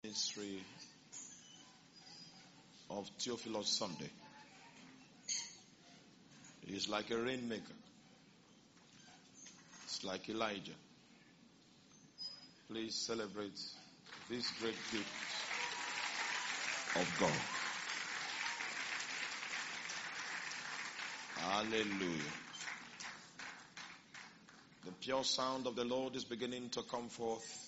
Ministry of Theophilus Sunday. He is like a rainmaker. It's like Elijah. Please celebrate this great gift of God. Hallelujah. The pure sound of the Lord is beginning to come forth.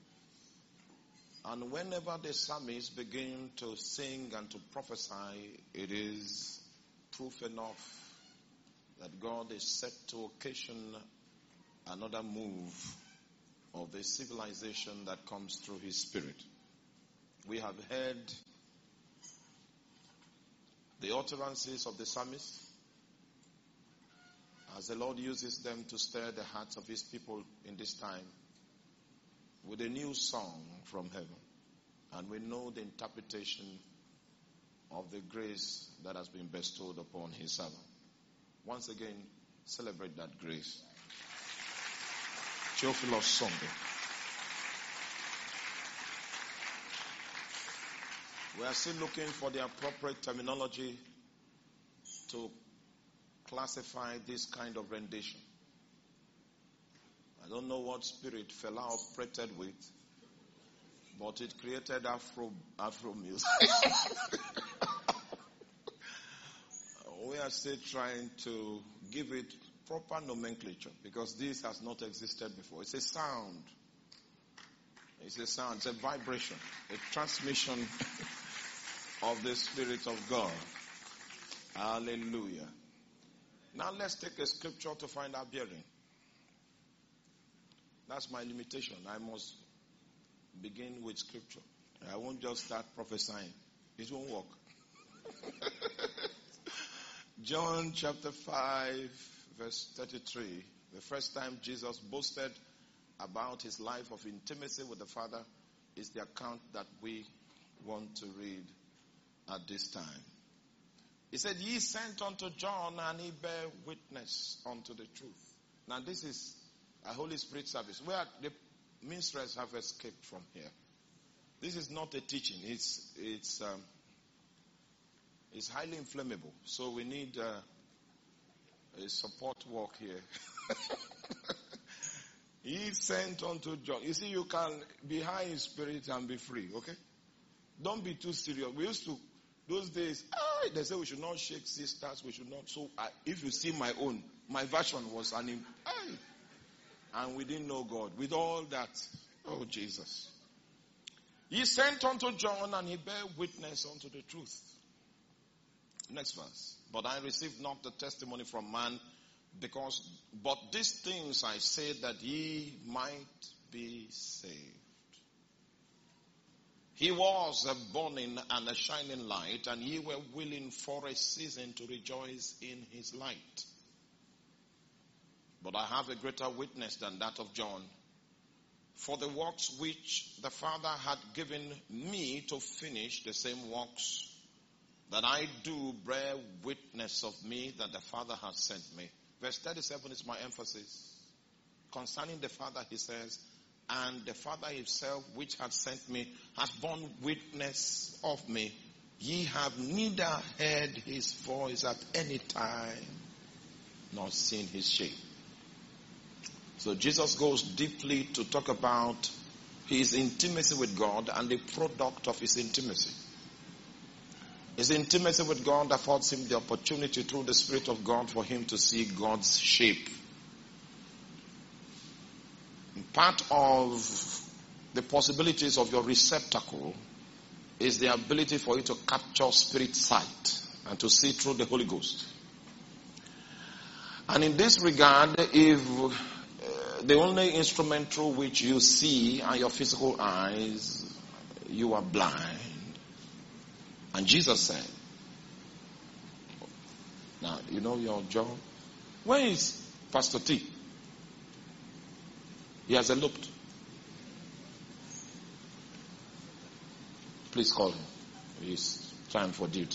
And whenever the psalmists begin to sing and to prophesy, it is proof enough that God is set to occasion another move of the civilization that comes through His Spirit. We have heard the utterances of the psalmists as the Lord uses them to stir the hearts of His people in this time with a new song from heaven. And we know the interpretation of the grace that has been bestowed upon His servant. Once again, celebrate that grace. Theophilus Sunday. We are still looking for the appropriate terminology to classify this kind of rendition. I don't know what spirit Fela operated with, but it created Afro music. We are still trying to give it proper nomenclature because this has not existed before. It's a sound. It's a sound. It's a vibration. A transmission of the Spirit of God. Hallelujah. Now let's take a scripture to find our bearing. That's my limitation. I must begin with scripture. I won't just start prophesying. It won't work. John chapter 5 verse 33. The first time Jesus boasted about his life of intimacy with the Father is the account that we want to read at this time. He said, "Ye sent unto John, and he bare witness unto the truth." Now this is a Holy Spirit service where the minstrels have escaped from here. This is not a teaching. It's highly inflammable. So we need a support work here. He sent unto John. You see, you can be high in spirit and be free, okay? Don't be too serious. We used to, those days, they say we should not shake sisters, we should not. So if you see my own, my version was and we didn't know God. With all that, oh Jesus. He sent unto John, and he bare witness unto the truth. Next verse. But I received not the testimony from man, but these things I say that ye might be saved. He was a burning and a shining light, and ye were willing for a season to rejoice in his light. But I have a greater witness than that of John. For the works which the Father had given me to finish, the same works that I do bear witness of me that the Father has sent me. Verse 37 is my emphasis. Concerning the Father, he says, and the Father himself which hath sent me has borne witness of me. Ye have neither heard his voice at any time, nor seen his shape. So Jesus goes deeply to talk about his intimacy with God and the product of his intimacy. His intimacy with God affords him the opportunity through the Spirit of God for him to see God's shape. Part of the possibilities of your receptacle is the ability for you to capture spirit sight and to see through the Holy Ghost. And in this regard, if the only instrument through which you see are your physical eyes, you are blind. And Jesus said, now, you know your job. Where is Pastor T? He has eloped. Please call him. It's time for duty.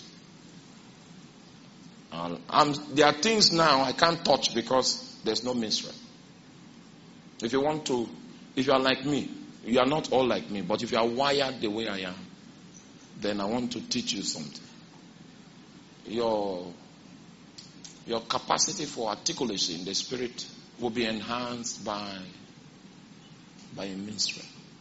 There are things now I can't touch because there's no minstrel. If you are like me, You are not all like me, but if you are wired the way I am, then I want to teach you something. Your capacity for articulation in the spirit will be enhanced by a minstrel.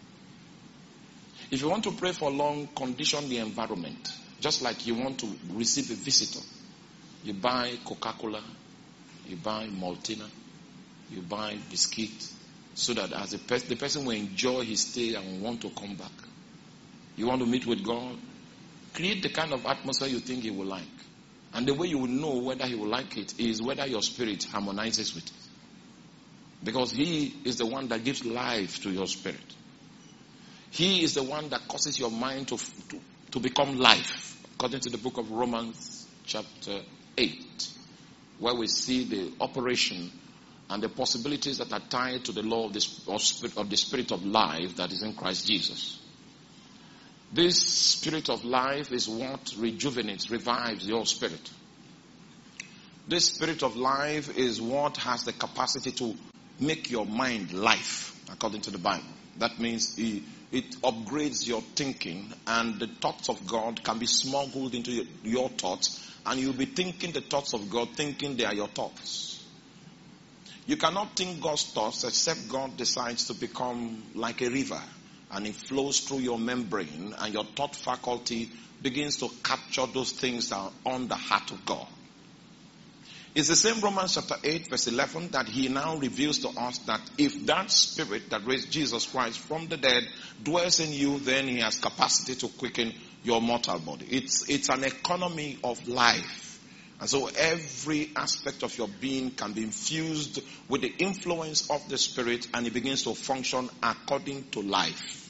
If you want to pray for long, condition the environment. Just like you want to receive a visitor. You buy Coca-Cola, you buy Maltina, you buy biscuit, so that as the person will enjoy his stay and want to come back. You want to meet with God? Create the kind of atmosphere you think he will like. And the way you will know whether he will like it is whether your spirit harmonizes with it. Because he is the one that gives life to your spirit. He is the one that causes your mind to become life. According to the book of Romans chapter 8, where we see the operation and the possibilities that are tied to the law of the spirit of life that is in Christ Jesus. This spirit of life is what rejuvenates, revives your spirit. This spirit of life is what has the capacity to make your mind life, according to the Bible. That means it upgrades your thinking, and the thoughts of God can be smuggled into your thoughts, and you'll be thinking the thoughts of God, thinking they are your thoughts. You cannot think God's thoughts except God decides to become like a river, and it flows through your membrane, and your thought faculty begins to capture those things that are on the heart of God. It's the same Romans chapter 8 verse 11 that he now reveals to us that if that spirit that raised Jesus Christ from the dead dwells in you, then he has capacity to quicken your mortal body. It's an economy of life. And so every aspect of your being can be infused with the influence of the spirit, and it begins to function according to life.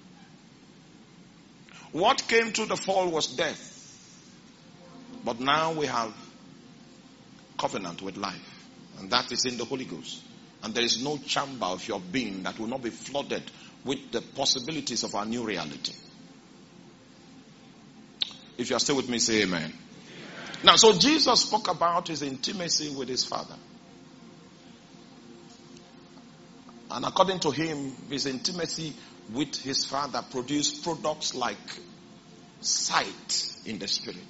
What came through the fall was death. But now we have covenant with life, and that is in the Holy Ghost. And there is no chamber of your being that will not be flooded with the possibilities of our new reality. If you are still with me, say amen. Now, so Jesus spoke about his intimacy with his Father. And according to him, his intimacy with his Father produced products like sight in the spirit.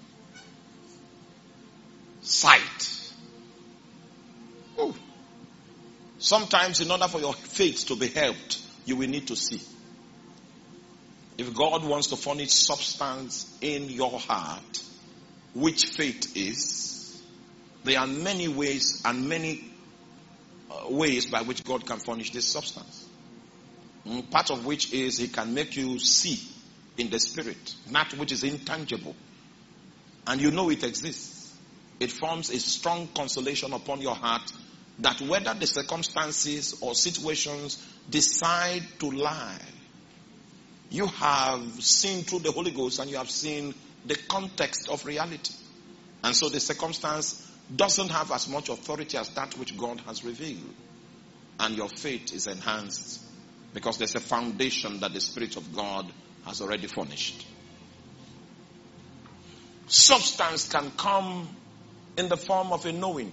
Sight. Ooh. Sometimes in order for your faith to be helped, you will need to see. If God wants to furnish substance in your heart, which faith is, there are many ways and many ways by which God can furnish this substance. Part of which is he can make you see in the spirit, that which is intangible. And you know it exists. It forms a strong consolation upon your heart that whether the circumstances or situations decide to lie, you have seen through the Holy Ghost and you have seen the context of reality. And so the circumstance doesn't have as much authority as that which God has revealed. And your faith is enhanced because there's a foundation that the Spirit of God has already furnished. Substance can come in the form of a knowing.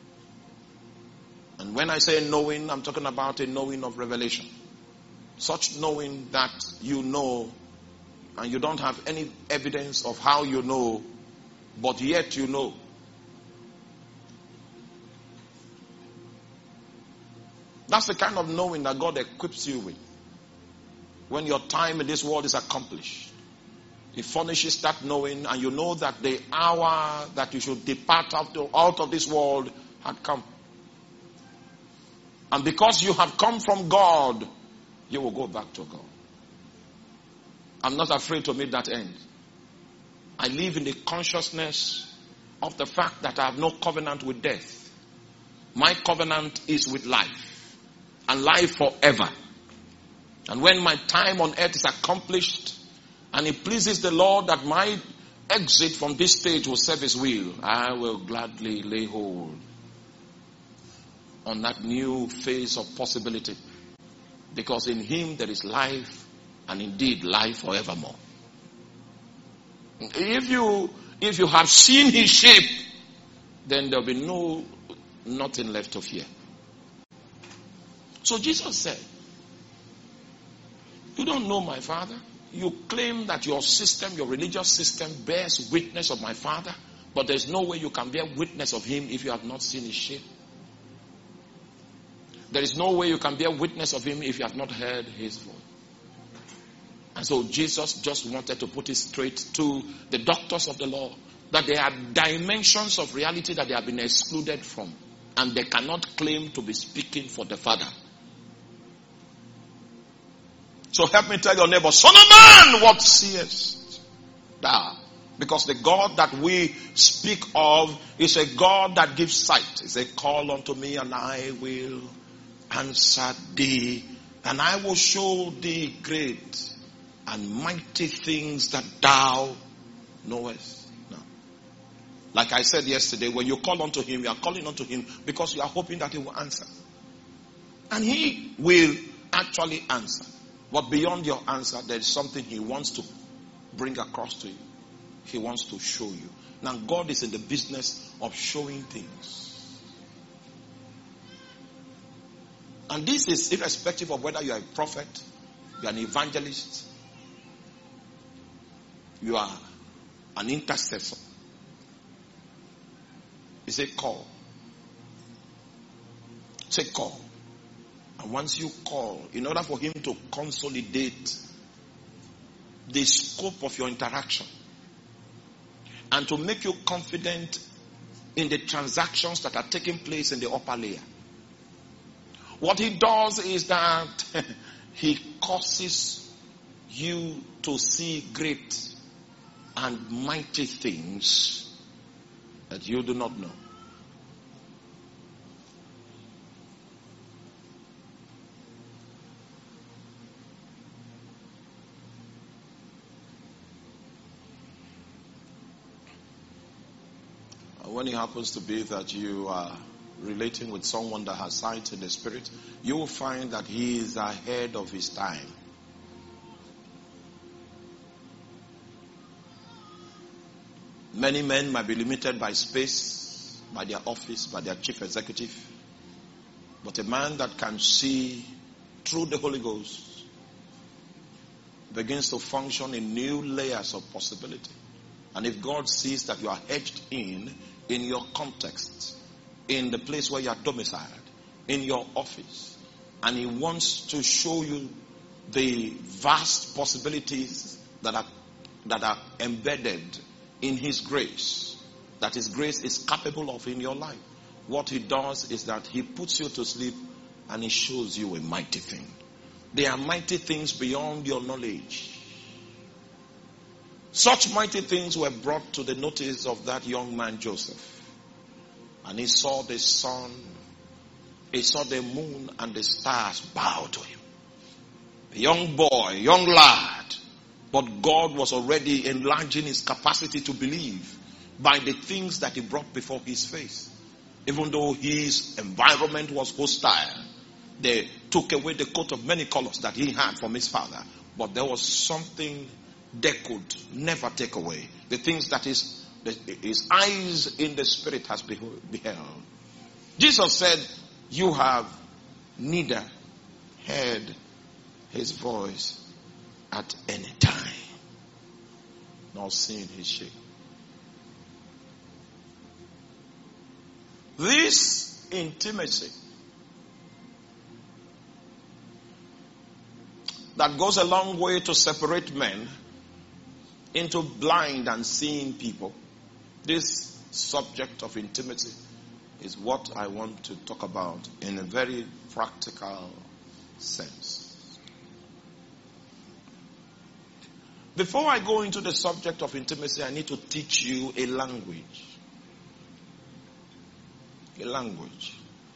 And when I say knowing, I'm talking about a knowing of revelation. Such knowing that you know and you don't have any evidence of how you know, but yet you know. That's the kind of knowing that God equips you with. When your time in this world is accomplished, He furnishes that knowing, and you know that the hour that you should depart out of this world had come. And because you have come from God, you will go back to God. I'm not afraid to meet that end. I live in the consciousness of the fact that I have no covenant with death. My covenant is with life, and life forever. And when my time on earth is accomplished, and it pleases the Lord that my exit from this stage will serve His will, I will gladly lay hold on that new phase of possibility. Because in Him there is life, and indeed life forevermore. If you have seen His shape, then there will be nothing left to fear. So Jesus said, You don't know my Father. You claim that your system, your religious system, bears witness of my Father, but there's no way you can bear witness of him if you have not seen his shape. There is no way you can bear witness of him if you have not heard his voice. And so Jesus just wanted to put it straight to the doctors of the law, that there are dimensions of reality that they have been excluded from, and they cannot claim to be speaking for the Father. So help me tell your neighbor, son of man, what seest thou? Because the God that we speak of is a God that gives sight. He said, call unto me and I will answer thee, and I will show thee great and mighty things that thou knowest not. Like I said yesterday, when you call unto him, you are calling unto him because you are hoping that he will answer. And he will actually answer. But beyond your answer, there is something he wants to bring across to you. He wants to show you. Now, God is in the business of showing things. And this is irrespective of whether you are a prophet, you are an evangelist, you are an intercessor. He said, call. Say, call. And once you call, in order for him to consolidate the scope of your interaction and to make you confident in the transactions that are taking place in the upper layer, what he does is that he causes you to see great and mighty things that you do not know. When it happens to be that you are relating with someone that has sight in the spirit, you will find that he is ahead of his time. Many men might be limited by space, by their office, by their chief executive. But a man that can see through the Holy Ghost begins to function in new layers of possibility. And if God sees that you are hedged in your context, in the place where you are domiciled, in your office, and he wants to show you the vast possibilities that are embedded in his grace, that his grace is capable of in your life, what he does is that he puts you to sleep and he shows you a mighty thing. There are mighty things beyond your knowledge. Such mighty things were brought to the notice of that young man Joseph. And he saw the sun, he saw the moon and the stars bow to him. A young boy, young lad. But God was already enlarging his capacity to believe by the things that he brought before his face. Even though his environment was hostile, they took away the coat of many colors that he had from his father. But there was something they could never take away. The things that his eyes in the spirit has beheld. Jesus said, you have neither heard his voice at any time, nor seen his shape. This intimacy that goes a long way to separate men into blind and seeing people. This subject of intimacy is what I want to talk about in a very practical sense. Before I go into the subject of intimacy, I need to teach you a language. A language.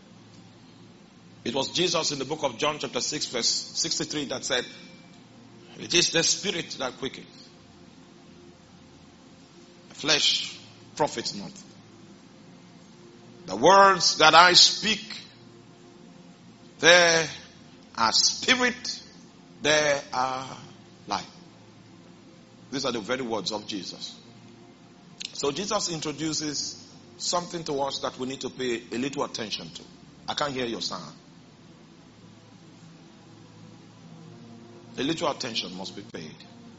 It was Jesus in the book of John chapter 6 verse 63 that said, it is the spirit that quickens. The flesh profits nothing. The words that I speak, they are spirit, they are life. These are the very words of Jesus. So Jesus introduces something to us that we need to pay a little attention to. I can't hear your sound. A little attention must be paid.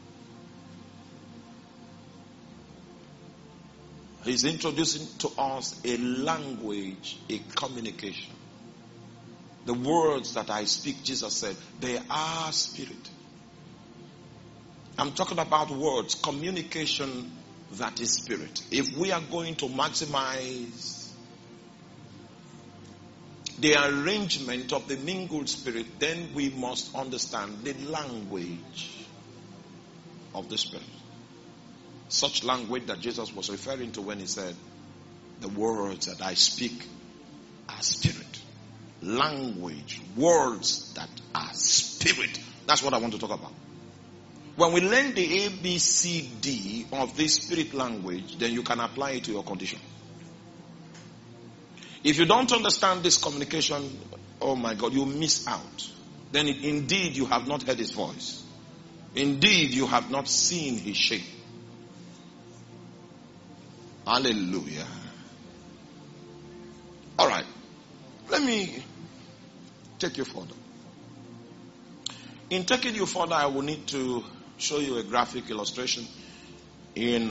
He's introducing to us a language, a communication. The words that I speak, Jesus said, they are spirit. I'm talking about words, communication that is spirit. If we are going to maximize the arrangement of the mingled spirit, then we must understand the language of the spirit. Such language that Jesus was referring to when he said, the words that I speak are spirit. Language, words that are spirit. That's what I want to talk about. When we learn the ABCD of this spirit language, then you can apply it to your condition. If you don't understand this communication, oh my God, you miss out. Then indeed you have not heard his voice. Indeed you have not seen his shape. Hallelujah. All right. Let me take you further. In taking you further, I will need to show you a graphic illustration in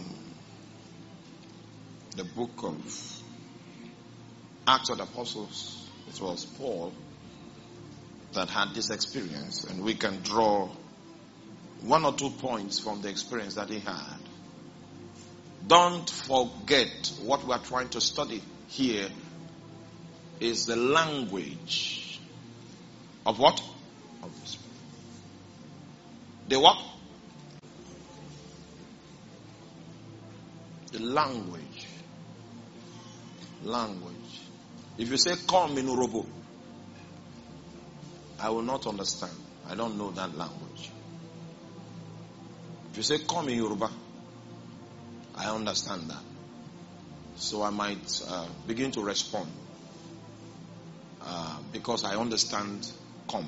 the book of Acts of the Apostles. It was Paul that had this experience, and we can draw 1 or 2 points from the experience that he had. Don't forget what we are trying to study here is the language of what? Of the Spirit. The what? The language. Language. If you say come in Urobo, I will not understand. I don't know that language. If you say come in Yoruba, I understand that. So I might begin to respond because I understand come.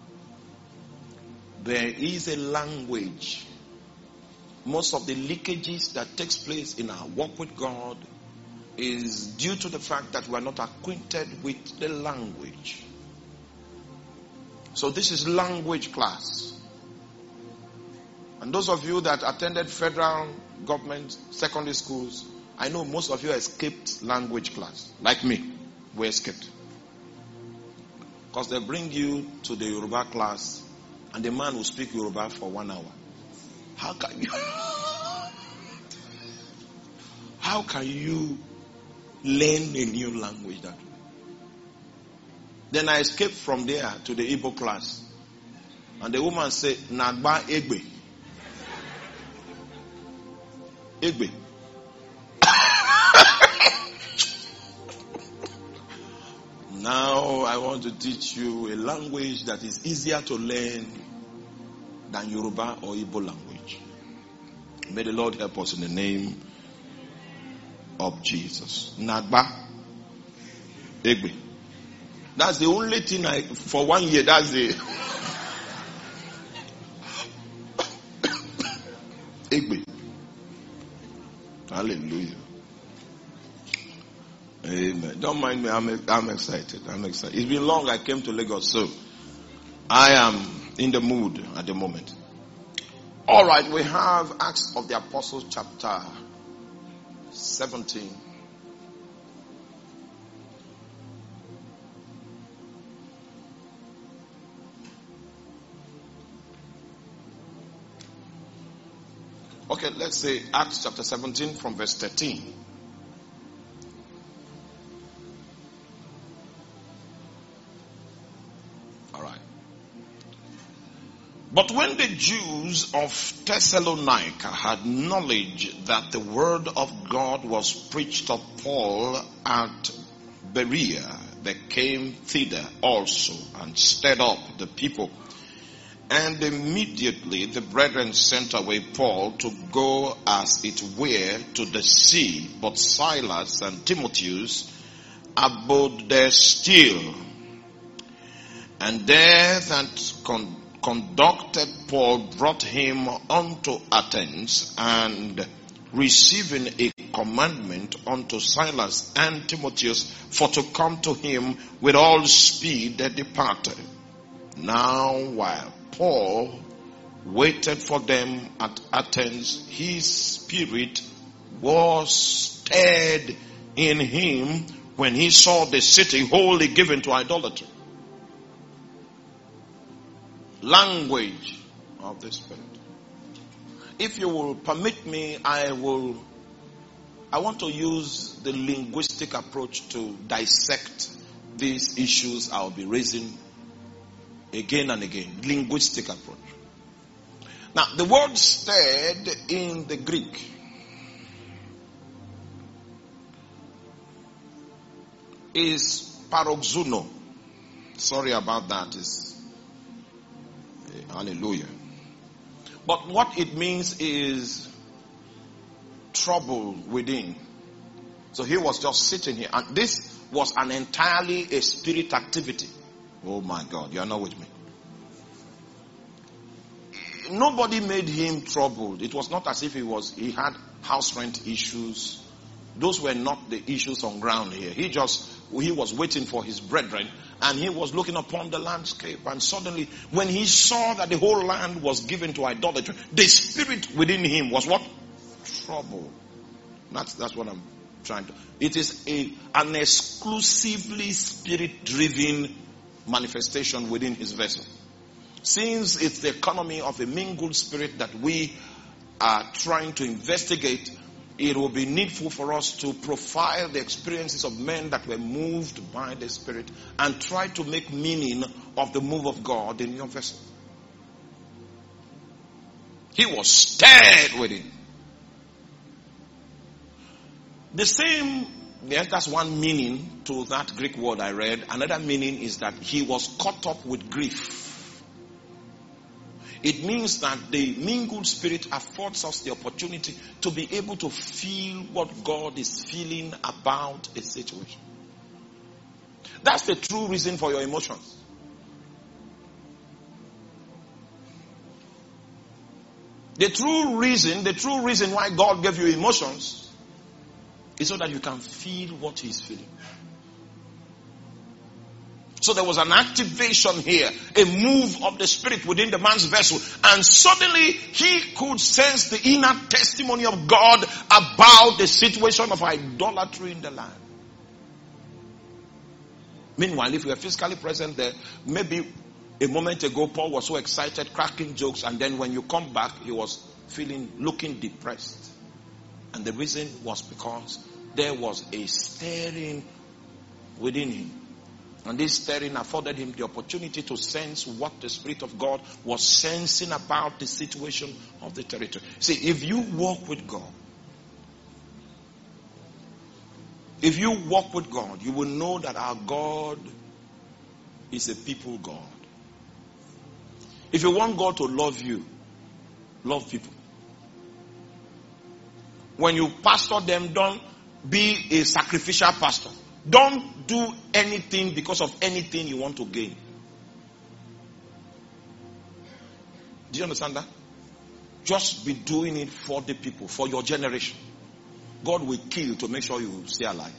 There is a language. Most of the leakages that takes place in our walk with God is due to the fact that we are not acquainted with the language. So this is language class. And those of you that attended federal government secondary schools, I know most of you escaped language class. Like me, we escaped. Because they bring you to the Yoruba class and the man will speak Yoruba for 1 hour. How can you learn a new language that way? Then I escaped from there to the Igbo class. And the woman said, Nagba Egbe. Egbe. Now I want to teach you a language that is easier to learn than Yoruba or Igbo language. May the Lord help us in the name of Jesus. Nagba Egbe. That's the only thing for 1 year, that's the Egbe. Hallelujah. Amen. Don't mind me, I'm excited. It's been long I came to Lagos, so I am in the mood at the moment. Alright, we have Acts of the Apostles chapter 17. Okay, let's say Acts chapter 17 from verse 13. Alright. But when the Jews of Thessalonica had knowledge that the word of God was preached of Paul at Berea, they came thither also and stirred up the people. And immediately the brethren sent away Paul to go as it were to the sea, but Silas and Timotheus abode there still. And there that conducted Paul brought him unto Athens, and receiving a commandment unto Silas and Timotheus for to come to him with all speed, they departed. Now while Paul waited for them at Athens, his spirit was stirred in him when he saw the city wholly given to idolatry. Language of the Spirit. If you will permit me, I want to use the linguistic approach to dissect these issues I'll be raising again and again. Linguistic approach. Now, the word stirred in the Greek is paroxuno. Sorry about that. Hallelujah. But what it means is trouble within. So he was just sitting here. And this was an entirely a spirit activity. Oh my God, you are not with me. Nobody made him troubled. It was not as if he had house rent issues. Those were not the issues on ground here. He was waiting for his brethren, and he was looking upon the landscape, and suddenly when he saw that the whole land was given to idolatry, the spirit within him was what? Trouble. That's what I'm trying to. It is an exclusively spirit-driven manifestation within his vessel. Since it's the economy of a mingled spirit that we are trying to investigate, it will be needful for us to profile the experiences of men that were moved by the Spirit and try to make meaning of the move of God in your vessel. He was stirred within. The same, yes, that's one meaning to that Greek word I read. Another meaning is that he was caught up with grief. It means that the mingled spirit affords us the opportunity to be able to feel what God is feeling about a situation. That's the true reason for your emotions. The true reason why God gave you emotions is so that you can feel what He's feeling. So there was an activation here, a move of the Spirit within the man's vessel, and suddenly he could sense the inner testimony of God about the situation of idolatry in the land. Meanwhile, if you were physically present there, maybe a moment ago Paul was so excited, cracking jokes, and then when you come back, he was looking depressed. And the reason was because there was a stirring within him. And this stirring afforded him the opportunity to sense what the Spirit of God was sensing about the situation of the territory. See, if you walk with God, you will know that our God is a people God. If you want God to love you, love people. When you pastor them, don't be a sacrificial pastor. Don't do anything because of anything you want to gain. Do you understand that? Just be doing it for the people, for your generation. God will kill to make sure you stay alive.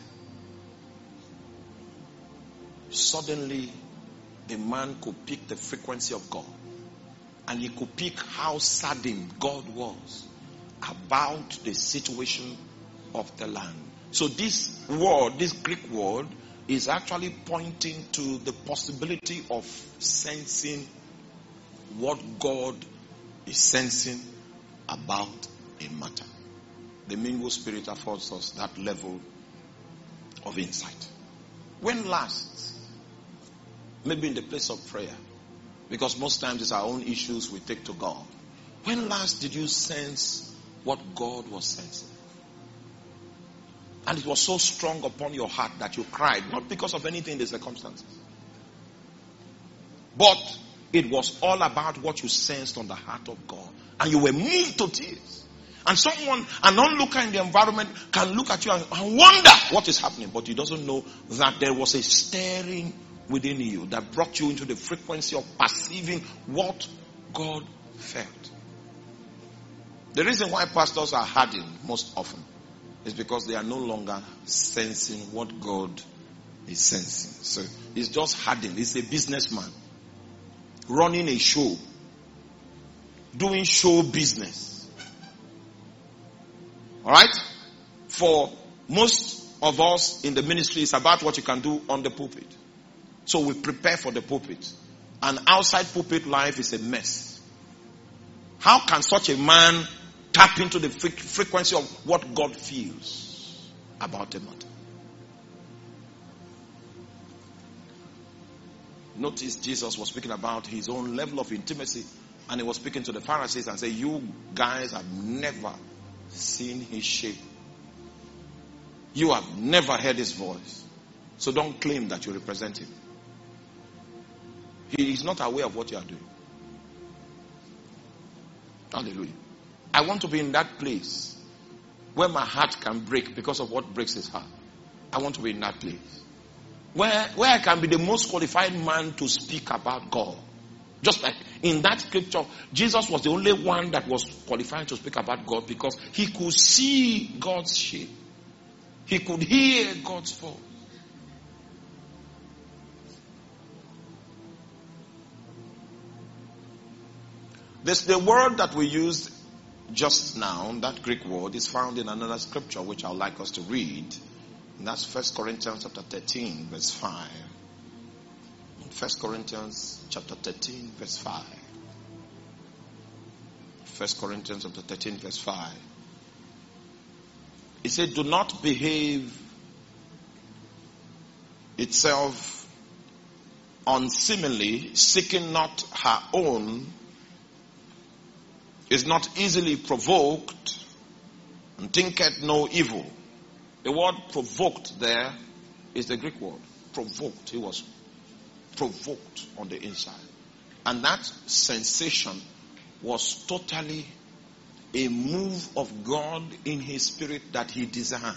Suddenly, the man could pick the frequency of God. And he could pick how saddened God was about the situation of the land. So this Greek word, is actually pointing to the possibility of sensing what God is sensing about a matter. The mingled spirit affords us that level of insight. When last, maybe in the place of prayer, because most times it's our own issues we take to God. When last did you sense what God was sensing? And it was so strong upon your heart that you cried, not because of anything in the circumstances. But it was all about what you sensed on the heart of God. And you were moved to tears. And an onlooker in the environment can look at you and wonder what is happening. But he doesn't know that there was a stirring within you that brought you into the frequency of perceiving what God felt. The reason why pastors are hardened most often is because they are no longer sensing what God is sensing. So it's just hardened. It's a businessman running a show doing show business. Alright? For most of us in the ministry, it's about what you can do on the pulpit. So we prepare for the pulpit. And outside pulpit life is a mess. How can such a man tap into the frequency of what God feels about a matter? Notice Jesus was speaking about his own level of intimacy, and he was speaking to the Pharisees and said, you guys have never seen his shape. You have never heard his voice. So don't claim that you represent him. He is not aware of what you are doing. Hallelujah. I want to be in that place where my heart can break because of what breaks his heart. I want to be in that place. Where I can be the most qualified man to speak about God. Just like in that scripture, Jesus was the only one that was qualified to speak about God because he could see God's shape. He could hear God's voice. The word that we used just now, that Greek word, is found in another scripture which I would like us to read. And that's 1 Corinthians chapter 13, verse 5. 1 Corinthians chapter 13, verse 5. 1 Corinthians chapter 13, verse 5. It said, do not behave itself unseemly, seeking not her own, is not easily provoked, and thinketh no evil. The word provoked there is the Greek word. Provoked. He was provoked on the inside. And that sensation was totally a move of God in his spirit that he designed.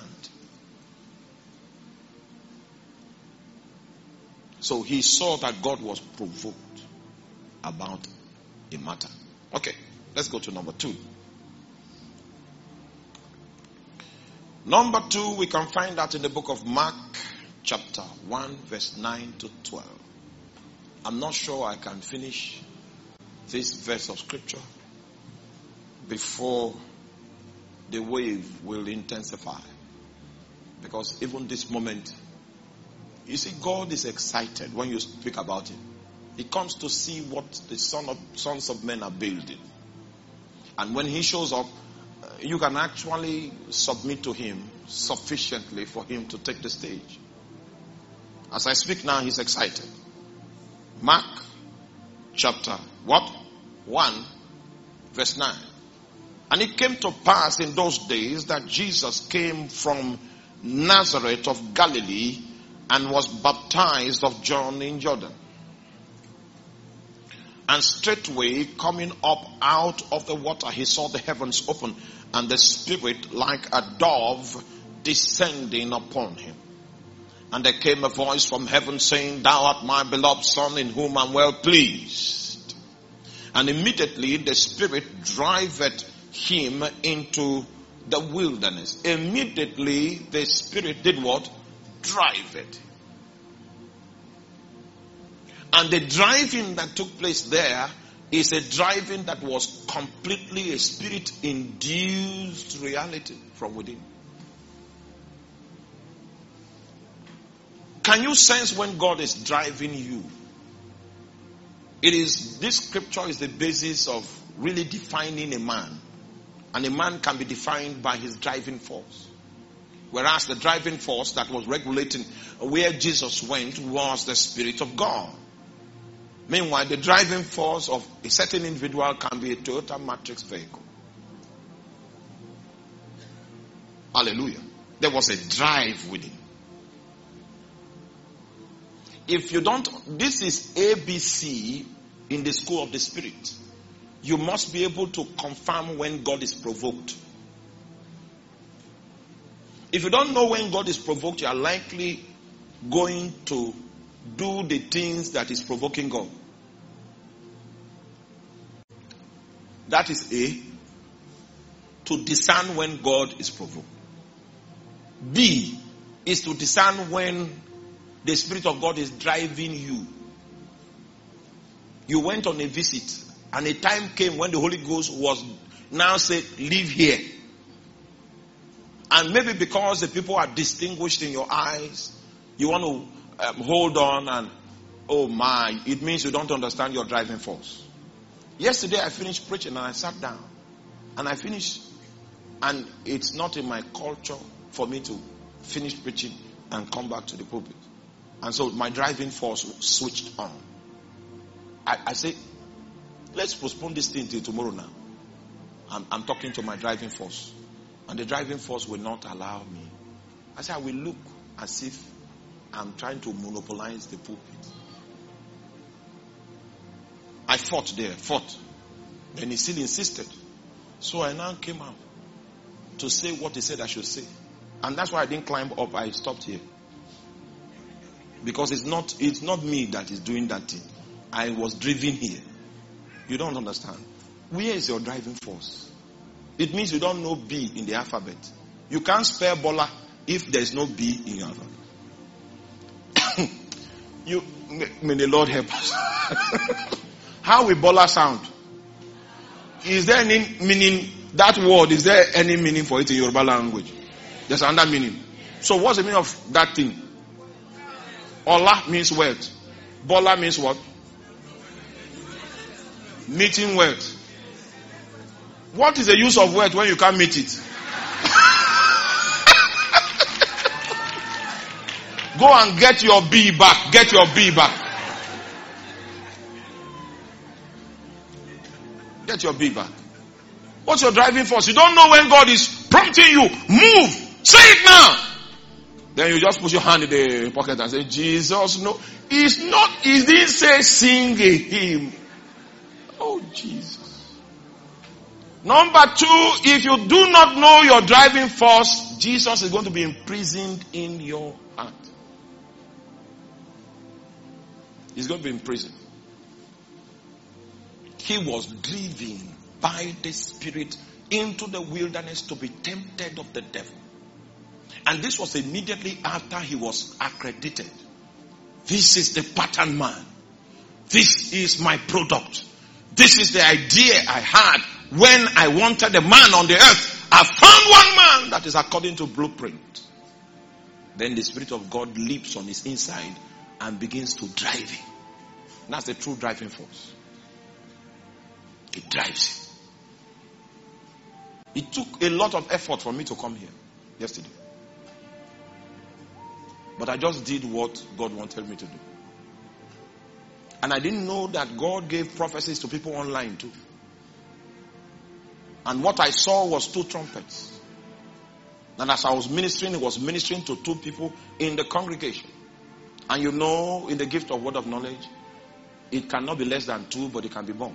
So he saw that God was provoked about a matter. Okay, let's go to number 2. Number 2, we can find that in the book of Mark, chapter 1, verse 9 to 12. I'm not sure I can finish this verse of scripture before the wave will intensify. Because even this moment, you see, God is excited when you speak about him. He comes to see what the sons of men are building. And when he shows up, you can actually submit to him sufficiently for him to take the stage. As I speak now, he's excited. Mark chapter what? 1 verse 9. And it came to pass in those days that Jesus came from Nazareth of Galilee and was baptized of John in Jordan. And straightway coming up out of the water, he saw the heavens open and the Spirit like a dove descending upon him. And there came a voice from heaven saying, Thou art my beloved Son, in whom I am well pleased. And immediately the Spirit driveth him into the wilderness. Immediately the Spirit did what? Drive it. And the driving that took place there is a driving that was completely a spirit-induced reality from within. Can you sense when God is driving you? This scripture is the basis of really defining a man. And a man can be defined by his driving force. Whereas the driving force that was regulating where Jesus went was the Spirit of God. Meanwhile, the driving force of a certain individual can be a Toyota Matrix vehicle. Hallelujah. There was a drive within. If you don't, this is ABC in the school of the Spirit. You must be able to confirm when God is provoked. If you don't know when God is provoked, you are likely going to do the things that is provoking God. That is A, to discern when God is provoked. B is to discern when the Spirit of God is driving you. You went on a visit And a time came when the Holy Ghost was now said, leave here. And maybe because the people are distinguished in your eyes, you want to hold on and, oh my, it means you don't understand your driving force. Yesterday I finished preaching and I sat down. And I finished. And it's not in my culture for me to finish preaching and come back to the pulpit. And so my driving force switched on. I say, let's postpone this thing till tomorrow now. I'm talking to my driving force. And the driving force will not allow me. I said, I will look as if I'm trying to monopolize the pulpit. I fought. Then he still insisted. So I now came out to say what he said I should say. And that's why I didn't climb up. I stopped here. Because it's not me that is doing that thing. I was driven here. You don't understand. Where is your driving force? It means you don't know B in the alphabet. You can't spell Bola if there's no B in your alphabet. May the Lord help us. How will Bola sound? Is there any meaning, that word, is there any meaning for it in Yoruba language? There's another meaning. So what's the meaning of that thing? Ola means wealth. Bola means what? Meeting wealth. What is the use of wealth when you can't meet it? Go and get your B back. Get your B back. Get your B back. What's your driving force? You don't know when God is prompting you. Move. Say it now. Then you just put your hand in the pocket and say, Jesus, no. He didn't say sing a hymn. Oh, Jesus. Number 2, if you do not know your driving force, Jesus is going to be imprisoned in your heart. He's going to be imprisoned. He was driven by the Spirit into the wilderness to be tempted of the devil. And this was immediately after he was accredited. This is the pattern man. This is my product. This is the idea I had when I wanted a man on the earth. I found one man that is according to blueprint. Then the Spirit of God leaps on his inside and begins to drive him. That's the true driving force. It drives him. It took a lot of effort for me to come here yesterday. But I just did what God wanted me to do. And I didn't know that God gave prophecies to people online too. And what I saw was 2 trumpets. And as I was ministering, it was ministering to 2 people in the congregation. And you know, in the gift of word of knowledge, it cannot be less than 2, but it can be more.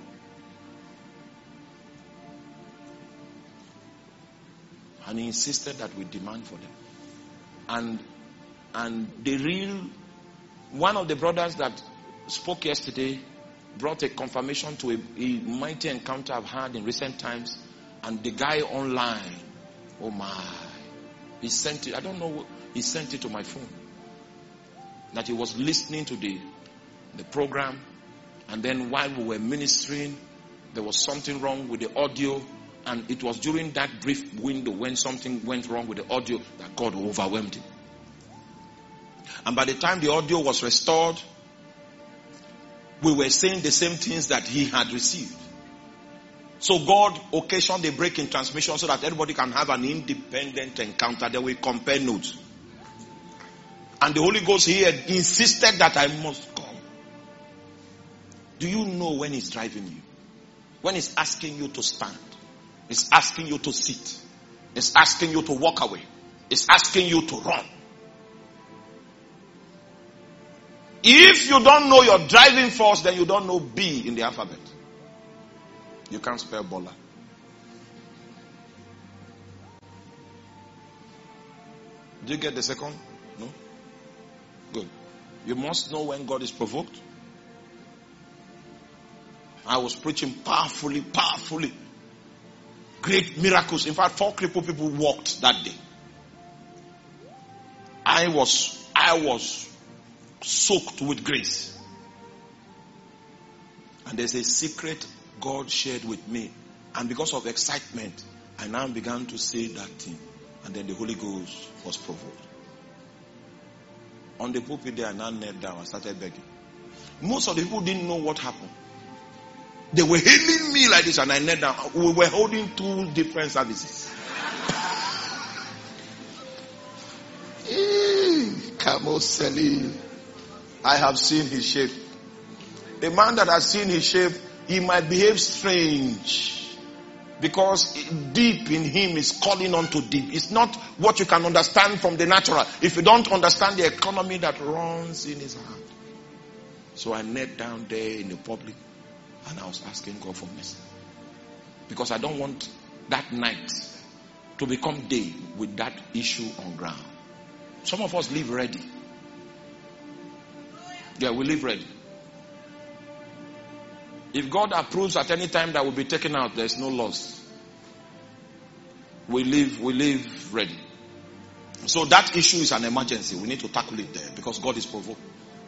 And he insisted that we demand for them. And one of the brothers that spoke yesterday brought a confirmation to a mighty encounter I've had in recent times. And the guy online, oh my, he sent it, I don't know, he sent it to my phone. That he was listening to the program. And then while we were ministering, there was something wrong with the audio. And it was during that brief window when something went wrong with the audio that God overwhelmed him. And by the time the audio was restored, we were saying the same things that he had received. So God occasioned a break in transmission so that everybody can have an independent encounter. Then we compare notes. And the Holy Ghost here insisted that I must come. Do you know when he's driving you? When he's asking you to stand. He's asking you to sit. He's asking you to walk away. He's asking you to run. If you don't know your driving force, then you don't know B in the alphabet. You can't spell Bola. Do you get the second? No? Good. You must know when God is provoked. I was preaching powerfully. Great miracles. In fact, 4 crippled people walked that day. I was soaked with grace. And there's a secret God shared with me. And because of excitement, I now began to say that thing. And then the Holy Ghost was provoked. On the pulpit there, I now knelt down and started begging. Most of the people didn't know what happened. They were hailing me like this and I knelt down. We were holding two different services. I have seen his shape. A man that has seen his shape, he might behave strange. Because deep in him is calling on to deep. It's not what you can understand from the natural. If you don't understand the economy that runs in his heart. So I knelt down there in the public and I was asking God for mercy. Because I don't want that night to become day with that issue on ground. Some of us live ready. Yeah, we live ready. If God approves at any time that will be taken out, there's no loss. We live ready. So that issue is an emergency. We need to tackle it there because God is provoked.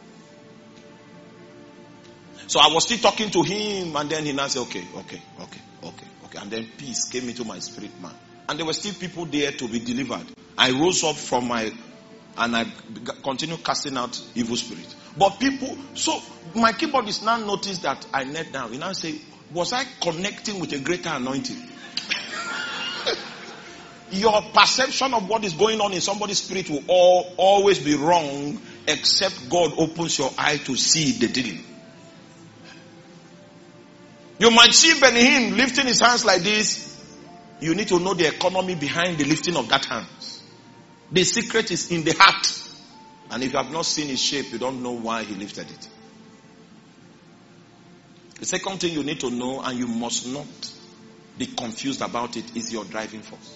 So I was still talking to him and then he now said, okay. And then peace came into my spirit man. And there were still people there to be delivered. I rose up and I continued casting out evil spirits. But people, so my keyboardist now noticed that I knelt down. He now said, was I connecting with a greater anointing? Your perception of what is going on in somebody's spirit will always be wrong except God opens your eye to see the dealing. You might see Benny Hinn lifting his hands like this. You need to know the economy behind the lifting of that hands. The secret is in the heart. And if you have not seen his shape, you don't know why he lifted it. The second thing you need to know, and you must not be confused about it, is your driving force.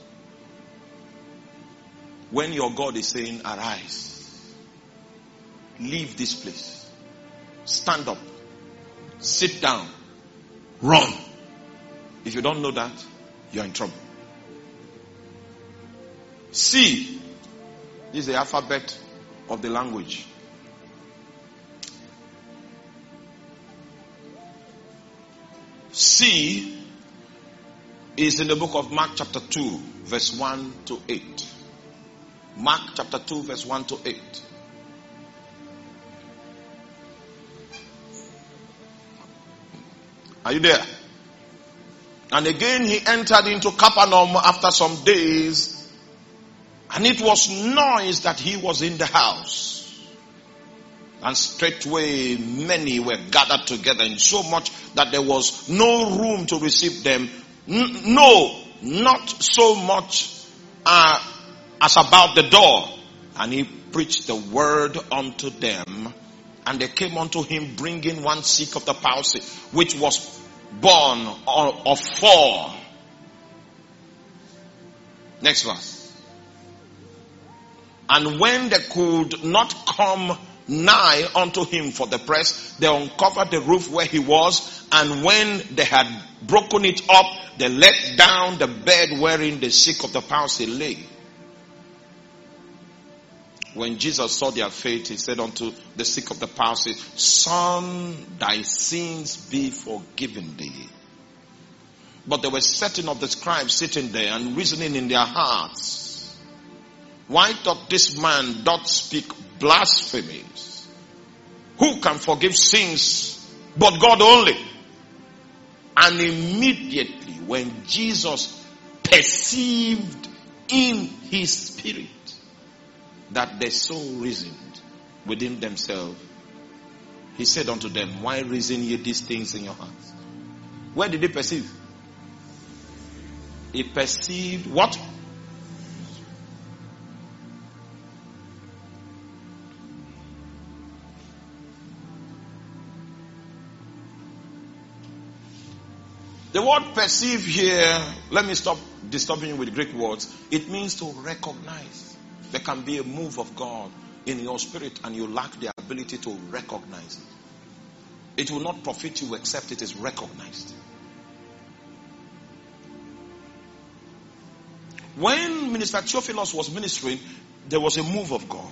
When your God is saying, arise, leave this place, stand up, sit down, run. If you don't know that, you're in trouble. C is the alphabet of the language. C is in the book of Mark chapter 2 verse 1 to 8. Mark chapter 2 verse 1 to 8. Are you there? And again he entered into Capernaum after some days, and it was noised that he was in the house. And straightway many were gathered together, in so much that there was no room to receive them. No, not so much as about the door. And he preached the word unto them. And they came unto him, bringing one sick of the palsy, which was born of 4. Next verse. And when they could not come nigh unto him for the press, they uncovered the roof where he was, and when they had broken it up, they let down the bed wherein the sick of the palsy lay. When Jesus saw their faith, he said unto the sick of the palsy, Son, thy sins be forgiven thee. But there were certain of the scribes sitting there and reasoning in their hearts, why doth this man speak blasphemies? Who can forgive sins but God only? And immediately when Jesus perceived in his spirit that they so reasoned within themselves, he said unto them, why reason ye these things in your hearts? Where did he perceive? He perceived what? The word perceive here, let me stop disturbing you with Greek words. It means to recognize. There can be a move of God in your spirit and you lack the ability to recognize it. It will not profit you except it is recognized. When Minister Theophilus was ministering, there was a move of God.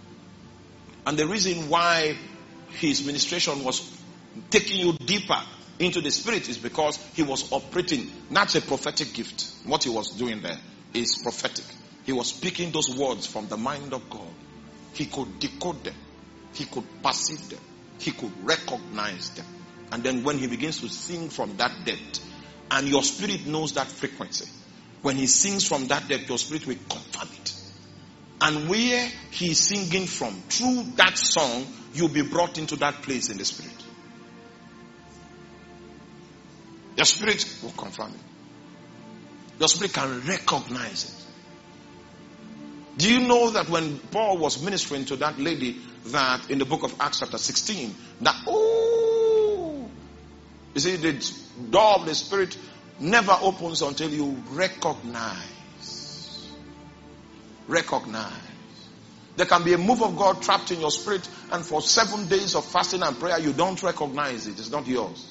And the reason why his ministration was taking you deeper into the spirit is because he was operating. That's a prophetic gift. What he was doing there is prophetic. He was speaking those words from the mind of God. He could decode them. He could perceive them. He could recognize them. And then when he begins to sing from that depth, and your spirit knows that frequency, when he sings from that depth, your spirit will confirm it. And where he is singing from, through that song, you'll be brought into that place in the spirit. Your spirit will confirm it. Your spirit can recognize it. Do you know that when Paul was ministering to that lady, that in the book of Acts chapter 16, that, you see, the door of the spirit never opens until you recognize. Recognize. There can be a move of God trapped in your spirit, and for 7 days of fasting and prayer, you don't recognize it. It's not yours.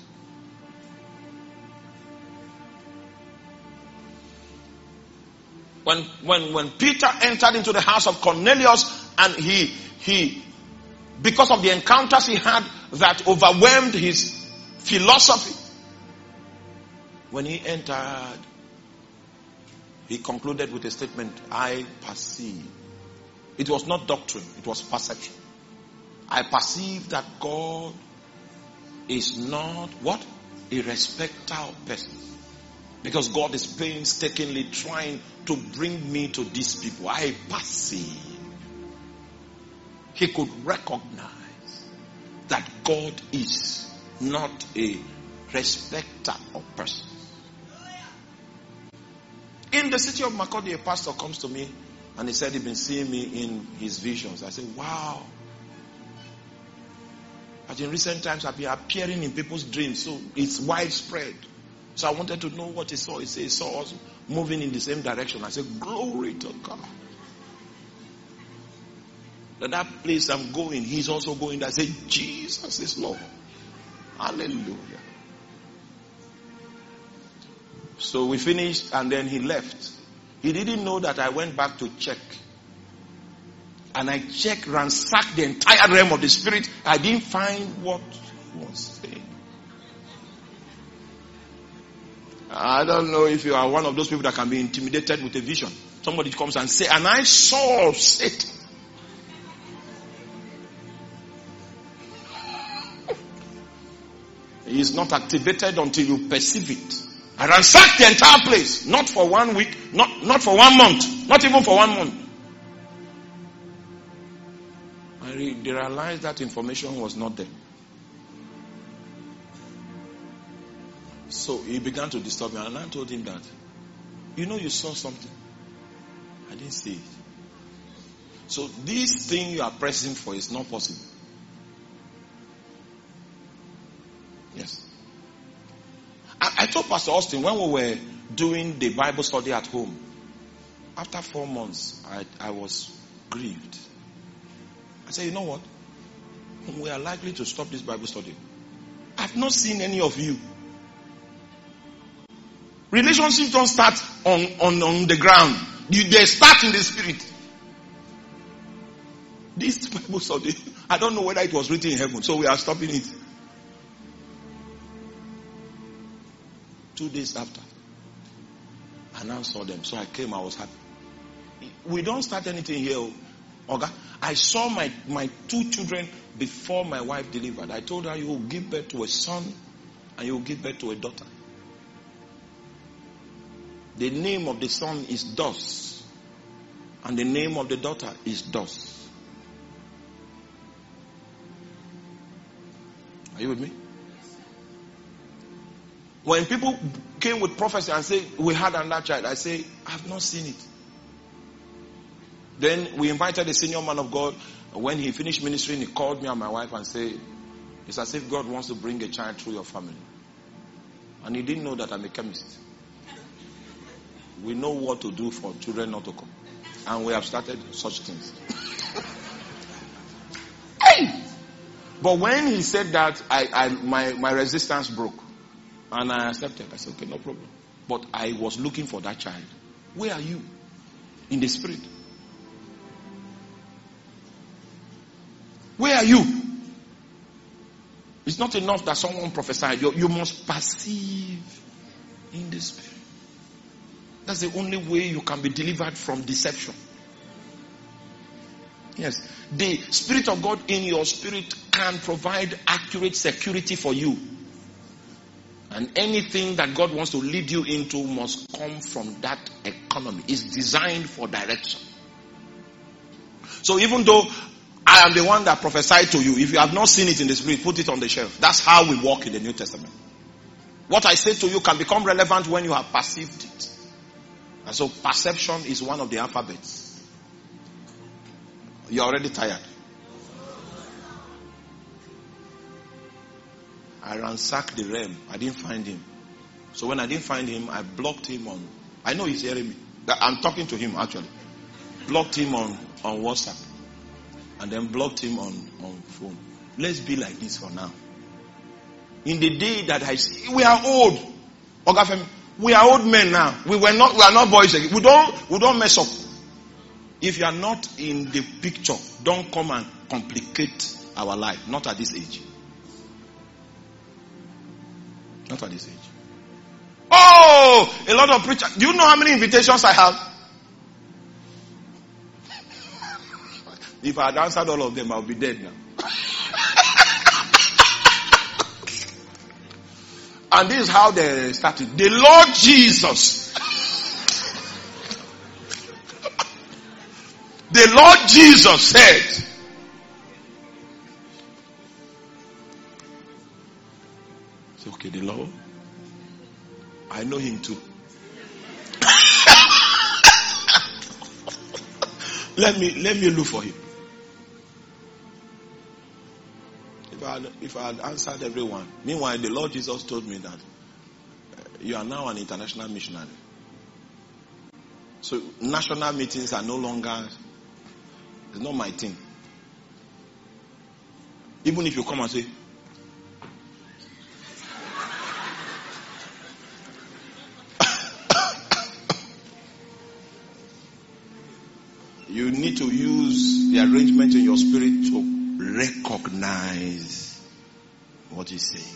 When Peter entered into the house of Cornelius, and he because of the encounters he had that overwhelmed his philosophy, when he entered, he concluded with a statement, I perceive. It was not doctrine, it was perception. I perceive that God is not what? A respecter of persons. Because God is painstakingly trying to bring me to these people. I perceive. He could recognize that God is not a respecter of persons. In the city of Makurdi, a pastor comes to me and he said he'd been seeing me in his visions. I said, wow. But in recent times I've been appearing in people's dreams, so it's widespread. So I wanted to know what he saw. He said he saw us moving in the same direction. I said, glory to God. That place I'm going, he's also going there. I said, Jesus is Lord. Hallelujah. So we finished and then he left. He didn't know that I went back to check. And I checked, ransacked the entire realm of the spirit. I didn't find what he was saying. I don't know if you are one of those people that can be intimidated with a vision. Somebody comes and says, and I saw Satan. He is not activated until you perceive it. I ransacked the entire place. Not for 1 week, not for 1 month, not even for 1 month. I realized that information was not there. So he began to disturb me, and I told him that, you saw something. I didn't see it. So this thing you are pressing for is not possible. Yes. I told Pastor Austin when we were doing the Bible study at home, after 4 months, I was grieved. I said, you know what? We are likely to stop this Bible study. I've not seen any of you. Relationships don't start on the ground. They start in the spirit. This Bible study, I don't know whether it was written in heaven, so we are stopping it. 2 days after, I now saw them. So I came, I was happy. We don't start anything here, Oga. I saw my 2 children before my wife delivered. I told her, you will give birth to a son and you will give birth to a daughter. The name of the son is Dos, and the name of the daughter is Dos. Are you with me? When people came with prophecy and say, we had another child, I say, I have not seen it. Then we invited a senior man of God. When he finished ministering, he called me and my wife and said, it's as if God wants to bring a child through your family. And he didn't know that I'm a chemist. We know what to do for children not to come. And we have started such things. Hey! But when he said that, my resistance broke. And I accepted. I said, okay, no problem. But I was looking for that child. Where are you? In the spirit. Where are you? It's not enough that someone prophesied. You must perceive in the spirit. That's the only way you can be delivered from deception. Yes. The Spirit of God in your spirit can provide accurate security for you. And anything that God wants to lead you into must come from that economy. It's designed for direction. So even though I am the one that prophesied to you, if you have not seen it in the spirit, put it on the shelf. That's how we walk in the New Testament. What I say to you can become relevant when you have perceived it. And so perception is one of the alphabets. You're already tired. I ransacked the realm. I didn't find him. So when I didn't find him, I blocked him on. I know he's hearing me. I'm talking to him actually. Blocked him on WhatsApp. And then blocked him on phone. Let's be like this for now. In the day that I see, we are old. Ogafemi, we are old men now. We are not boys again. We don't mess up. If you are not in the picture, don't come and complicate our life. Not at this age. Not at this age. Oh, a lot of preachers. Do you know how many invitations I have? If I had answered all of them, I would be dead now. And this is how they started. The Lord Jesus. The Lord Jesus said, it's okay, the Lord. I know him too. Let me look for him. If I had answered everyone. Meanwhile, the Lord Jesus told me that you are now an international missionary. So national meetings are no longer, it's not my thing. Even if you come and say, you need to use the arrangement in your spirit to recognize what he's saying.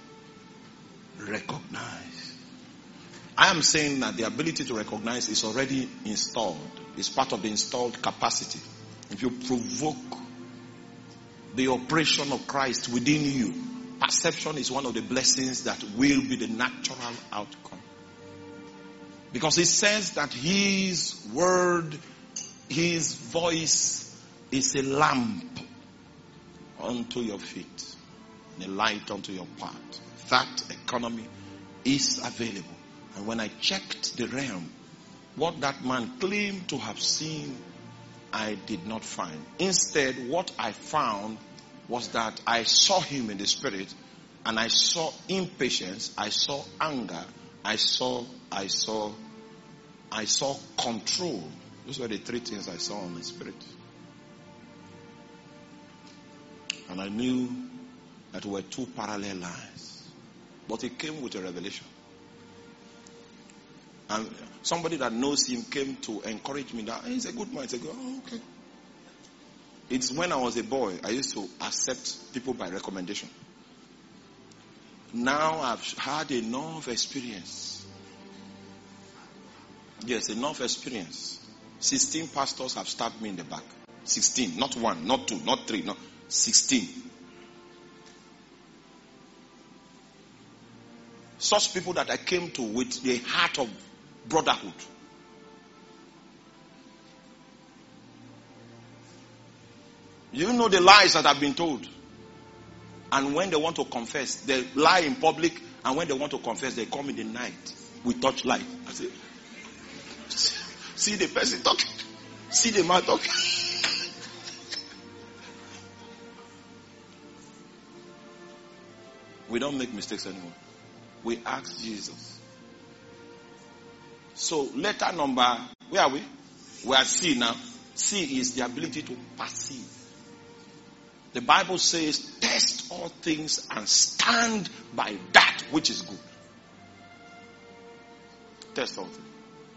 Recognize. I am saying that the ability to recognize is already installed. It's part of the installed capacity. If you provoke the operation of Christ within you, perception is one of the blessings that will be the natural outcome. Because it says that his word, his voice is a lamp unto your feet, and a light unto your path. That economy is available. And when I checked the realm, what that man claimed to have seen, I did not find. Instead, what I found was that I saw him in the spirit, and I saw impatience, I saw anger, I saw control. Those were the three things I saw in the spirit. And I knew that were two parallel lines. But it came with a revelation. And somebody that knows him came to encourage me that he's a good man. I said, oh, okay. It's when I was a boy, I used to accept people by recommendation. Now I've had enough experience. Yes, enough experience. 16 pastors have stabbed me in the back. 16, not 1, not 2, not 3, no, 16. Such people that I came to with the heart of brotherhood. You know the lies that have been told. And when they want to confess, they lie in public. And when they want to confess, they come in the night with torchlight. I say, see the person talking. See the man talking. We don't make mistakes anymore. We ask Jesus. So letter number, where are we? We are C now. C is the ability to perceive. The Bible says, test all things and stand by that which is good. Test all things.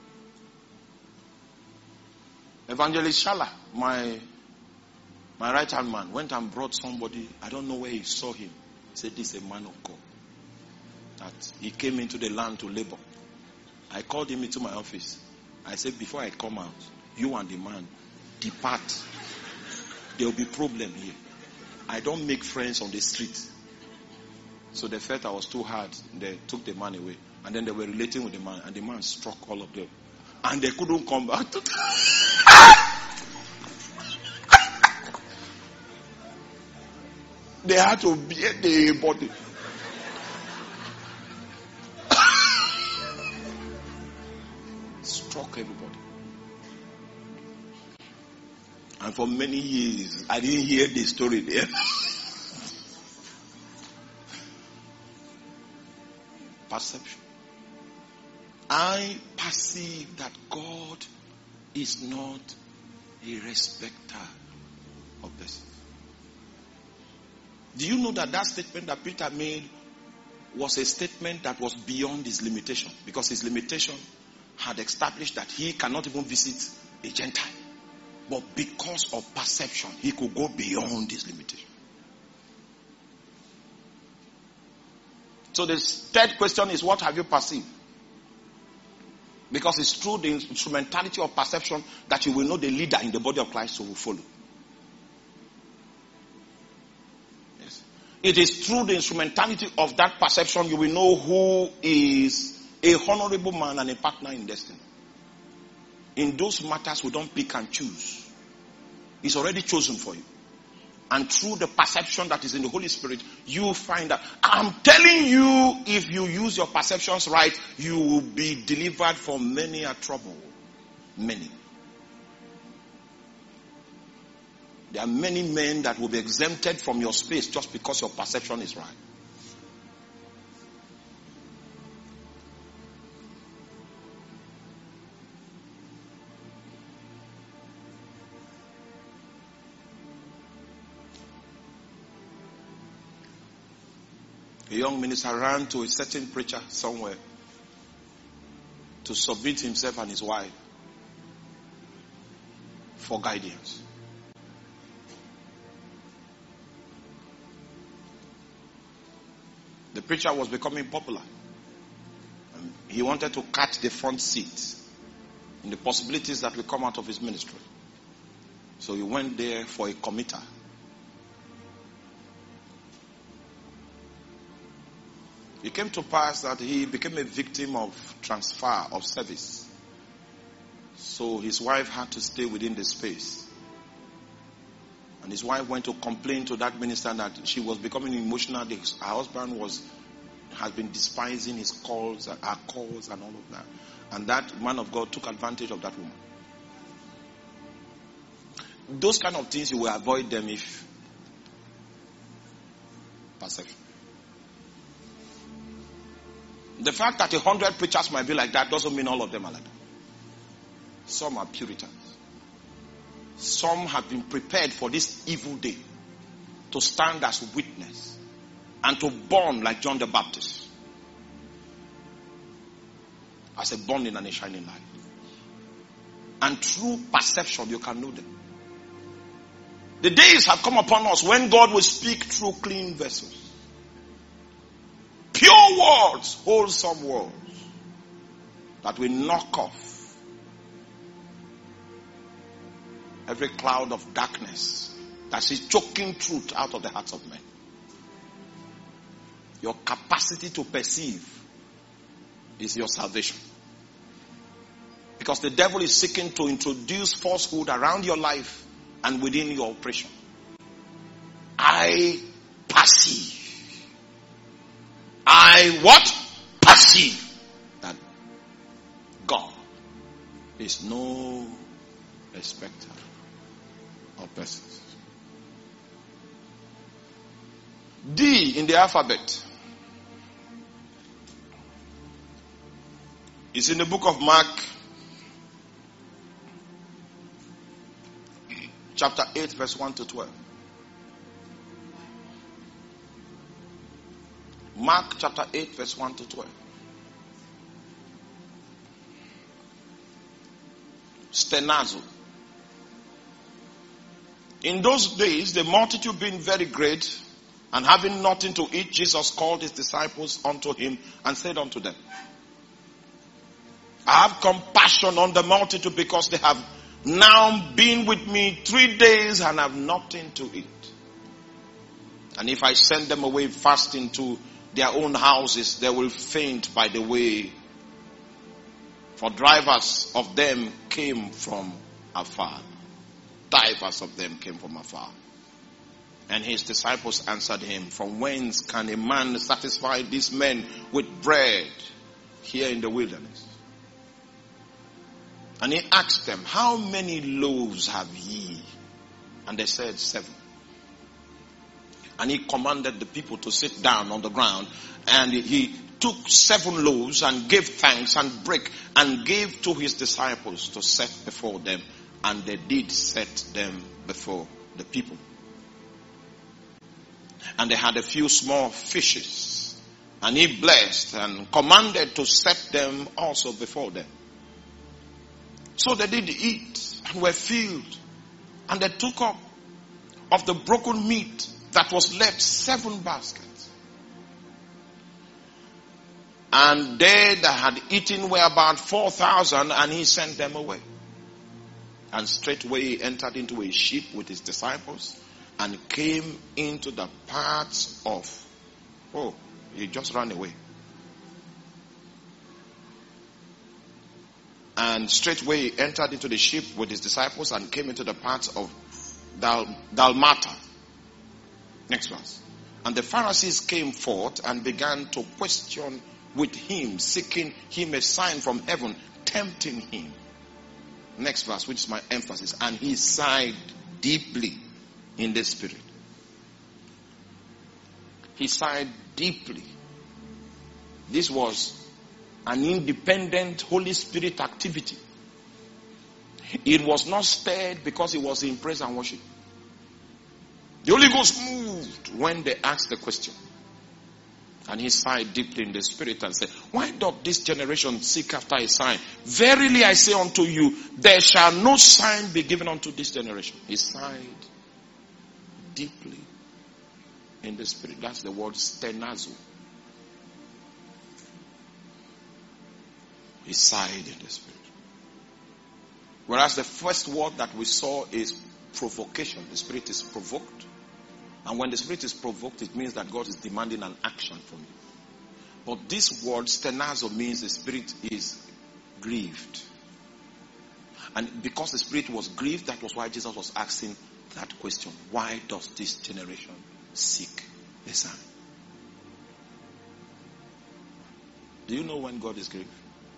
Evangelist Shala, my right hand man, went and brought somebody. I don't know where he saw him. He said, this is a man of God. That he came into the land to labor. I called him into my office. I said, before I come out, you and the man depart. There will be problem here. I don't make friends on the street. So they felt I was too hard. They took the man away. And then they were relating with the man. And the man struck all of them. And they couldn't come back. They had to bear the body. Struck everybody. And for many years, I didn't hear the story there. Perception. I perceive that God is not a respecter of persons. Do you know that statement that Peter made was a statement that was beyond his limitation? Because his limitation had established that he cannot even visit a Gentile. But because of perception, he could go beyond his limitation. So the third question is, what have you perceived? Because it's through the instrumentality of perception that you will know the leader in the body of Christ who will follow. Yes. It is through the instrumentality of that perception you will know who is a honorable man and a partner in destiny. In those matters, we don't pick and choose. It's already chosen for you. And through the perception that is in the Holy Spirit, you find that. I'm telling you, if you use your perceptions right, you will be delivered from many a trouble. Many. There are many men that will be exempted from your space just because your perception is right. A young minister ran to a certain preacher somewhere to submit himself and his wife for guidance. The preacher was becoming popular. And he wanted to catch the front seat in the possibilities that will come out of his ministry. So he went there for a committer. It came to pass that he became a victim of transfer of service. So his wife had to stay within the space. And his wife went to complain to that minister that she was becoming emotional. Her husband has been despising his calls, her calls and all of that. And that man of God took advantage of that woman. Those kind of things, you will avoid them if perception. The fact that 100 preachers might be like that doesn't mean all of them are like that. Some are Puritans. Some have been prepared for this evil day to stand as witness and to burn like John the Baptist as a burning and a shining light. And through perception you can know them. The days have come upon us when God will speak through clean vessels. Pure words, wholesome words that will knock off every cloud of darkness that is choking truth out of the hearts of men. Your capacity to perceive is your salvation. Because the devil is seeking to introduce falsehood around your life and within your operation. I perceive. I what? Perceive that God is no respecter of persons. D in the alphabet is in the book of Mark, chapter 8, verse 1 to 12. Mark chapter 8, verse 1 to 12. Stenazo. In those days, the multitude being very great, And having nothing to eat, Jesus called his disciples unto him and said unto them, I have compassion on the multitude, because they have now been with me 3 days and have nothing to eat. And if I send them away fasting to their own houses, they will faint by the way. For drivers of them came from afar. Divers of them came from afar. And his disciples answered him, From whence can a man satisfy these men with bread here in the wilderness? And he asked them, How many loaves have ye? And they said, 7. And he commanded the people to sit down on the ground. And he took 7 loaves and gave thanks and brake and gave to his disciples to set before them. And they did set them before the people. And they had a few small fishes. And he blessed and commanded to set them also before them. So they did eat and were filled. And they took up of the broken meat that was left 7 baskets. And they that had eaten were about 4,000, and he sent them away. And straightway he entered into a ship with his disciples and came into the parts of... Oh, he just ran away. And straightway he entered into the ship with his disciples and came into the parts of Dalmatia. Next verse. And the Pharisees came forth and began to question with him, seeking him a sign from heaven, tempting him. Next verse, which is my emphasis. And he sighed deeply in the spirit. He sighed deeply. This was an independent Holy Spirit activity. It was not stirred because it was in praise and worship. The Holy Ghost moved when they asked the question. And he sighed deeply in the spirit and said, Why doth this generation seek after a sign? Verily I say unto you, there shall no sign be given unto this generation. He sighed deeply in the spirit. That's the word stenazo. He sighed in the spirit. Whereas the first word that we saw is provocation. The spirit is provoked. And when the spirit is provoked, it means that God is demanding an action from you. But this word, stenazo, means the spirit is grieved. And because the spirit was grieved, that was why Jesus was asking that question. Why does this generation seek a sign? Do you know when God is grieved?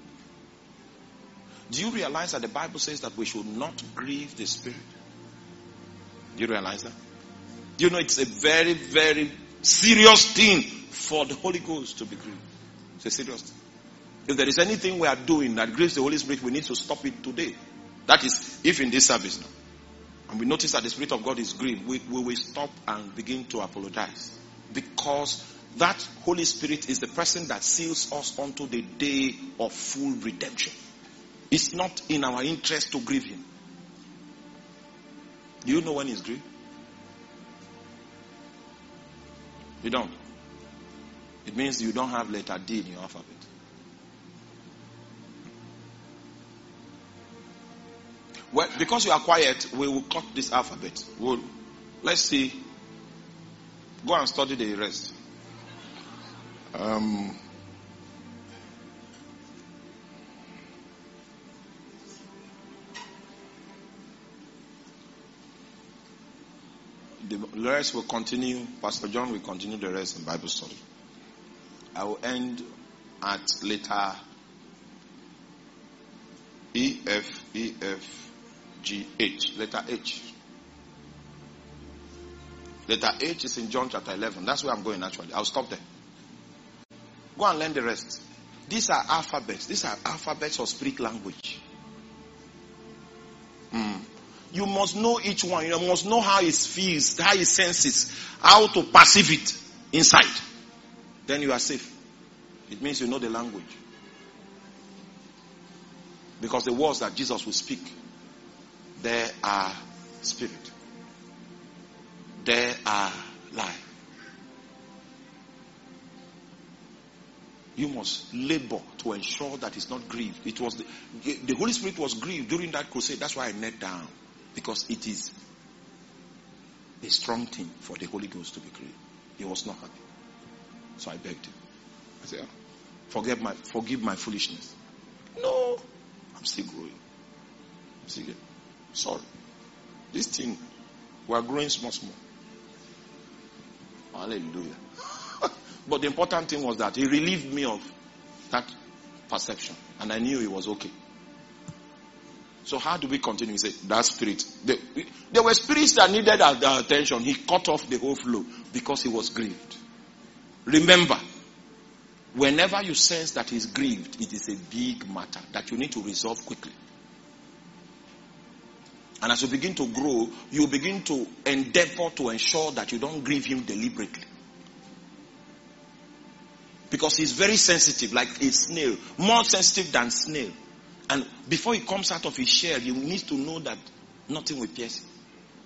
Do you realize that the Bible says that we should not grieve the Spirit? Do you realize that? Do you know it's a very, very serious thing for the Holy Ghost to be grieved? It's a serious thing. If there is anything we are doing that grieves the Holy Spirit, we need to stop it today. That is, if in this service now, and we notice that the Spirit of God is grieved, we will stop and begin to apologize. Because that Holy Spirit is the person that seals us unto the day of full redemption. It's not in our interest to grieve him. Do you know when he's grieved? You don't. It means you don't have letter D in your alphabet. Well, because you are quiet, we will cut this alphabet. Let's see. Go and study the rest. The rest will continue. Pastor John will continue the rest in Bible study. I will end at letter E, F, G, H. Letter H. Letter H is in John chapter 11. That's where I'm going actually. I'll stop there. Go and learn the rest. These are alphabets. These are alphabets of spirit language. You must know each one. You must know how it feels, how it senses, how to perceive it inside. Then you are safe. It means you know the language. Because the words that Jesus will speak, they are spirit. They are life. You must labor to ensure that it's not grieved. It was the Holy Spirit was grieved during that crusade. That's why I knelt down. Because it is a strong thing for the Holy Ghost to be grieved. He was not happy. So I begged him. I said, forgive my foolishness. No, I'm still growing. Sorry. This thing, we are growing small. Hallelujah. But the important thing was that he relieved me of that perception. And I knew he was okay. So how do we continue? He said, that spirit. There were spirits that needed our attention. He cut off the whole flow because he was grieved. Remember, whenever you sense that he's grieved, it is a big matter that you need to resolve quickly. And as you begin to grow, you begin to endeavor to ensure that you don't grieve him deliberately. Because he's very sensitive, like a snail. More sensitive than snail. And before he comes out of his shell, you need to know that nothing will pierce him.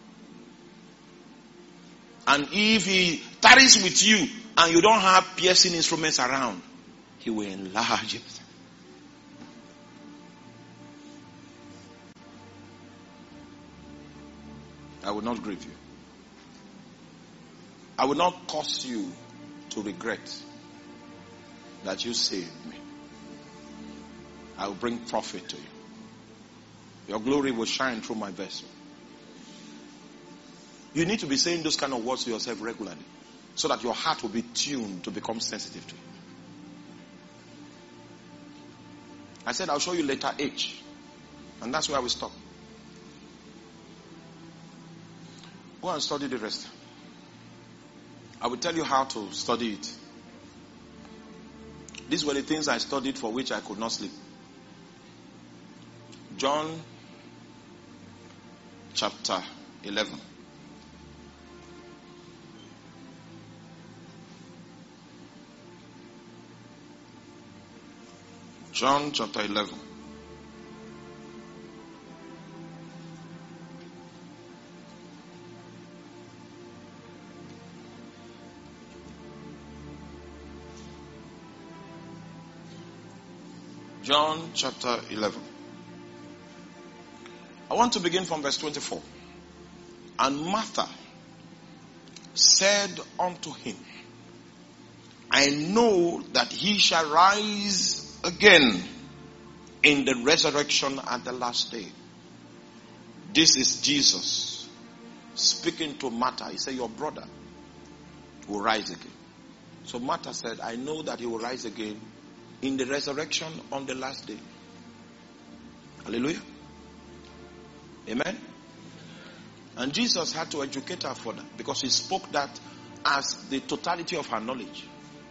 And if he tarries with you and you don't have piercing instruments around, he will enlarge it. I will not grieve you. I will not cause you to regret that you saved me. I will bring profit to you. Your glory will shine through my vessel. You need to be saying those kind of words to yourself regularly so that your heart will be tuned to become sensitive to it. I said I'll show you letter H. And that's where we stop. Go and study the rest. I will tell you how to study it. These were the things I studied for which I could not sleep. John chapter 11. John chapter 11. John chapter 11. I want to begin from verse 24. And Martha said unto him, I know that he shall rise again in the resurrection at the last day. This is Jesus speaking to Martha. He said, your brother will rise again. So Martha said, I know that he will rise again in the resurrection on the last day. Hallelujah. Amen. And Jesus had to educate her further because he spoke that as the totality of her knowledge.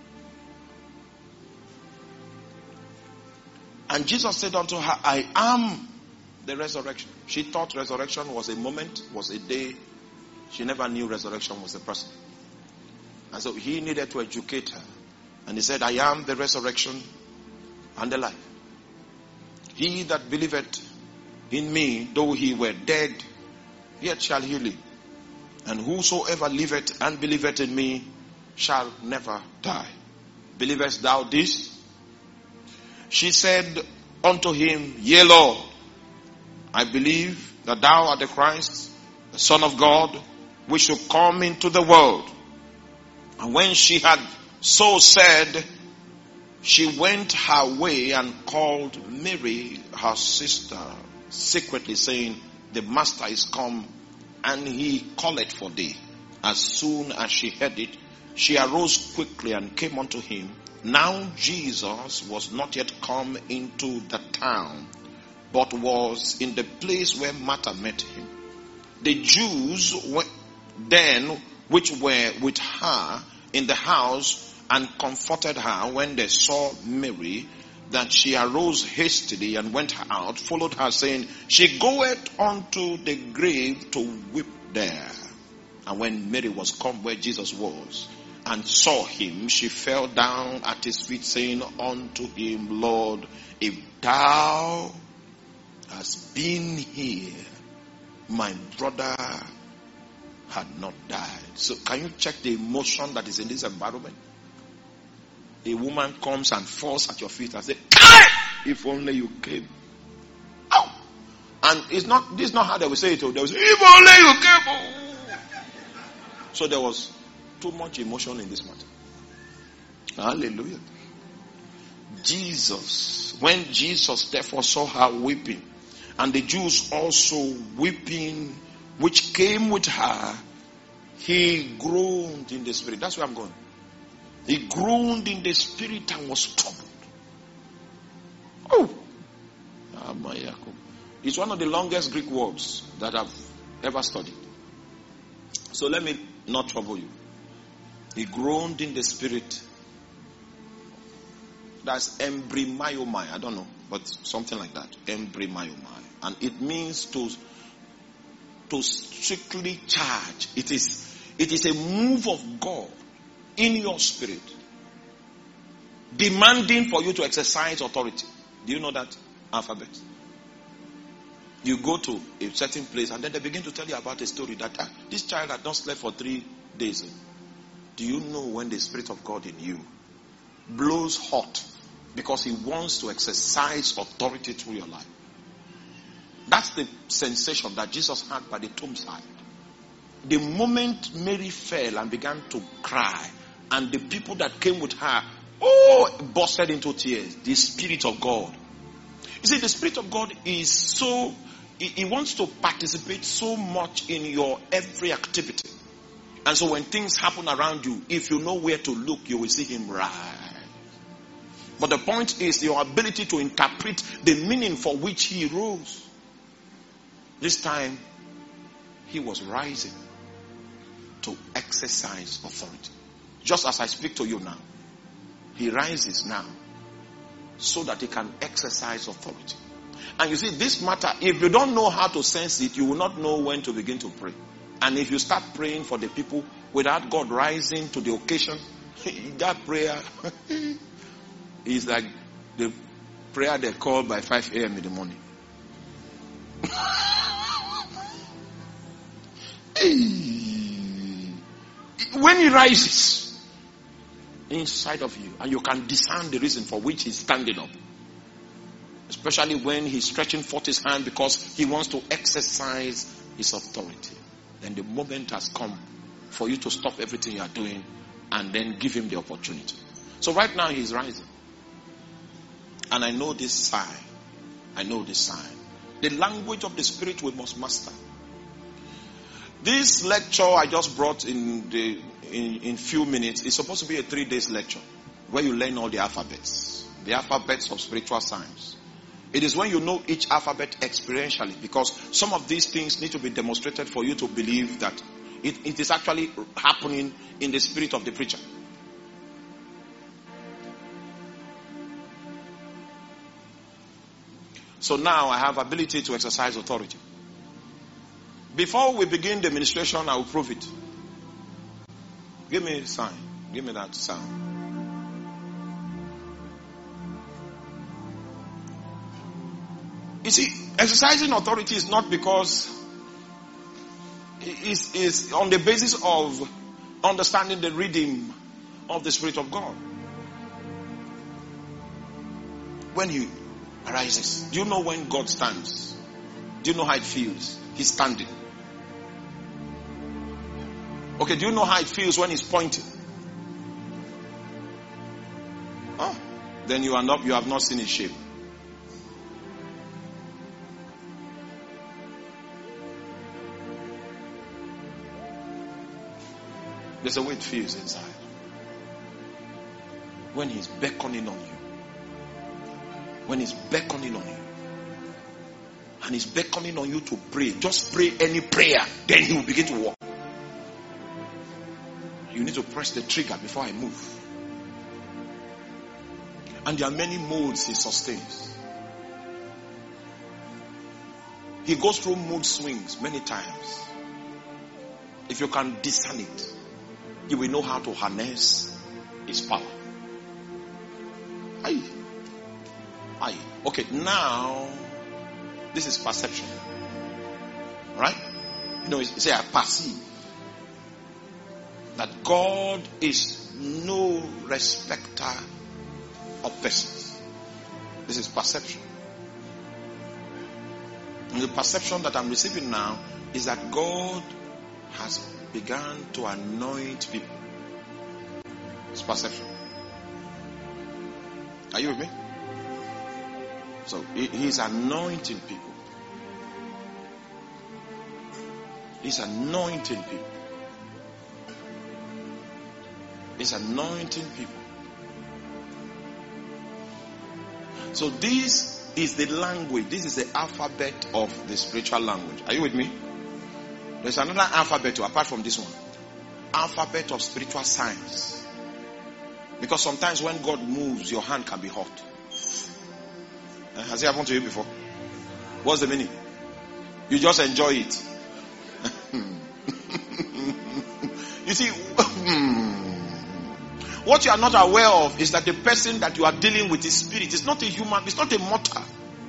And Jesus said unto her, I am the resurrection. She thought resurrection was a moment, was a day. She never knew resurrection was a person. And so he needed to educate her. And he said, I am the resurrection and the life. He that believeth in me, though he were dead, yet shall he live. And whosoever liveth and believeth in me shall never die. Believest thou this? She said unto him, Yea, Lord, I believe that thou art the Christ, the Son of God, which should come into the world. And when she had so said, she went her way and called Mary, her sister, secretly, saying, the master is come, and he calleth for thee. As soon as she heard it, she arose quickly and came unto him. Now Jesus was not yet come into the town, but was in the place where Martha met him. The Jews then which were with her in the house and comforted her when they saw Mary, that she arose hastily and went out, followed her, saying, she goeth unto the grave to weep there. And when Mary was come where Jesus was, and saw him, she fell down at his feet, saying unto him, Lord, if thou hast been here, my brother had not died. So can you check the emotion that is in this environment? A woman comes and falls at your feet and says, "Kai! If only you came." Oh! And this is not how they will say it. They will say, "If only you came." Oh. So there was too much emotion in this matter. Hallelujah. When Jesus therefore saw her weeping, and the Jews also weeping, which came with her, he groaned in the spirit. That's where I'm going. He groaned in the spirit and was troubled. Oh! It's one of the longest Greek words that I've ever studied. So let me not trouble you. He groaned in the spirit. That's embryomai. I don't know, but something like that. Embryomai. And it means to strictly charge. It is a move of God in your spirit, demanding for you to exercise authority. Do you know that alphabet? You go to a certain place and then they begin to tell you about a story that this child had not slept for 3 days. Do you know when the Spirit of God in you blows hot because he wants to exercise authority through your life? That's the sensation that Jesus had by the tomb side. The moment Mary fell and began to cry, and the people that came with her, busted into tears. The Spirit of God. You see, the Spirit of God is so, he wants to participate so much in your every activity. And so when things happen around you, if you know where to look, you will see him rise. But the point is your ability to interpret the meaning for which he rose. This time, he was rising to exercise authority. Just as I speak to you now. He rises now so that he can exercise authority. And you see, this matter, if you don't know how to sense it, you will not know when to begin to pray. And if you start praying for the people without God rising to the occasion, that prayer is like the prayer they call by 5 a.m. in the morning. When he rises inside of you, and you can discern the reason for which he's standing up, especially when he's stretching forth his hand because he wants to exercise his authority, then the moment has come for you to stop everything you are doing and then give him the opportunity. So right now he's rising, and I know this sign. The language of the Spirit we must master. This lecture I just brought in few minutes is supposed to be a 3 days lecture where you learn all the alphabets of spiritual science. It is when you know each alphabet experientially, because some of these things need to be demonstrated for you to believe that it is actually happening in the spirit of the preacher. So now I have ability to exercise authority. Before we begin the ministration, I will prove it. Give me a sign. Give me that sound. You see, exercising authority is not because it is on the basis of understanding the rhythm of the Spirit of God. When he arises, do you know when God stands? Do you know how it feels? He's standing. Okay, do you know how it feels when he's pointing? Then you have not seen his shape. There's a way it feels inside. When he's beckoning on you. When he's beckoning on you. And he's beckoning on you to pray. Just pray any prayer. Then he will begin to walk. You need to press the trigger before I move. And there are many modes he sustains. He goes through mood swings many times. If you can discern it, you will know how to harness his power. Aye. Okay, now this is perception. Right? You know, you say I perceive that God is no respecter of persons. This is perception. And the perception that I'm receiving now is that God has begun to anoint people. It's perception. Are you with me? So he's anointing people. He's anointing people. He's anointing people. So this is the language. This is the alphabet of the spiritual language. Are you with me? There's another alphabet too, apart from this one. Alphabet of spiritual science. Because sometimes when God moves, your hand can be hot. Has it happened to you before? What's the meaning? You just enjoy it. You see, what you are not aware of is that the person that you are dealing with is spirit. It's not a human, it's not a mortal.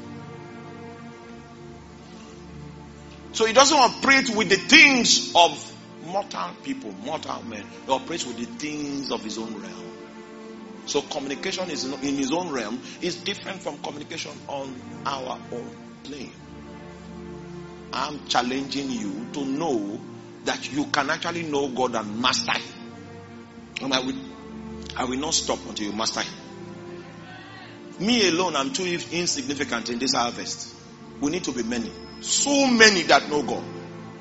So he doesn't operate with the things of mortal people, mortal men. He operates with the things of his own realm. So communication is in his own realm is different from communication on our own plane. I'm challenging you to know that you can actually know God and master him. And I will not stop until you master him. Me alone, I'm too insignificant in this harvest. We need to be many. So many that know God.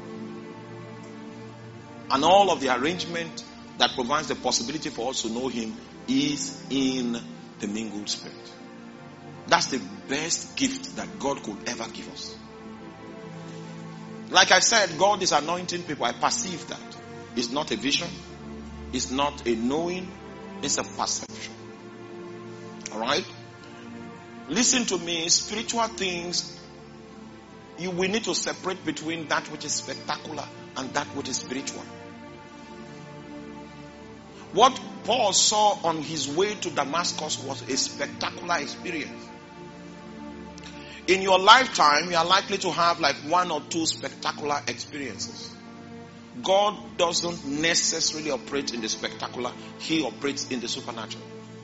And all of the arrangement that provides the possibility for us to know him is in the mingled spirit. That's the best gift that God could ever give us. Like I said, God is anointing people. I perceive that. It's not a vision. It's not a knowing. It's a perception. Alright? Listen to me. Spiritual things, we need to separate between that which is spectacular and that which is spiritual. What Paul saw on his way to Damascus was a spectacular experience. In your lifetime, you are likely to have like 1 or 2 spectacular experiences. God doesn't necessarily operate in the spectacular. He operates in the supernatural.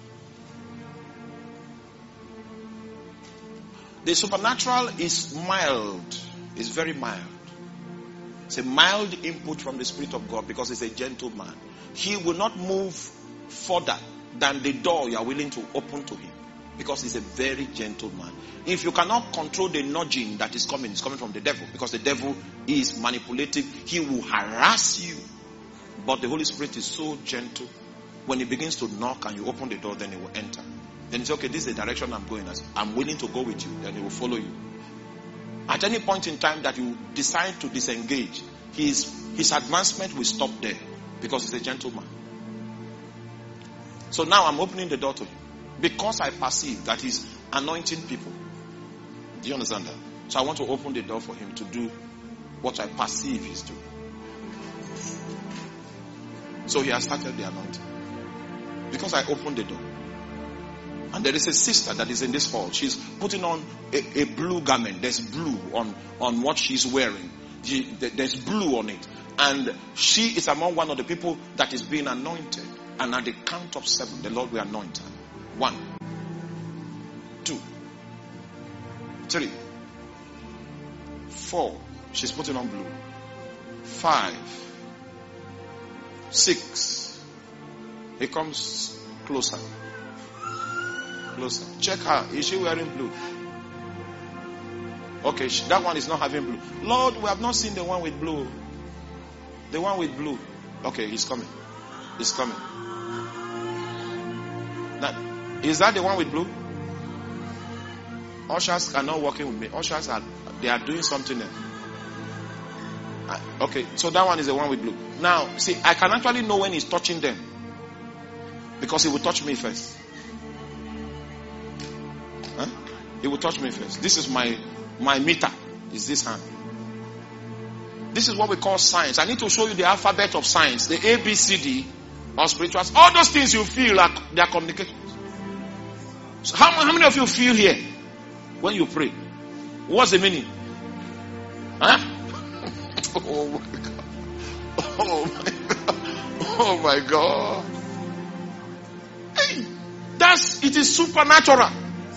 The supernatural is mild. It's very mild. It's a mild input from the Spirit of God because it's a gentleman. He will not move further than the door you are willing to open to him because he's a very gentle man. If you cannot control the nudging that is coming, it's coming from the devil because the devil is manipulative. He will harass you. But the Holy Spirit is so gentle. When he begins to knock and you open the door, then he will enter. Then it's okay, this is the direction I'm going. I'm willing to go with you. Then he will follow you. At any point in time that you decide to disengage, his advancement will stop there because he's a gentleman. So now I'm opening the door to him because I perceive that he's anointing people. Do you understand that? So I want to open the door for him to do what I perceive he's doing. So he has started the anointing because I opened the door. And there is a sister that is in this hall. She's putting on a blue garment. There's blue on what she's wearing. There's blue on it. And she is among one of the people that is being anointed. And at the count of 7, the Lord will anoint her. 1, 2, 3, 4. She's putting on blue. 5, 6. He comes closer. Closer. Check her. Is she wearing blue? Okay, that one is not having blue. Lord, we have not seen the one with blue. The one with blue. Okay, he's coming. He's coming. Now, is that the one with blue? Ushers are not working with me. Ushers they are doing something else. Okay, so that one is the one with blue. Now, see, I can actually know when he's touching them. Because he will touch me first. Huh? He will touch me first. This is my meter. Is this hand. This is what we call science. I need to show you the alphabet of science. The ABCD of spirituals. All those things you feel like they are communications. So how many of you feel here when you pray? What's the meaning? Huh? Oh my God. Oh my God. Oh my God. it is supernatural.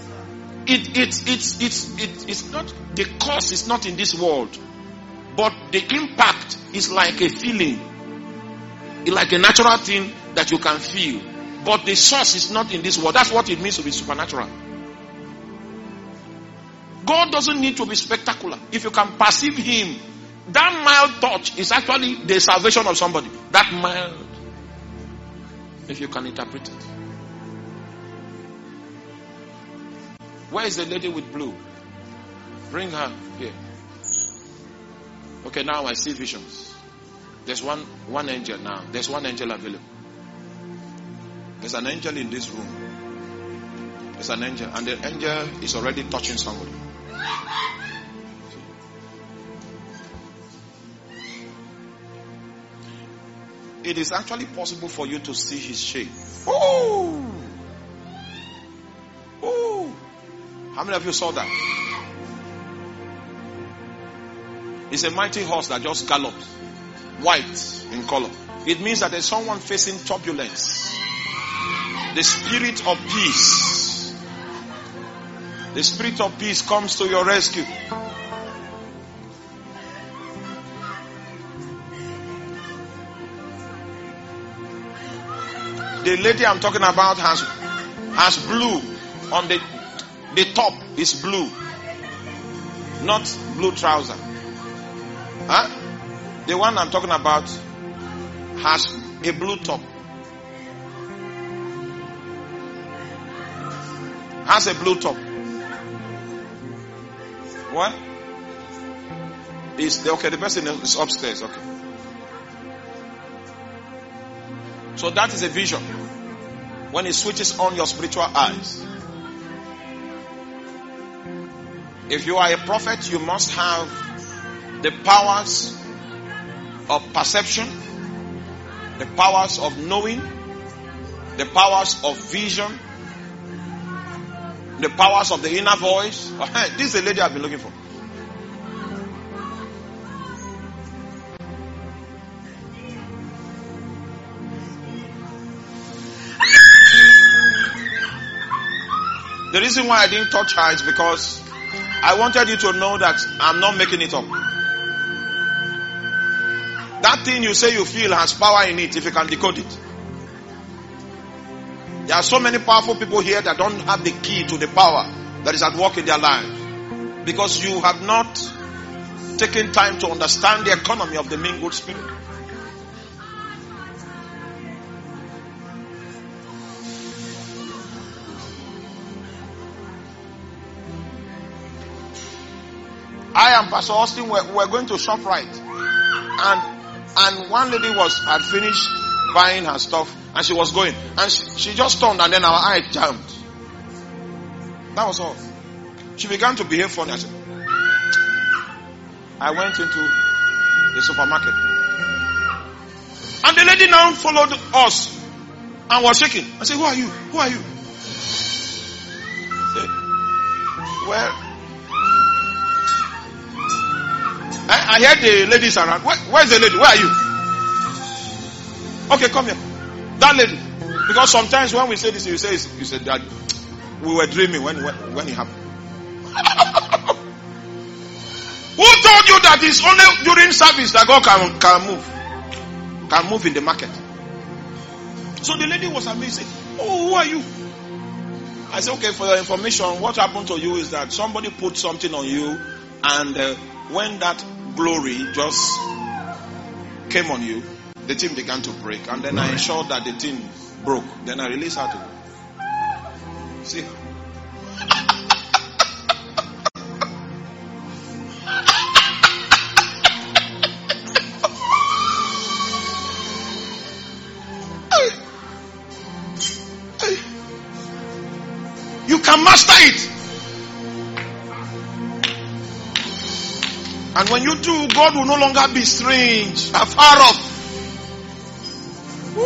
It's not, the cause is not in this world, but the impact is like a feeling. It's like a natural thing that you can feel. But the source is not in this world. That's what it means to be supernatural. God doesn't need to be spectacular. If you can perceive him, that mild touch is actually the salvation of somebody. That mild. If you can interpret it. Where is the lady with blue? Bring her here. Okay, now I see visions. There's one angel now. There's one angel available. There's an angel in this room. There's an angel. And the angel is already touching somebody. It is actually possible for you to see his shape. Oh! Oh! How many of you saw that? It's a mighty horse that just galloped. White in color. It means that there's someone facing turbulence. The spirit of peace. The spirit of peace comes to your rescue. The lady I'm talking about has blue on the top is blue, not blue trouser. Huh? The one I'm talking about has a blue top. Has a blue top. What? Okay, the person is upstairs. Okay. So that is a vision. When it switches on your spiritual eyes. If you are a prophet, you must have the powers of perception, the powers of knowing, the powers of vision, the powers of the inner voice. This is the lady I've been looking for. The reason why I didn't touch her is because I wanted you to know that I'm not making it up. That thing you say you feel has power in it if you can decode it. There are so many powerful people here that don't have the key to the power that is at work in their lives. Because you have not taken time to understand the economy of the mingled spirit. I and Pastor Austin were going to ShopRite, and one lady had finished buying her stuff, and she was going, and she just turned, and then our eye jammed. That was all. She began to behave funny. I went into the supermarket, and the lady now followed us and was shaking. I said, "Who are you? Who are you?" I said, "Well, I heard the ladies around. Where's the lady? Where are you?" "Okay, come here." That lady. Because sometimes when we say this, you say that we were dreaming when it happened. Who told you that it's only during service that God can move in the market? So the lady was amazed. "Oh, who are you?" I said, "Okay, for your information, what happened to you is that somebody put something on you, and when that glory just came on you, the thing began to break, and then I ensured that the thing broke. Then I released her to go." See? You can master it. And when you do, God will no longer be strange, afar off. Woo!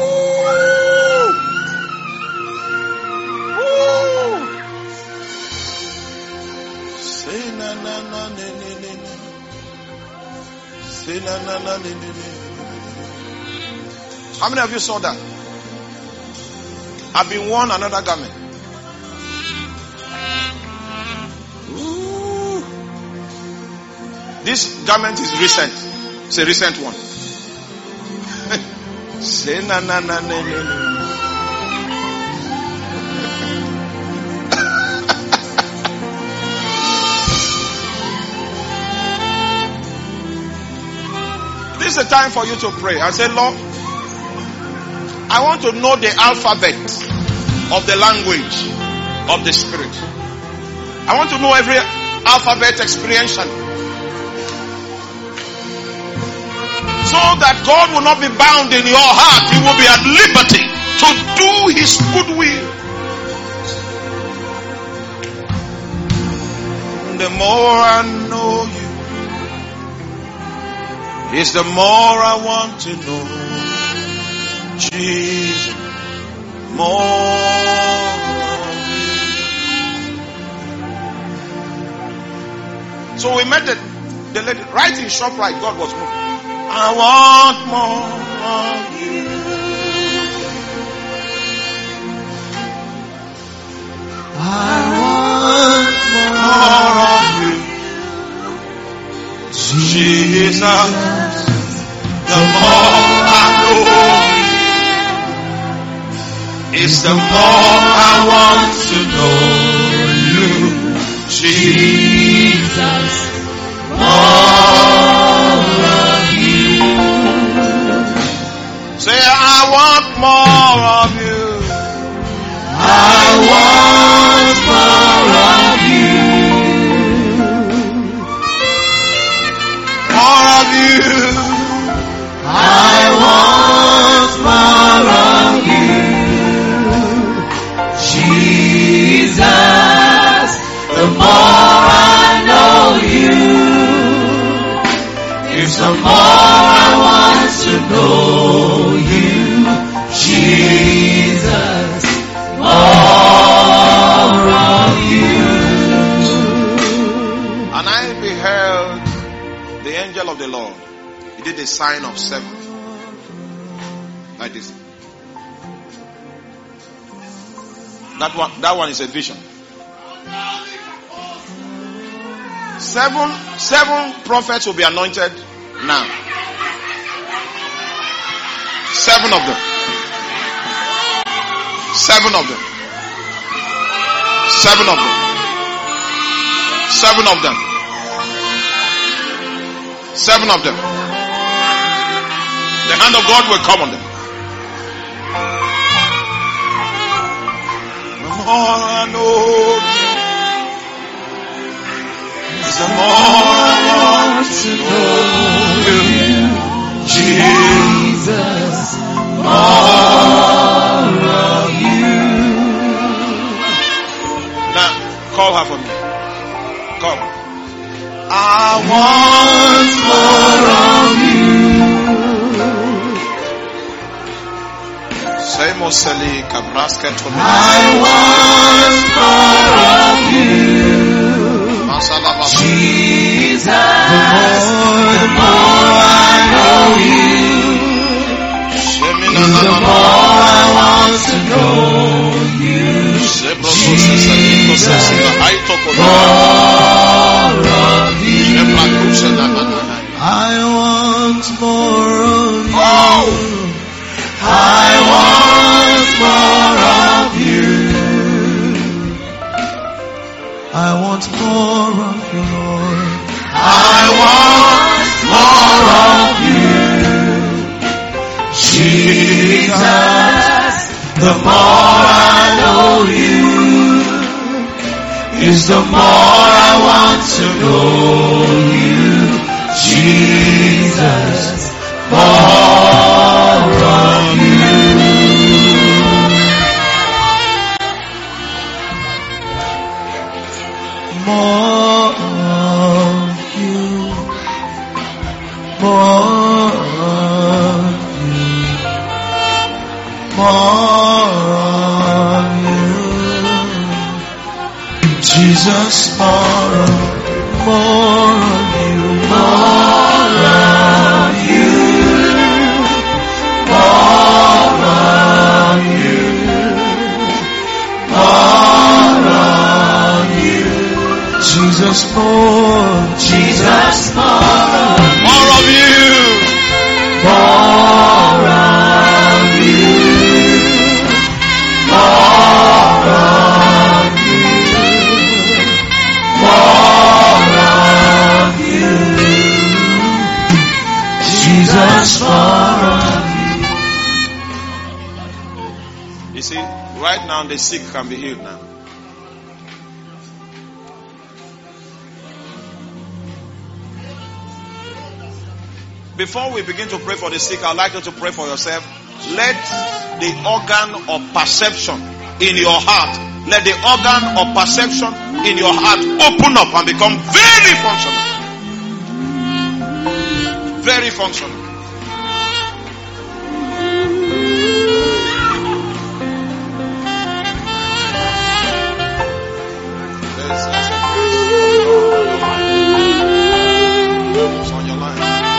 Woo! Say na na na ne ne ne ne. Say na na na ne ne ne. How many of you saw that? I've been worn another garment. This garment is recent. It's a recent one. Say na na na na na. This is a time for you to pray and say, Lord, I want to know the alphabet of the language of the Spirit. I want to know every alphabet experientially, so that God will not be bound in your heart. He will be at liberty to do His good will. The more I know you, is the more I want to know Jesus more. So we met the lady right in ShopRite. God was moving. I want more of you. I want more of you. Jesus, the more I know, is the more I want to know you. Jesus, more of you. Say, I want more of you. I want more of you. More of you. I want more of you. Jesus, the more I know you, is the more I want to know you. Jesus, more of you. And I beheld the angel of the Lord. He did a sign of 7. Like this. That one is a vision. 7 prophets will be anointed now. 7 of them. 7 of them. 7 of them. 7 of them. 7 of them. The hand of God will come on them. The more I know, the more I want to know you, Jesus, more of you. Now, call her for me. Come. I want more of you. Say Moseli Kabraska to me. I want more of you. Jesus, the more I know you, the more I want to know you. Jesus, more of you. I want more of you. I want more of you. I want more of you, Lord. I want more of you. Jesus, the more I know you, is the more I want to know you. Jesus, more of you. More of you, more of you, more of you, Jesus, more of you, more of you, more of you, more of you. Jesus more, Jesus more. Jesus, more of you. You see, right now the sick can be healed now. Before we begin to pray for the sick, I'd like you to pray for yourself. Let the organ of perception in your heart, let the organ of perception in your heart open up and become very functional. Very functional. It's on your line.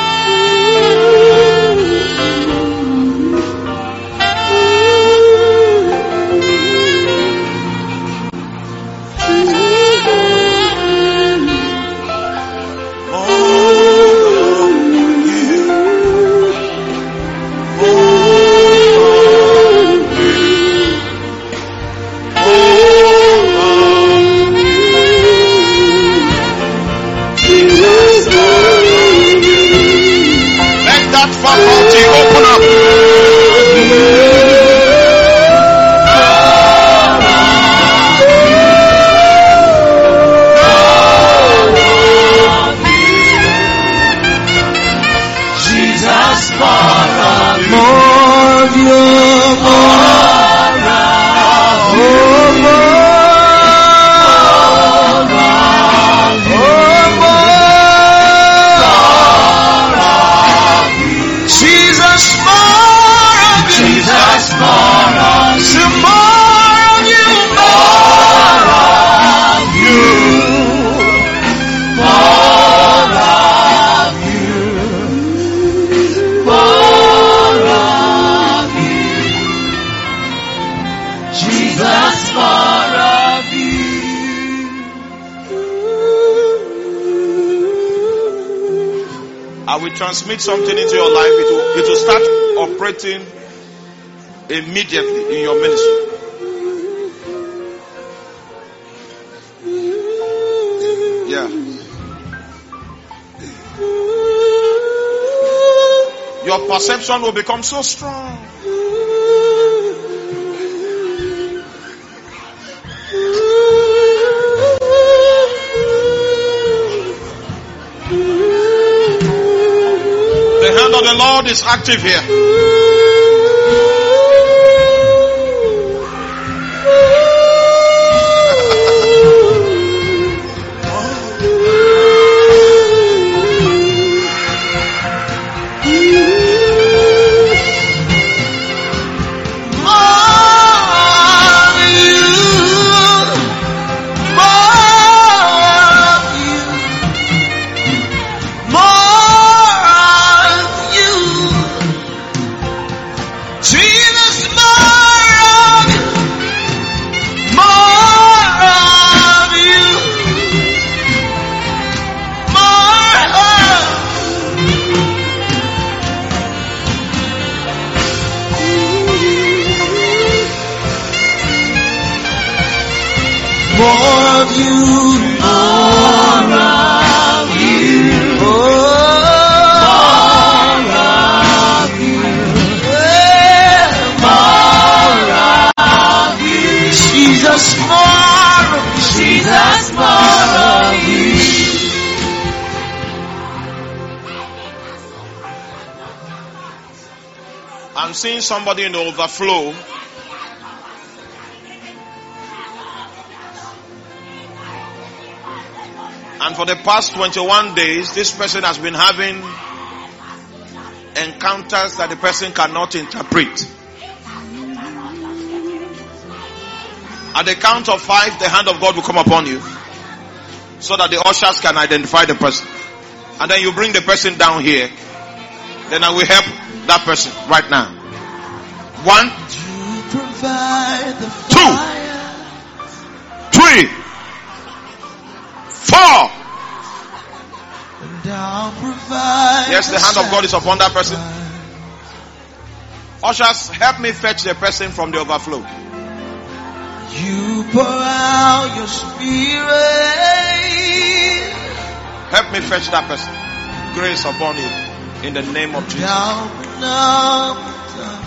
Faculty open up. Jesus, more of you, Transmit something into your life, it will start operating immediately in your ministry. Yeah. Your perception will become so strong. The Lord is active here. I'm seeing somebody in the overflow. And for the past 21 days, this person has been having encounters that the person cannot interpret. At the count of 5, the hand of God will come upon you so that the ushers can identify the person. And then you bring the person down here. Then I will help that person right now. 1, 2, 3, 4. Yes, the hand of God is upon that person. Ushers, help me fetch the person from the overflow. You pour out your spirit. Help me fetch that person. Grace upon you. In the name of Jesus. Down, down, down.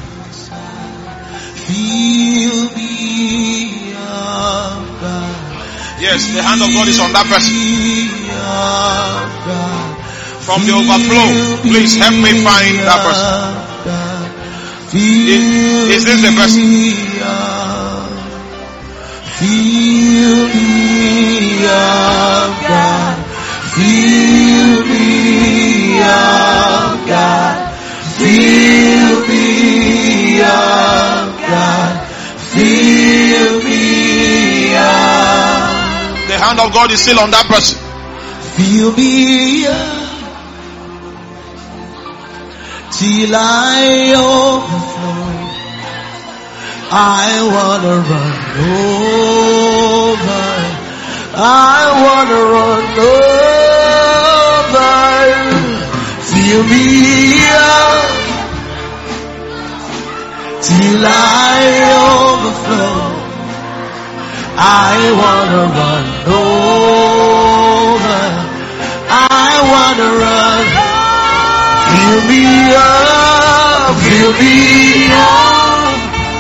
Feel me up, God. Yes, the hand of God is on that person. From the overflow, please help me find that person. Is this the person? Feel me up, God. Feel me up, God. Feel me up, God. Feel me up. The hand of God is still on that person. Feel me up till I overflow. I wanna run over. I wanna run over. Feel me up till I overflow. I wanna run over. I wanna run. Fill me up, fill me up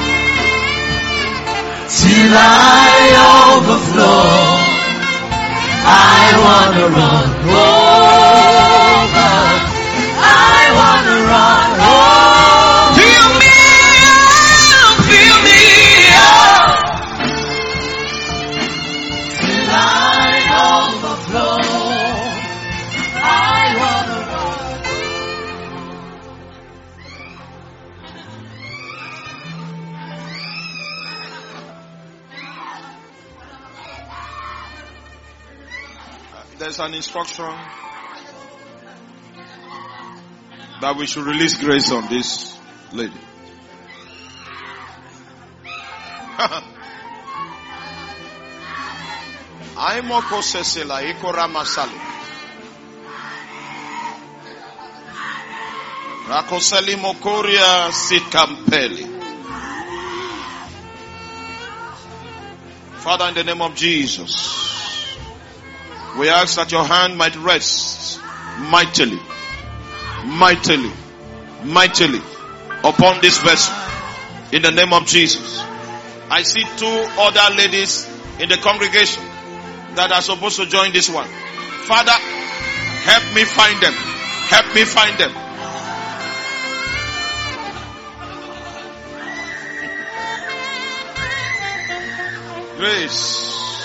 till I overflow. I wanna run over. I wanna run over. Fill me up, fill me up till I overflow. I wanna run. There's an instruction that we should release grace on this lady. Aimoko sesela ikora masali. Rakoseli mokoria sikampeli. Father, in the name of Jesus, we ask that your hand might rest mightily, mightily, mightily upon this vessel. In the name of Jesus. I see 2 other ladies in the congregation that are supposed to join this one. Father, help me find them. Help me find them. Grace.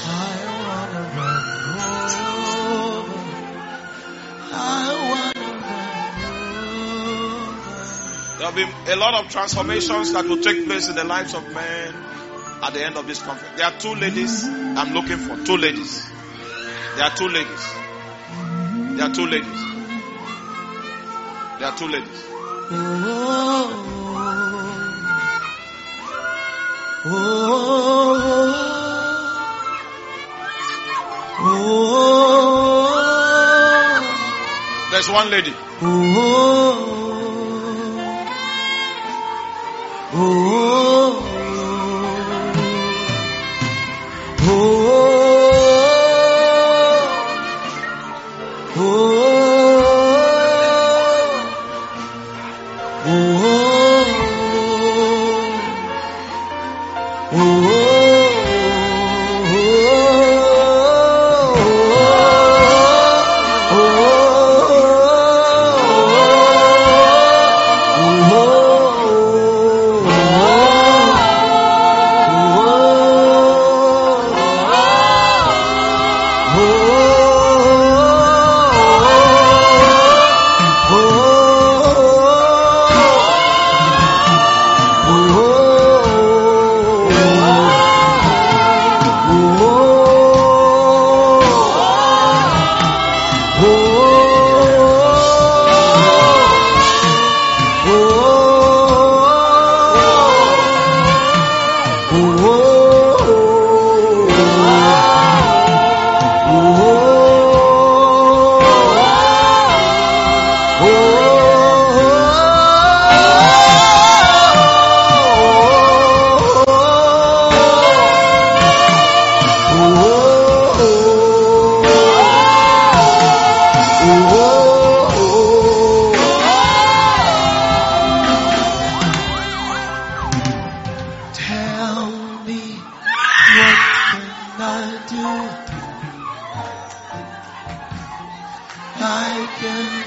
There will be a lot of transformations that will take place in the lives of men at the end of this conference. There are 2 ladies I'm looking for. 2 ladies. There are 2 ladies. There are 2 ladies. There are 2 ladies. There's one lady.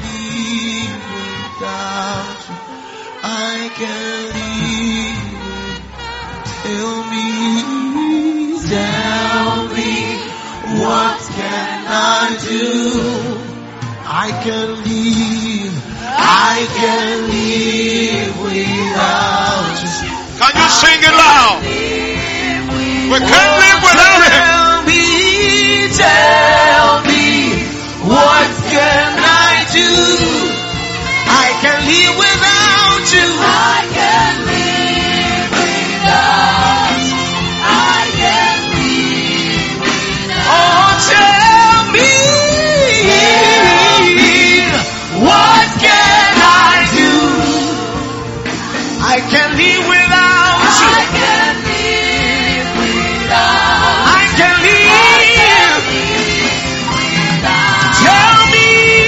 live without you. I can't live. Tell me, what can I do? I can't live without you. Can you sing it loud? We can't live without him. Tell me, what can I do? I can live without you. I can live without you. I can live without you. Oh, tell me, what can I do? I can live without you. I can live without you. I can live without you. Tell me,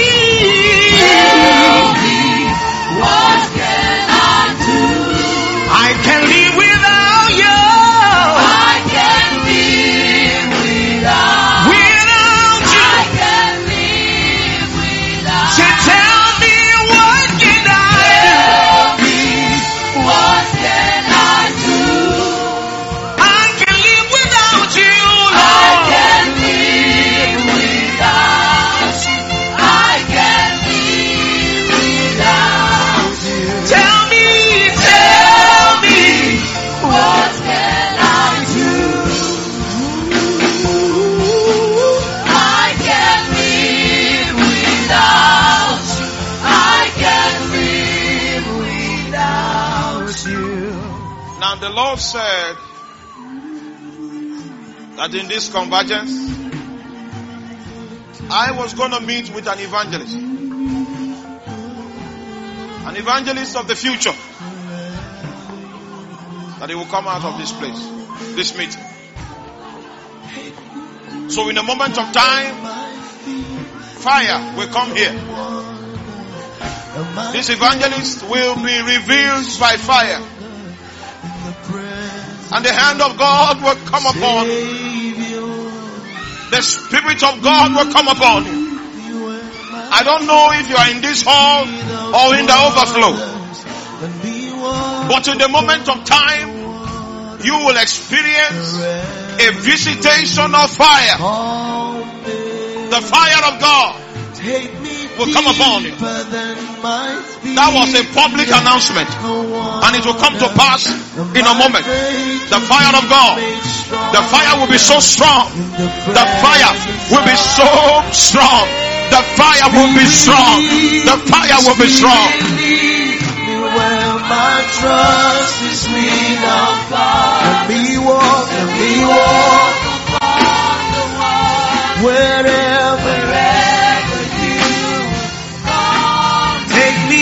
what can I do? I can live without you. I can live without you. I can live without you. Tell me, what can I do? What can I do? I can live without you, Lord. I can live without you. I can live without you. Tell me, what can I do? I can live without you. I can live without you. Now the Lord said that in this convergence, I was going to meet with an evangelist of the future, that he will come out of this place, this meeting. So in a moment of time, fire will come here. This evangelist will be revealed by fire, and the hand of God will come upon him. The Spirit of God will come upon him. I don't know if you are in this hall or in the overflow, but in the moment of time, you will experience a visitation of fire. The fire of God will come upon you. That was a public announcement, and it will come to pass in a moment. The fire of God, the fire will be so strong. The fire will be so strong. The fire will be strong. The fire will be strong. Where my trust is without fire. Let me walk upon the water. Wherever you come. Take me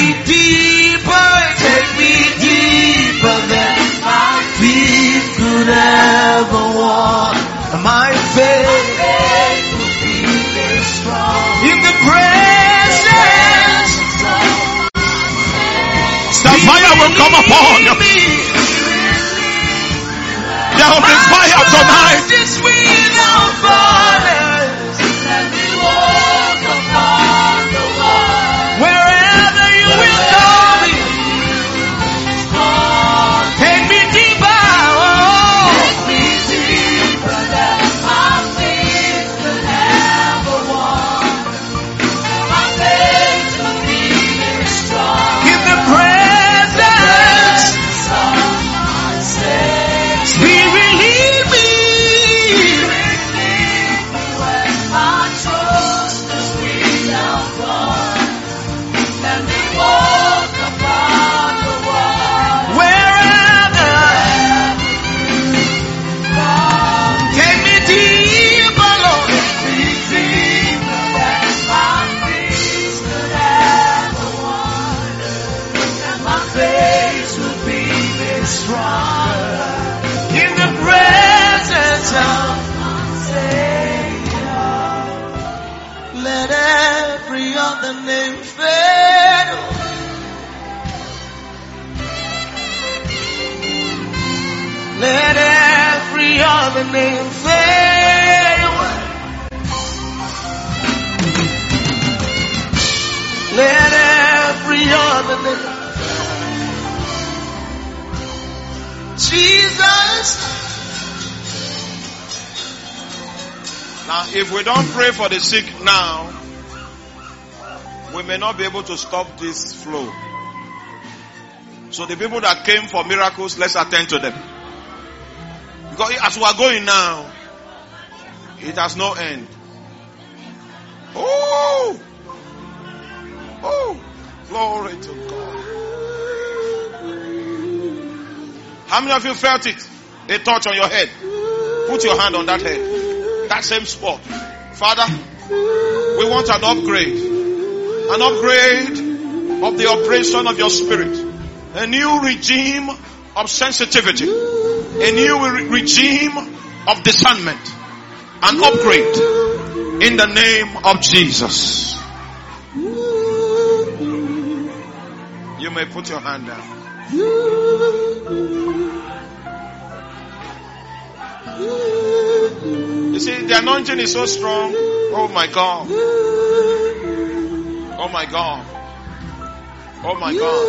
deeper than my feet could ever walk. My faith will be very strong. In the presence, the fire will come upon you. There will be fire tonight. Wherever you will go, take me deeper. Take me deeper than my feet could ever walk. My faith will be very strong. In the presence of my Savior, Spirit, lead me. Where my trust is without God. Let me walk upon the water. Wherever take me deeper, Lord. Take me deeper than my feet could ever wander. And my faith will be very strong. In the presence of my Savior, let every other name fade away. Let every other name fade away. Let every other name. Jesus. Now, if we don't pray for the sick now, we may not be able to stop this flow. So the people that came for miracles, let's attend to them. Because as we are going now, it has no end. Oh! Oh! Glory to God. How many of you felt it? A touch on your head. Put your hand on that head. That same spot. Father, we want an upgrade. An upgrade of the operation of your spirit. A new regime of sensitivity. A new regime of discernment. An upgrade in the name of Jesus. You may put your hand down. You see, the anointing is so strong. Oh my God. Oh my God. Oh my God.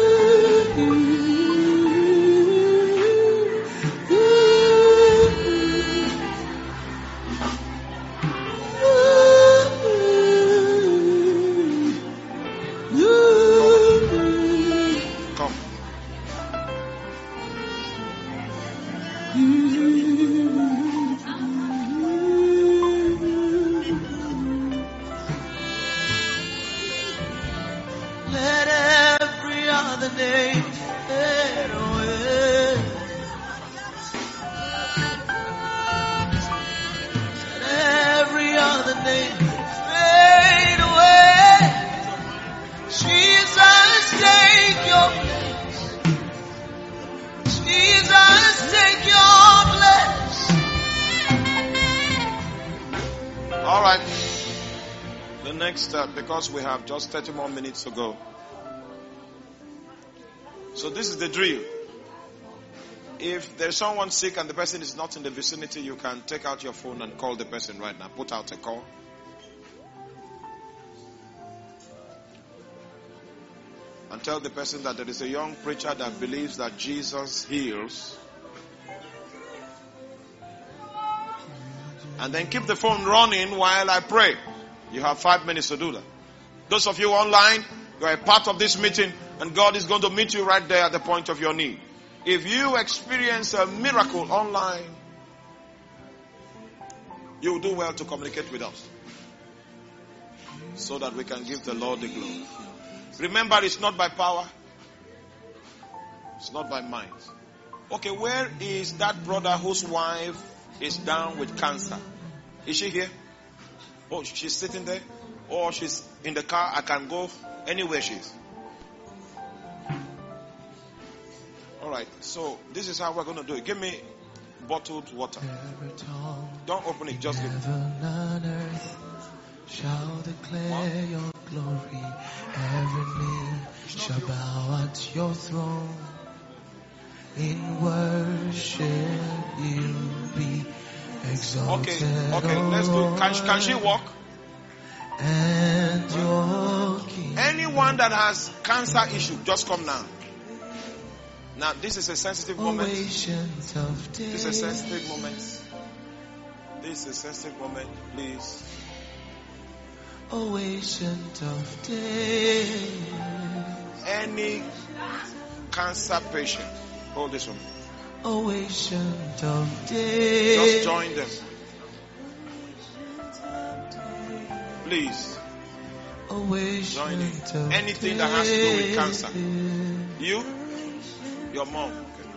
Because we have just 30 more minutes to go. So this is the drill. If there's someone sick and the person is not in the vicinity, you can take out your phone and call the person right now. Put out a call. And tell the person that there is a young preacher that believes that Jesus heals. And then keep the phone running while I pray. You have 5 minutes to do that. Those of you online, you are a part of this meeting, and God is going to meet you right there at the point of your need. If you experience a miracle online, you will do well to communicate with us so that we can give the Lord the glory. Remember, it's not by power, it's not by might. Okay, where is that brother whose wife is down with cancer? Is she here? Oh, she's sitting there? Or she's in the car? I can go anywhere she is. Alright, so this is how we're going to do it. Give me bottled water. Don't open it, just give it. Shall declare your glory. Every knee shall bow at your throne. In worship you'll be exalted. Okay, let's do it. Can she walk? And your King. Anyone that has cancer issue, just come now. Now, this is a sensitive moment. This is a sensitive moment. This is a sensitive moment, please. O ancient of days. Any cancer patient, hold this one. O ancient of days. Just join them. Please. Join in. Anything that has to do with cancer. You? Your mom.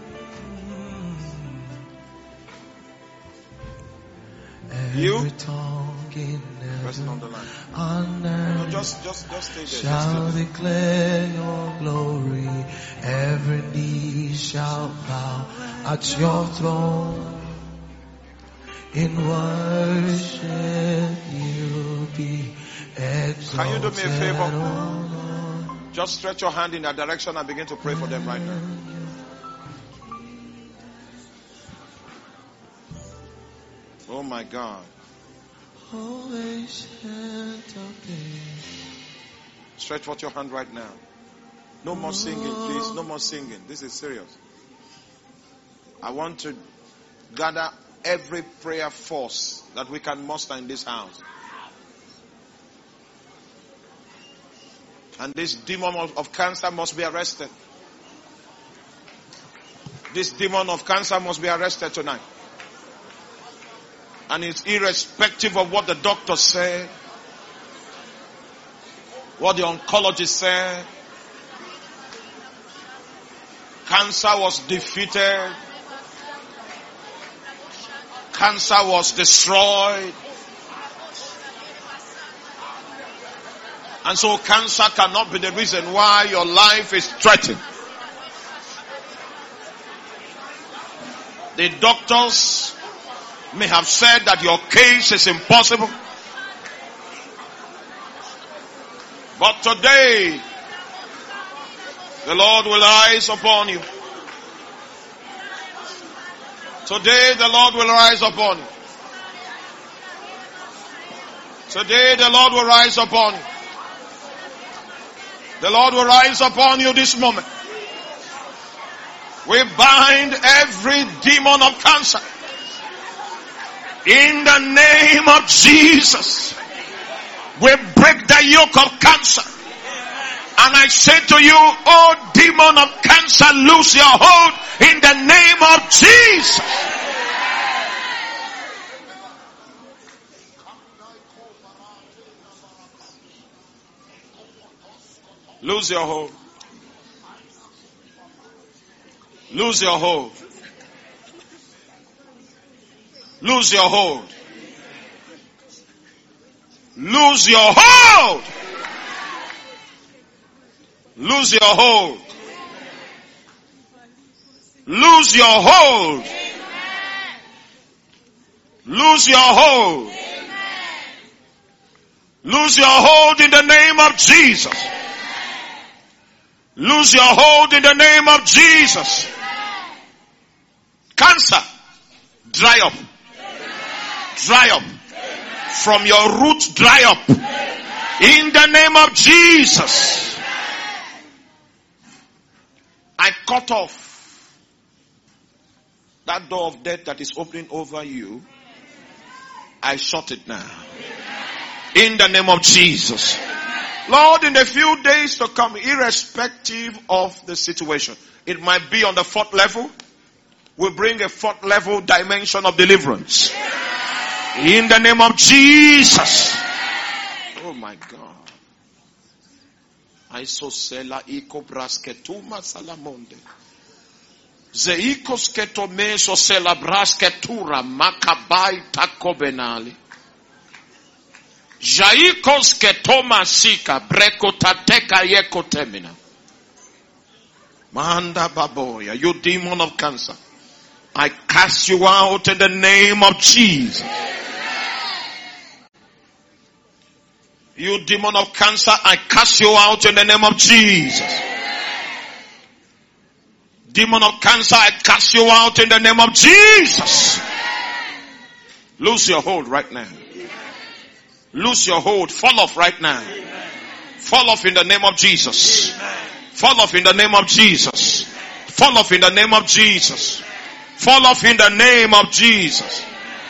Okay. You? Person on the line. No, just stay there. Shall declare your glory. Every knee shall bow at your throne. In worship you'll be exalted. Can you do me a favor? Just stretch your hand in that direction and begin to pray for them right now. Oh my God. O ancient of days. Stretch forth your hand right now. No more singing, please. No more singing. This is serious. I want to gather every prayer force that we can muster in this house. And this demon of cancer must be arrested. This demon of cancer must be arrested tonight. And it's irrespective of what the doctor said, what the oncologist said. Cancer was defeated. Cancer was destroyed. And so cancer cannot be the reason why your life is threatened. The doctors may have said that your case is impossible. But today, the Lord will rise upon you. Today, the Lord will rise upon you. Today, the Lord will rise upon you. The Lord will rise upon you this moment. We bind every demon of cancer. In the name of Jesus. We break the yoke of cancer. And I say to you, oh demon of cancer, lose your hold in the name of Jesus. Lose your hold. Lose your hold. Lose your hold. Lose your hold. Lose your hold. Lose your hold. Lose your hold. Lose your hold in the name of Jesus. Lose your hold in the name of Jesus. Cancer, dry up. Dry up. From your roots, dry up. In the name of Jesus. I cut off that door of death that is opening over you. I shut it now. In the name of Jesus. Lord, in a few days to come, irrespective of the situation, it might be on the 4th level. We bring a 4th level dimension of deliverance. In the name of Jesus. Oh my God. Isosela iko brasketuma salamonde. Zeikos ketomeso sela brasketura makabai takobenali. Jaikos ketoma sika brekotateka yekotemina. Manda baboya, you demon of cancer. I cast you out in the name of Jesus. You demon of cancer, I cast you out in the name of Jesus. Demon of cancer, I cast you out in the name of Jesus. Lose your hold right now. Lose your hold. Fall off right now. Fall off in the name of Jesus. Fall off in the name of Jesus. Fall off in the name of Jesus. Fall off in the name of Jesus.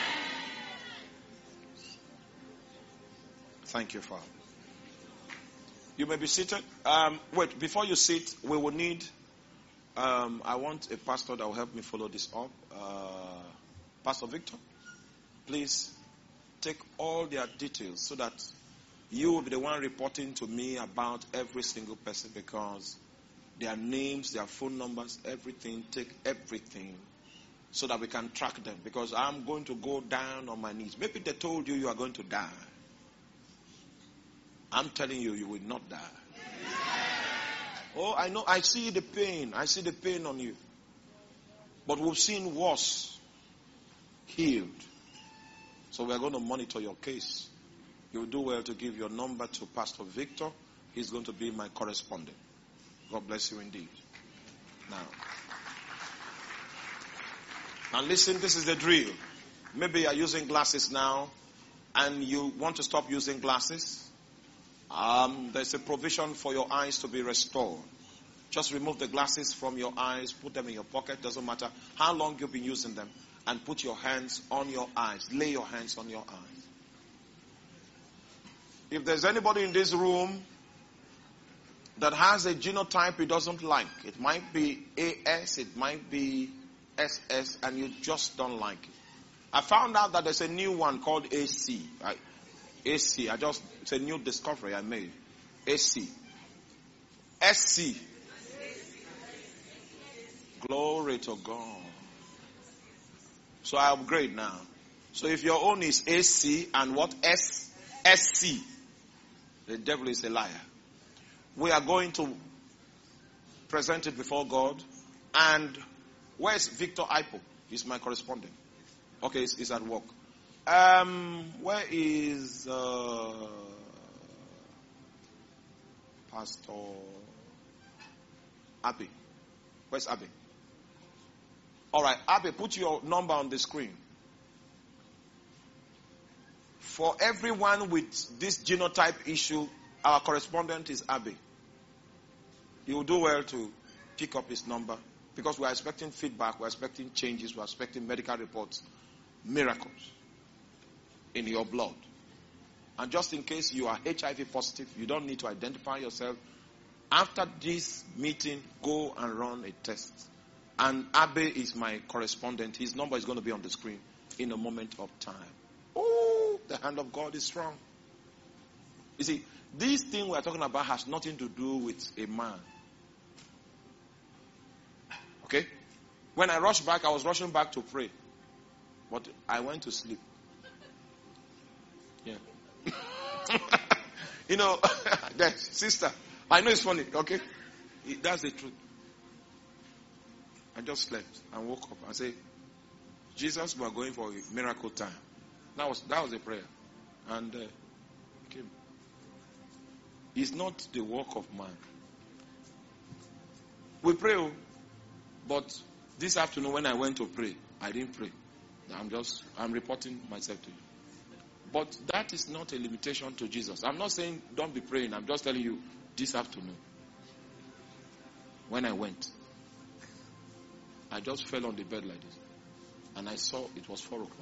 Thank you, Father. You may be seated. Wait, before you sit, we will need, I want a pastor that will help me follow this up. Pastor Victor, please take all their details so that you will be the one reporting to me about every single person, because their names, their phone numbers, everything, take everything so that we can track them, because I'm going to go down on my knees. Maybe they told you you are going to die. I'm telling you, you will not die. Oh, I know, I see the pain. I see the pain on you. But we've seen worse healed. So we are going to monitor your case. You will do well to give your number to Pastor Victor. He's going to be my correspondent. God bless you indeed. Now listen, this is the drill. Maybe you are using glasses now and you want to stop using glasses. There's a provision for your eyes to be restored. Just remove the glasses from your eyes, put them in your pocket, doesn't matter how long you've been using them, and put your hands on your eyes. Lay your hands on your eyes. If there's anybody in this room that has a genotype he doesn't like, it might be AS, it might be SS, and you just don't like it. I found out that there's a new one called AC. It's a new discovery I made. AC. SC. Glory to God. So I upgrade now. So if your own is AC and what? SC. The devil is a liar. We are going to present it before God. And where's Victor Ipo? He's my correspondent. Okay, he's at work. Where is Pastor Abby? Where's Abby? All right, Abby, put your number on the screen. For everyone with this genotype issue, our correspondent is Abby. He will do well to pick up his number because we are expecting feedback, we are expecting changes, we are expecting medical reports, miracles in your blood. And just in case you are HIV positive, you don't need to identify yourself. After this meeting, go and run a test. And Abe is my correspondent. His number is going to be on the screen in a moment of time. Oh, the hand of God is strong. You see, this thing we are talking about has nothing to do with a man. Okay? When I rushed back, I was rushing back to pray. But I went to sleep. Yeah. You know, sister, I know it's funny, okay? That's the truth. I just slept and woke up and said, Jesus, we are going for a miracle time. That was a prayer. And came. It's not the work of man. We pray, but this afternoon when I went to pray, I didn't pray. I'm reporting myself to you. But that is not a limitation to Jesus. I'm not saying don't be praying. I'm just telling you this afternoon. When I went, I just fell on the bed like this. And I saw it was 4 o'clock.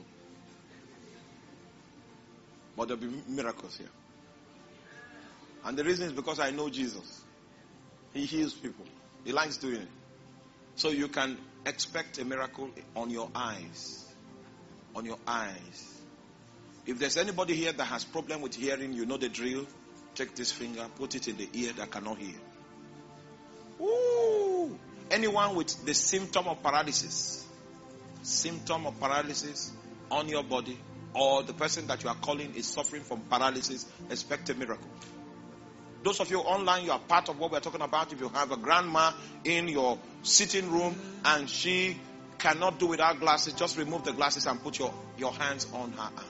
But there'll be miracles here. And the reason is because I know Jesus. He heals people. He likes doing it. So you can expect a miracle on your eyes. On your eyes. If there's anybody here that has problem with hearing, you know the drill. Take this finger, put it in the ear that cannot hear. Ooh. Anyone with the symptom of paralysis on your body, or the person that you are calling is suffering from paralysis, expect a miracle. Those of you online, you are part of what we're talking about. If you have a grandma in your sitting room and she cannot do without glasses, just remove the glasses and put your hands on her eye.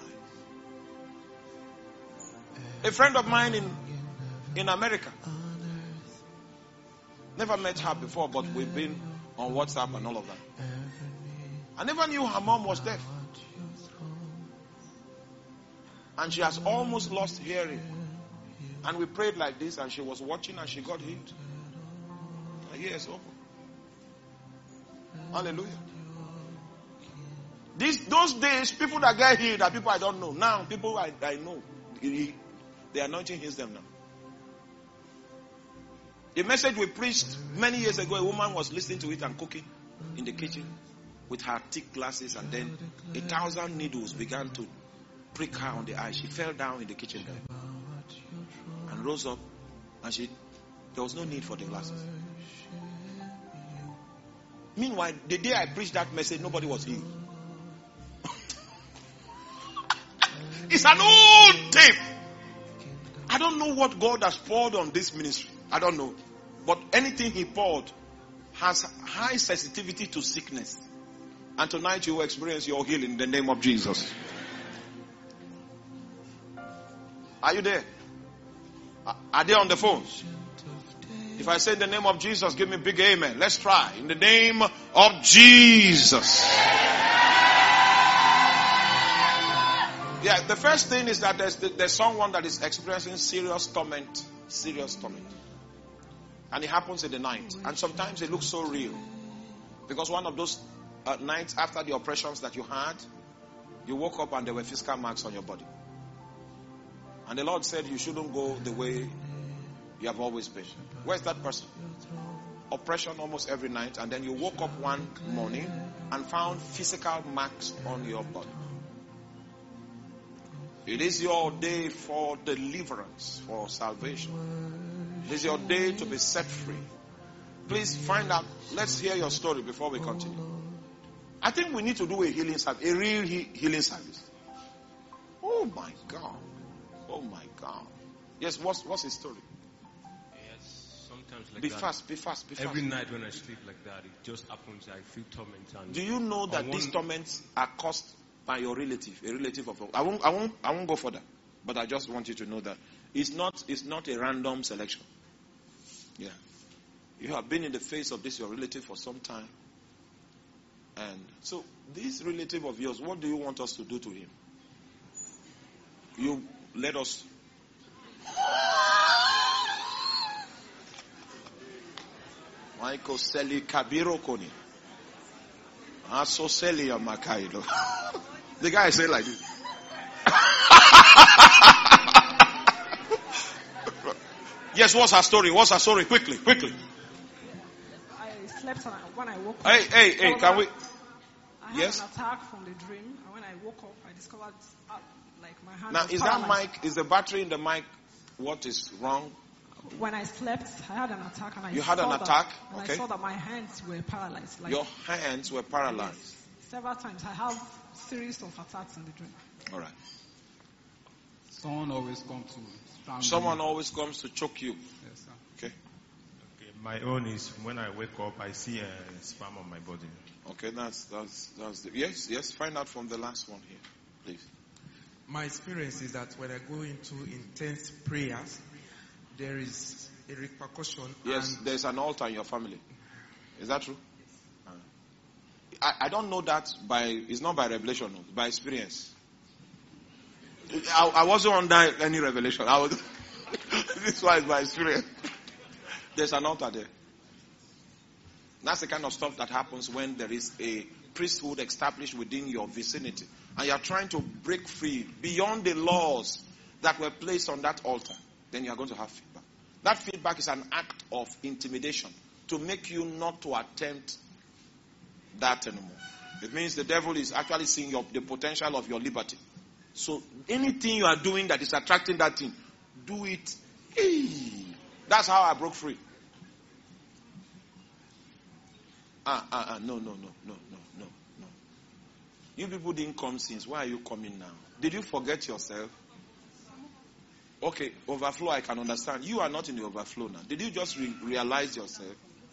A friend of mine in America, never met her before, but we've been on WhatsApp and all of that. I never knew her mom was deaf. And she has almost lost hearing. And we prayed like this, and she was watching, and she got healed. Her ear is open. Hallelujah. Those days, people that get healed are people I don't know. Now, people I know. The anointing heals them now. The message we preached many years ago, a woman was listening to it and cooking in the kitchen with her thick glasses, and then 1,000 needles began to prick her on the eye. She fell down in the kitchen there and rose up, and there was no need for the glasses. Meanwhile, the day I preached that message, nobody was healed. It's an old tape. I don't know what God has poured on this ministry. I don't know. But anything he poured has high sensitivity to sickness. And tonight you will experience your healing in the name of Jesus. Are you there? Are they on the phone? If I say in the name of Jesus, give me a big amen. Let's try. In the name of Jesus. Yeah, the first thing is that there's someone that is experiencing serious torment. Serious torment. And it happens in the night. And sometimes it looks so real. Because one of those nights after the operations that you had, you woke up and there were physical marks on your body. And the Lord said you shouldn't go the way you have always been. Where's that person? Oppression almost every night, and then you woke up one morning and found physical marks on your body. It is your day for deliverance, for salvation. It is your day to be set free. Please find out. Let's hear your story before we continue. I think we need to do a healing service, a real healing service. Oh my God. Oh my God. Yes, what's his story? Yes, sometimes like be that. Be fast. Every night when I sleep like that, it just happens. I feel torment. And do you know that these torments are caused by your relative, a relative of yours? I won't go further, but I just want you to know that it's not a random selection. Yeah, you have been in the face of this your relative for some time, and so this relative of yours, what do you want us to do to him? You let us. Michael Seli Kabiro Koni. Aso Seli Amakaido. The guy said like this. Yes, what's her story? Quickly. I slept when I woke up. Hey, can we? I had an attack from the dream, and when I woke up, I discovered like my hand. Now, was is paralyzed. that mic? Is the battery in the mic? What is wrong? When I slept, I had an attack, and I You had an attack? Okay. I saw that my hands were paralyzed. Like, your hands were paralyzed. Yes, several times. I have series of attacks in the dream. All right. Someone always comes to strangle Someone you. always comes to choke you. Yes, sir. Okay. okay, my own is when I wake up, I see a sperm on my body. Okay, that's yes. Find out from the last one here, please. My experience is that when I go into intense prayers, there is a repercussion. Yes, there's an altar in your family. Is that true? I don't know that it's not by revelation, no, by experience. I wasn't under any revelation. This one is by experience. There's an altar there. That's the kind of stuff that happens when there is a priesthood established within your vicinity. And you're trying to break free beyond the laws that were placed on that altar. Then you are going to have feedback. That feedback is an act of intimidation to make you not to attempt that anymore. It means the devil is actually seeing the potential of your liberty. So anything you are doing that is attracting that thing, do it. Hey. That's how I broke free. No. You people didn't come since. Why are you coming now? Did you forget yourself? Okay, overflow, I can understand. You are not in the overflow now. Did you just realize yourself?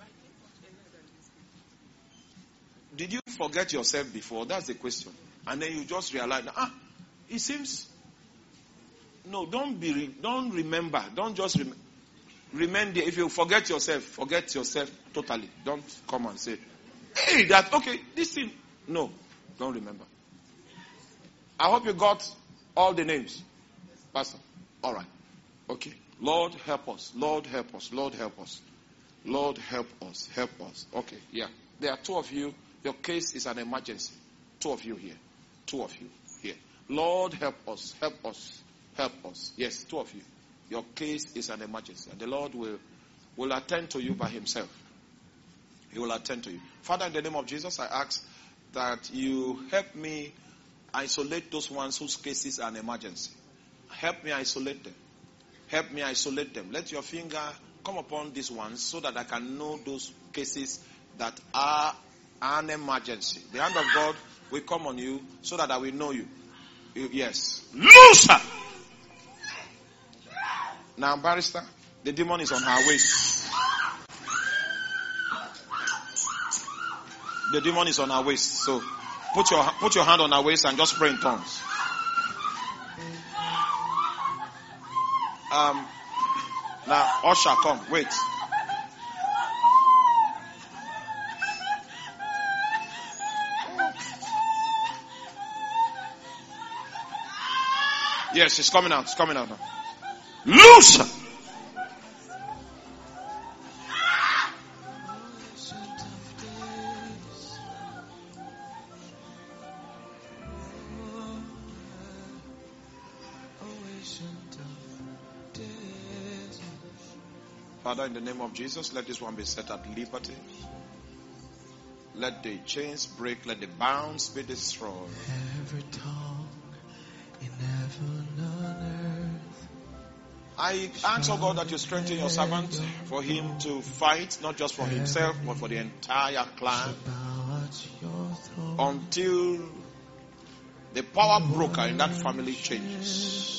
Did you forget yourself before? That's the question. And then you just realize, it seems. No, don't remember. Don't just remember. If you forget yourself totally. Don't come and say, hey, this thing. No, don't remember. I hope you got all the names, Pastor. All right. Okay. Lord, help us. Lord, help us. Lord, help us. Lord, help us. Help us. Okay. Yeah. There are two of you. Your case is an emergency. Two of you here. Two of you here. Lord, help us. Help us. Help us. Yes, two of you. Your case is an emergency. And the Lord will attend to you by himself. He will attend to you. Father, in the name of Jesus, I ask that you help me isolate those ones whose cases are an emergency. Help me isolate them. Help me isolate them. Let your finger come upon these ones so that I can know those cases that are an emergency. The hand of God will come on you so that I will know you. Yes. Loser! Now, barrister, the demon is on her waist. The demon is on her waist. So, put your hand on her waist and just pray in tongues. Now, usher, come. Wait. Yes, it's coming out. It's coming out now. Loose! Father, in the name of Jesus, let this one be set at liberty. Let the chains break. Let the bounds be destroyed. Every tongue in heaven and earth. I ask, oh God, that you strengthen your servant for him to fight, not just for himself, but for the entire clan, until the power broker in that family changes.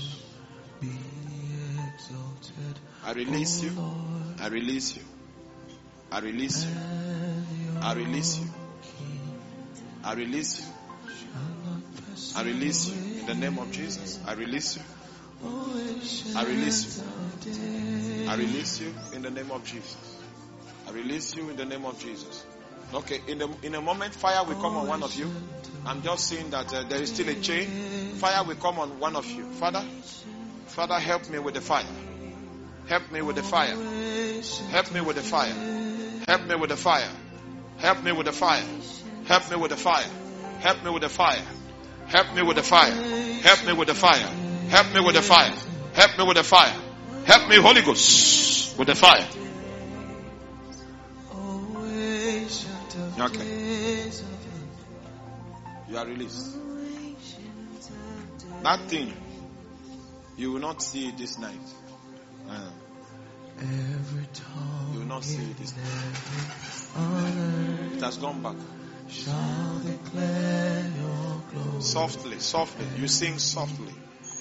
I release you. I release you. I release you. I release you. I release you. I release you in the name of Jesus. I release you. I release you. I release you in the name of Jesus. I release you in the name of Jesus. Okay, in a moment, fire will come on one of you. I'm just seeing that there is still a chain. Fire will come on one of you. Father, help me with the fire. Help me with the fire. Help me with the fire. Help me with the fire. Help me with the fire. Help me with the fire. Help me with the fire. Help me with the fire. Help me with the fire. Help me with the fire. Help me with the fire. Help me, Holy Ghost, with the fire. Okay. You are released. That thing, you will not see it this night. You will not see it this night. It has gone back. Softly, softly. You sing softly.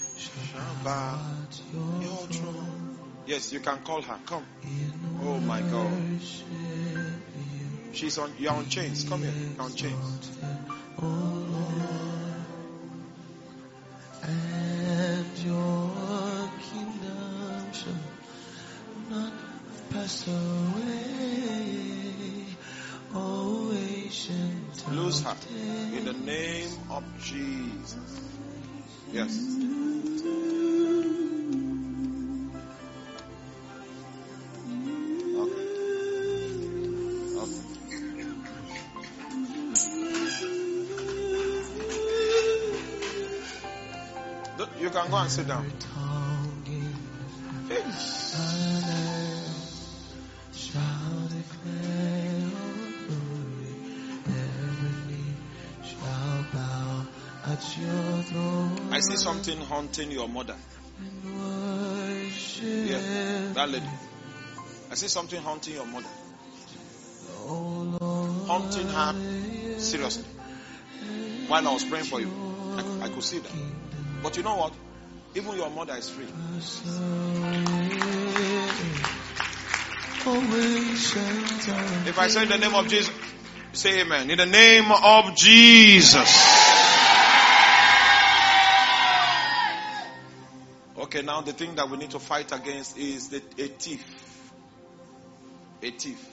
Yes, you can call her. Come. Oh my God. She's on. You're on chains. Come here. You're on chains. And your kingdom shall not pass away. Oh, ancient. Lose her in the name of Jesus. Yes. You can go and sit down. I see something haunting your mother. Yeah, that lady. I see something haunting your mother. Haunting her seriously. While I was praying for you, I could see that. But you know what? Even your mother is free. If I say in the name of Jesus, say amen. In the name of Jesus. Okay, now the thing that we need to fight against is a thief. A thief.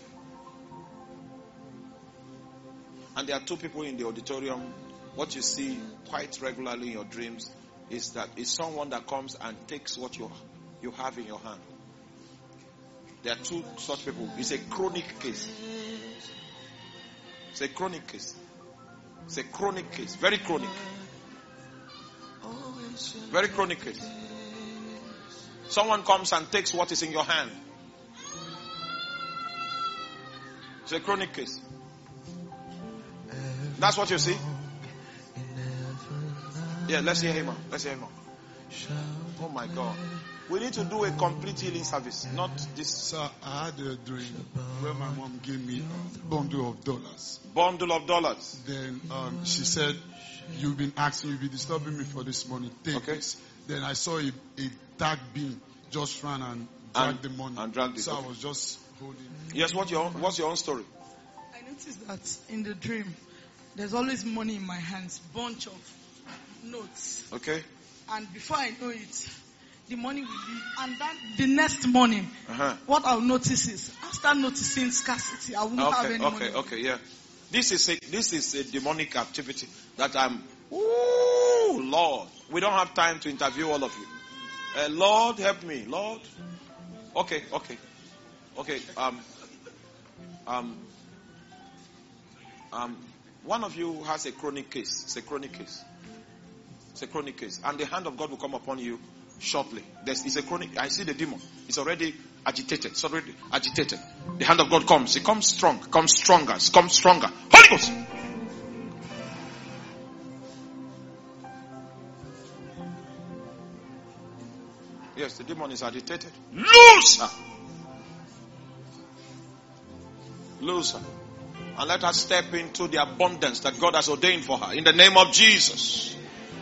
And there are two people in the auditorium. What you see quite regularly in your dreams is that it's someone that comes and takes what you have in your hand. There are two such people. It's a chronic case. It's a chronic case. It's a chronic case. Very chronic. Very chronic case. Someone comes and takes what is in your hand. It's a chronic case. That's what you see? Yeah, let's hear him out. Let's hear him out. Oh my God. We need to do a complete healing service, not this. Sir, I had a dream where my mom gave me a bundle of dollars. Bundle of dollars. Then she said, you've been disturbing me for this money. Take this. Then I saw a dark being just ran and dragged the money. And dragged it. So I was just holding. Yes, what's your own story? I noticed that in the dream, there's always money in my hands, bunch of notes. Okay. And before I know it, the money will be, and then the next morning, what I'll notice is, I'll start noticing scarcity. I won't have any money. Okay, yeah. This is a demonic activity that Lord, We don't have time to interview all of you. Lord, help me. Lord. Okay. One of you has a chronic case. It's a chronic case. And the hand of God will come upon you shortly. It's a chronic. I see the demon. It's already agitated. The hand of God comes. It comes strong. Comes stronger. Holy Ghost. Yes, the demon is agitated. Loose her. And let her step into the abundance that God has ordained for her. In the name of Jesus.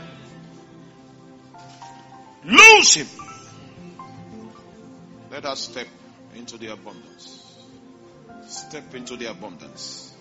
Loose him. Let us step into the abundance. Step into the abundance.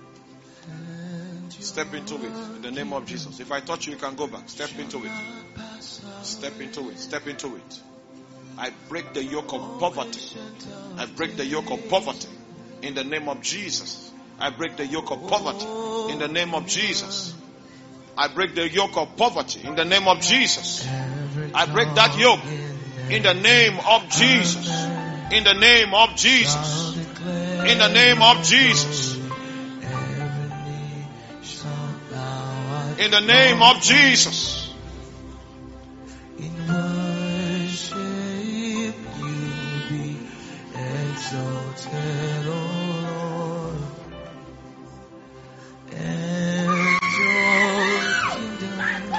Step into it in the name of Jesus. If I touch you, you can go back. Step into it. Step into it. Step into it. I break the yoke of poverty. I break the yoke of poverty in the name of Jesus. I break the yoke of poverty in the name of Jesus. I break the yoke of poverty in the name of Jesus. I break that yoke in the name of Jesus. In the name of Jesus. In the name of Jesus. In the name of Jesus. In worship you be exalted, O Lord, and your kingdom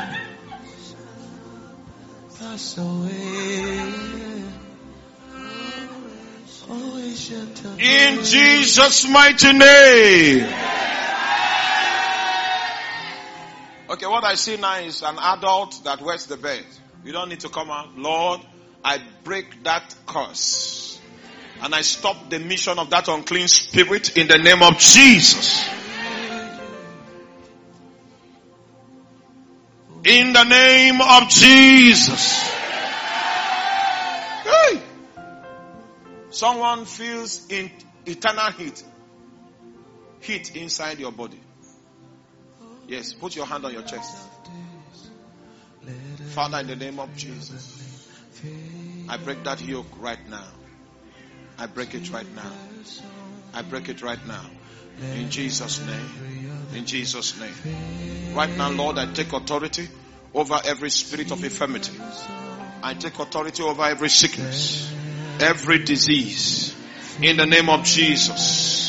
pass away. In Jesus' mighty name. Okay, what I see now is an adult that wets the bed. You don't need to come out. Lord, I break that curse. And I stop the mission of that unclean spirit in the name of Jesus. In the name of Jesus. Hey. Someone feels eternal heat. Heat inside your body. Yes, put your hand on your chest. Father, in the name of Jesus, I break that yoke right now. I break it right now. I break it right now. In Jesus' name. In Jesus' name. Right now, Lord, I take authority over every spirit of infirmity. I take authority over every sickness, every disease. In the name of Jesus.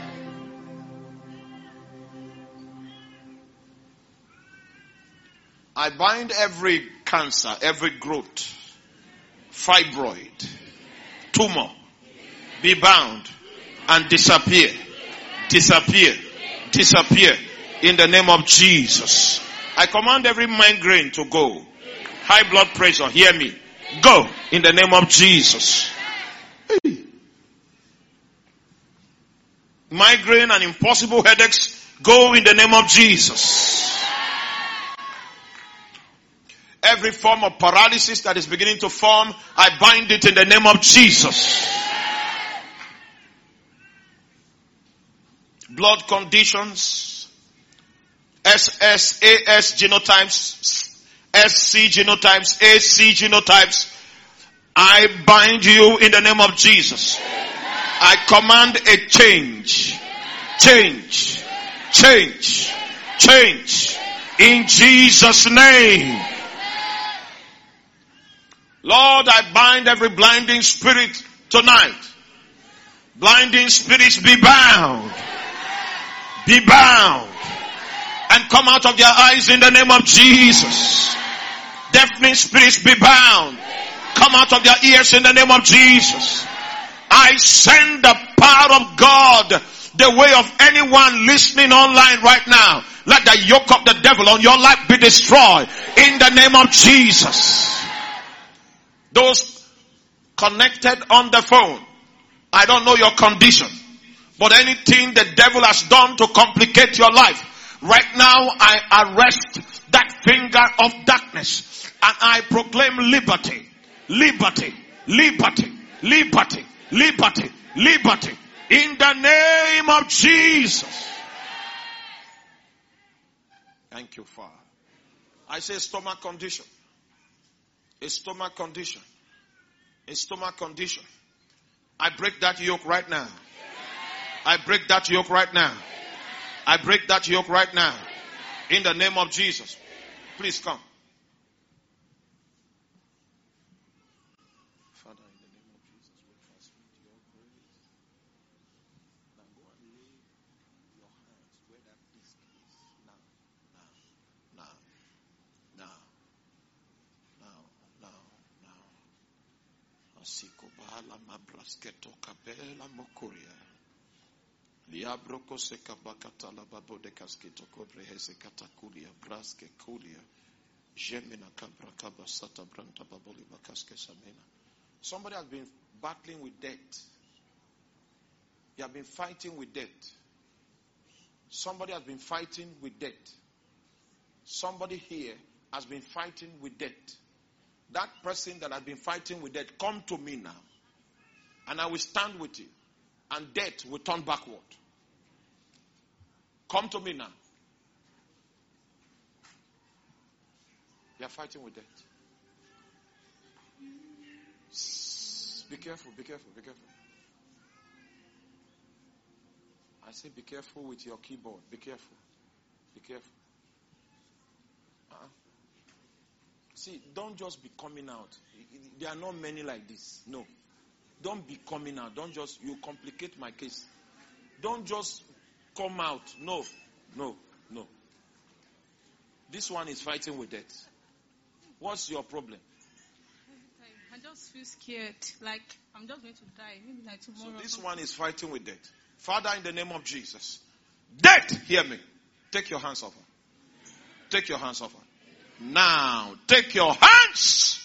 I bind every cancer, every growth, fibroid, tumor, be bound and disappear, disappear, disappear in the name of Jesus. I command every migraine to go. High blood pressure, hear me. Go in the name of Jesus. Migraine and impossible headaches, go in the name of Jesus. Every form of paralysis that is beginning to form, I bind it in the name of Jesus. Blood conditions, SS, AS genotypes, SC genotypes, AC genotypes, I bind you in the name of Jesus. I command a change. Change. Change. Change. In Jesus' name. Lord, I bind every blinding spirit tonight. Blinding spirits, be bound. Be bound. And come out of their eyes in the name of Jesus. Deafening spirits, be bound. Come out of their ears in the name of Jesus. I send the power of God the way of anyone listening online right now. Let the yoke of the devil on your life be destroyed in the name of Jesus. Those connected on the phone, I don't know your condition, but anything the devil has done to complicate your life, right now I arrest that finger of darkness and I proclaim liberty, liberty, liberty, liberty, liberty, liberty, in the name of Jesus. Thank you, Father. I say stomach condition. A stomach condition. A stomach condition. I break that yoke right now. I break that yoke right now. I break that yoke right now. In the name of Jesus. Please come. Father, in the name of Jesus, we transmit your grace. Now go and lay your hands where that disc is. Now. Asiko bahala mabrasketo kapela mokuria. Liabroko se kabakata la babo de casketo cobre hese katakulia braske kulia. Jemina kabra kaba sata branta baboli bakaske samena. Somebody has been battling with debt. You have been fighting with debt. Somebody has been fighting with debt. Somebody here has been fighting with debt. That person that has been fighting with debt, come to me now. And I will stand with you. And debt will turn backward. Come to me now. You are fighting with debt. Be careful, be careful, be careful. I say be careful with your keyboard. Be careful. Be careful. See, don't just be coming out. There are not many like this. No. Don't be coming out. Don't just, you complicate my case. Don't just come out. No. This one is fighting with death. What's your problem? I just feel scared. Like, I'm just going to die. Maybe like tomorrow. So this one is fighting with death. Father, in the name of Jesus. Death, hear me. Take your hands off her. Take your hands off her. Now, take your hands.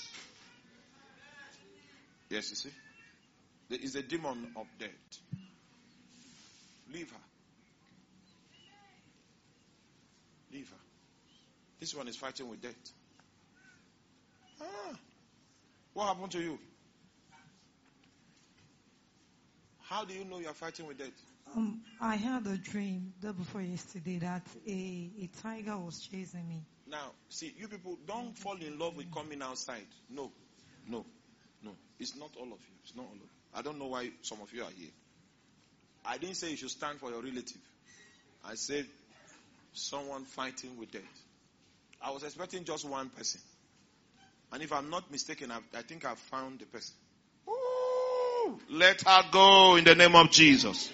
Yes, you see? There is a demon of death. Leave her. Leave her. This one is fighting with death. What happened to you? How do you know you are fighting with death? I had a dream day before yesterday that a tiger was chasing me. Now, see, you people don't fall in love with coming outside. No. It's not all of you. It's not all of you. I don't know why some of you are here. I didn't say you should stand for your relative. I said someone fighting with death. I was expecting just one person. And if I'm not mistaken, I think I've found the person. Ooh, let her go in the name of Jesus.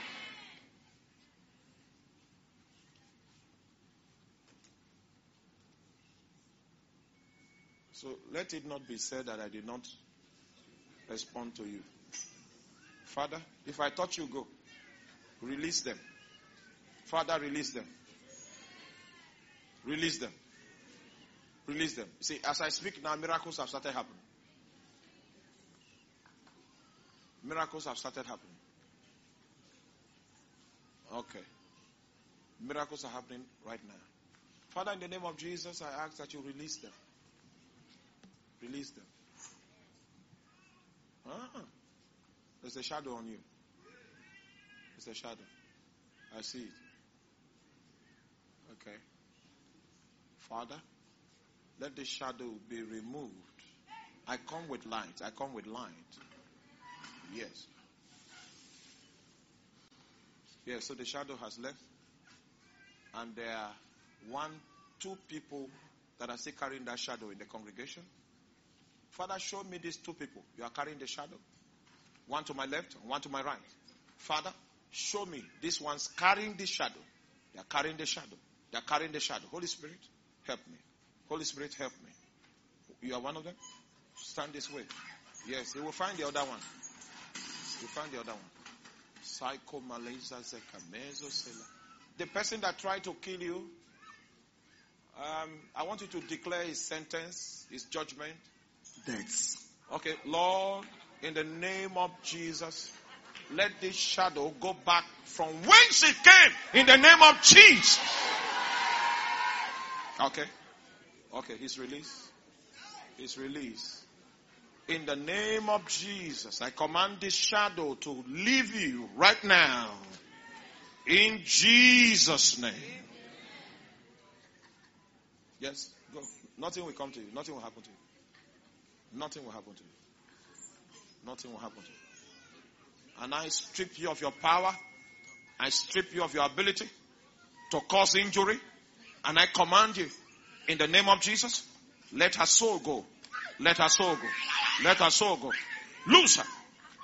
So let it not be said that I did not respond to you. Father, if I touch you, go. Release them. Father, release them. Release them. Release them. See, as I speak now, miracles have started happening. Miracles have started happening. Okay. Miracles are happening right now. Father, in the name of Jesus, I ask that you release them. Release them. There's a shadow on you. There's a shadow. I see it. Okay. Father, let the shadow be removed. I come with light. I come with light. Yes. Yes, so the shadow has left. And there are 2 people that are still carrying that shadow in the congregation. Father, show me these 2 people. You are carrying the shadow. One to my left, one to my right. Father, show me these ones carrying this shadow. They are carrying the shadow. They are carrying the shadow. Holy Spirit, help me. Holy Spirit, help me. You are one of them? Stand this way. Yes, he will find the other one. He will find the other one. Psycho Malaysia Zekamezo Sela. The person that tried to kill you, I want you to declare his sentence, his judgment. Death. Okay, Lord, in the name of Jesus, let this shadow go back from whence it came. In the name of Jesus. Okay. Okay, he's released. He's released. In the name of Jesus, I command this shadow to leave you right now. In Jesus' name. Yes, go. Nothing will come to you. Nothing will happen to you. Nothing will happen to you. Nothing will happen to you. And I strip you of your power. I strip you of your ability to cause injury. And I command you, in the name of Jesus, let her soul go. Let her soul go. Let her soul go. Loose her.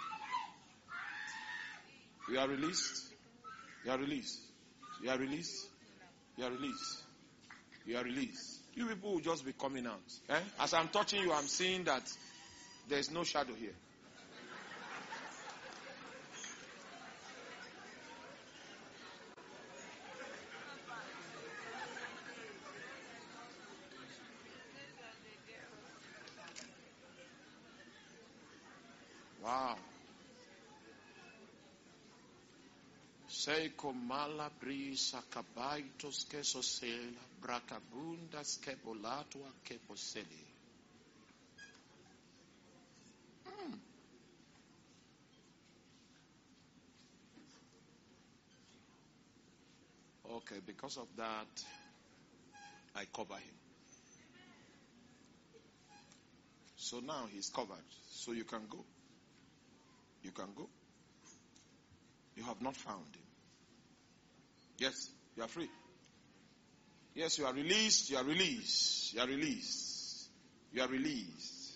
You are released. You are released. You are released. You are released. You are released. You people will just be coming out. Eh? As I'm touching you, I'm seeing that there is no shadow here. Wow. Seiko mala brisa kabaitos kesosela brakabundas kebolatua keposeli. Okay, because of that, I cover him. So now he's covered. So you can go. You can go. You have not found him. Yes, you are free. Yes, you are released. You are released. You are released. You are released.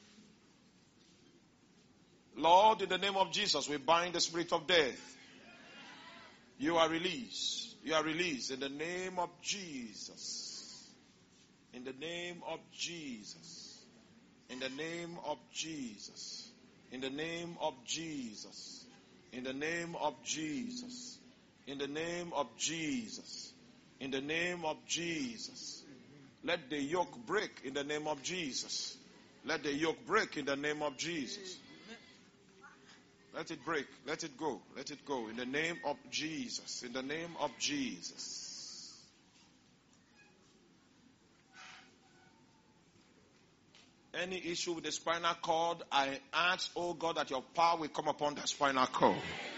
Lord, in the name of Jesus, we bind the spirit of death. You are released. You are released in the name of Jesus. In the name of Jesus. In the name of Jesus. In the name of Jesus. In the name of Jesus. In the name of Jesus. In the name of Jesus. Let the yoke break in the name of Jesus. Let the yoke break in the name of Jesus. Let it break. Let it go. Let it go. In the name of Jesus. In the name of Jesus. Any issue with the spinal cord, I ask, oh God, that your power will come upon the spinal cord.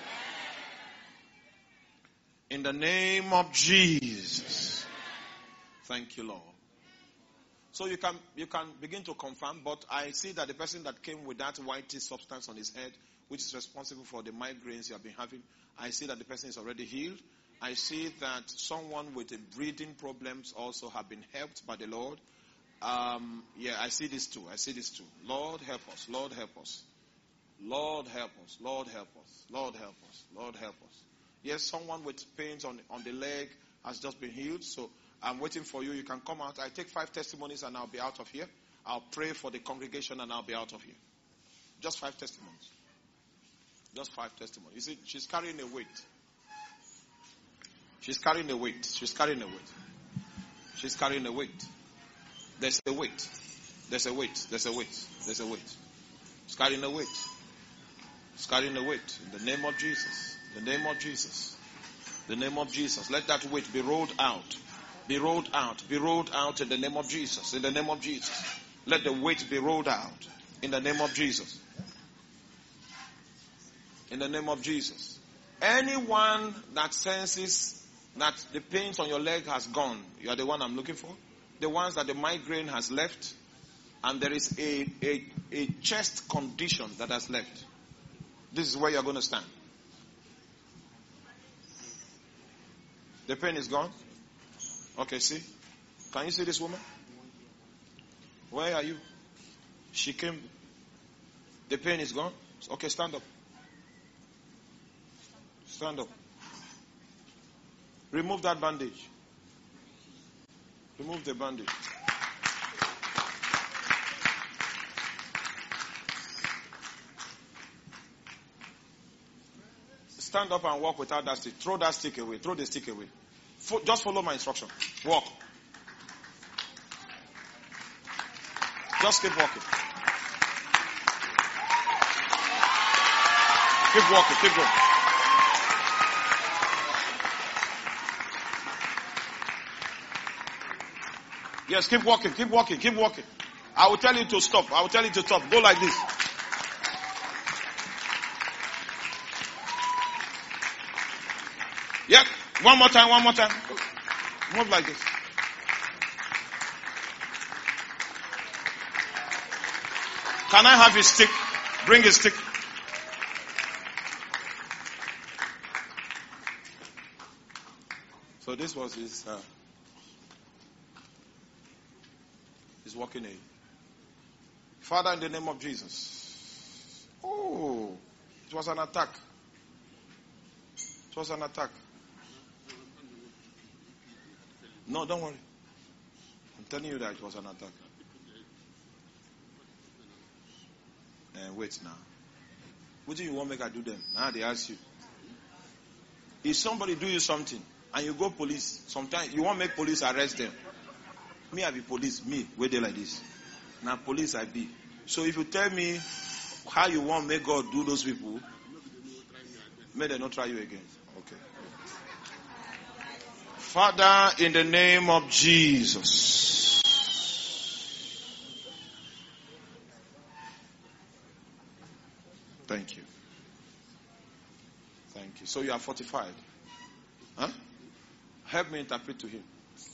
In the name of Jesus. Thank you, Lord. So you can begin to confirm, but I see that the person that came with that white substance on his head, which is responsible for the migraines you have been having, I see that the person is already healed. I see that someone with breathing problems also have been helped by the Lord. I see this too. I see this too. Lord, help us. Lord, help us. Lord, help us. Lord, help us. Lord, help us. Lord, help us. Yes, someone with pains on the leg has just been healed. So I'm waiting for you. You can come out. I take 5 testimonies and I'll be out of here. I'll pray for the congregation and I'll be out of here. Just 5 testimonies. Just 5 testimonies. You see, she's carrying a weight. She's carrying a weight. She's carrying a weight. She's carrying a weight. There's a weight. There's a weight. There's a weight. There's a weight. She's carrying a weight. She's carrying a weight. In the name of Jesus. In the name of Jesus. In the name of Jesus. Let that weight be rolled out. Be rolled out. Be rolled out in the name of Jesus. In the name of Jesus. Let the weight be rolled out. In the name of Jesus. In the name of Jesus. Anyone that senses that the pains on your leg has gone, you are the one I'm looking for. The ones that the migraine has left, and there is a chest condition that has left. This is where you're going to stand. The pain is gone. Okay, see? Can you see this woman? Where are you? She came. The pain is gone. Okay, stand up. Stand up. Remove that bandage. Remove the bandage. Stand up and walk without that stick. Throw that stick away. Throw the stick away. Just follow my instruction. Walk. Just keep walking. Keep walking. Keep going. Yes, keep walking, keep walking, keep walking. I will tell you to stop. I will tell you to stop. Go like this. Yep. One more time, one more time. Move like this. Can I have his stick? Bring his stick. So this was his walking aid. Father, in the name of Jesus. Oh, it was an attack. It was an attack. No, don't worry. I'm telling you that it was an attack. Wait now. What do you want me to do them? Now they ask you. If somebody do you something and you go police, sometimes you want make police arrest them. Me, I be police. Me, wait there like this. Now police I be. So if you tell me how you want make God do those people, may they not try you again. Okay. Father, in the name of Jesus. Thank you. Thank you. So you are fortified. Huh? Help me interpret to him.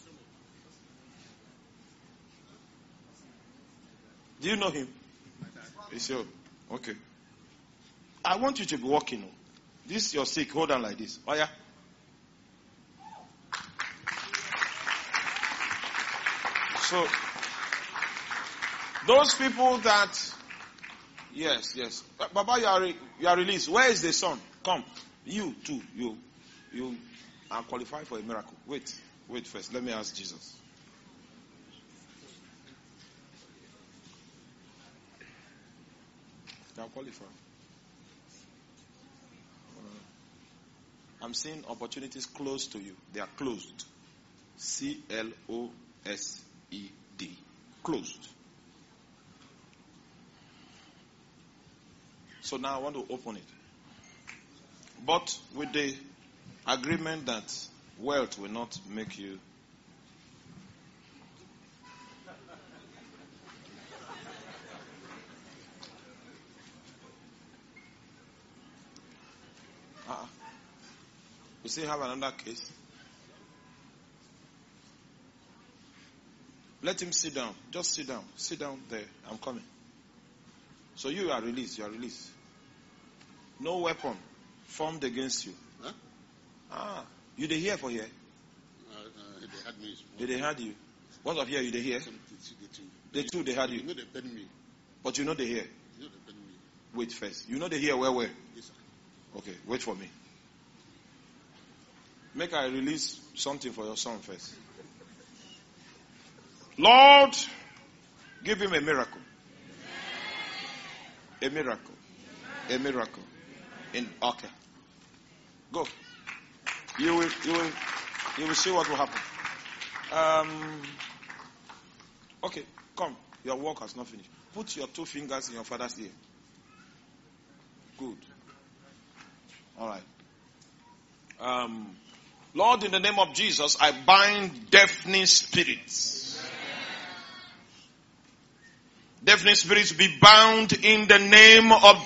Do you know him? It's your, okay. I want you to be walking. This you're sick. Hold on like this. Oh yeah. So those people that, yes. Baba, you are released. Where is the son? Come. You too. You are qualified for a miracle. Wait first. Let me ask Jesus. They are qualified. I'm seeing opportunities close to you. They are closed. CLOSED. Closed. So now I want to open it. But with the agreement that wealth will not make you. You still have another case? Let him sit down. Just sit down. Sit down there. I'm coming. So you are released. You are released. No weapon formed against you. Huh? You they hear for here? They had me. Did they had you? What of here you they hear? They too they had you. You know they bend me. But you know they hear. You know they bend me. Wait first. You know they hear where? Yes, sir. Okay, wait for me. Make I release something for your son first. Lord, give him a miracle. A miracle. A miracle. Okay. Go. You will see what will happen. Okay, come. Your work has not finished. Put your 2 fingers in your father's ear. Good. All right. Lord, in the name of Jesus, I bind deafening spirits. Deafening spirits be bound in the name of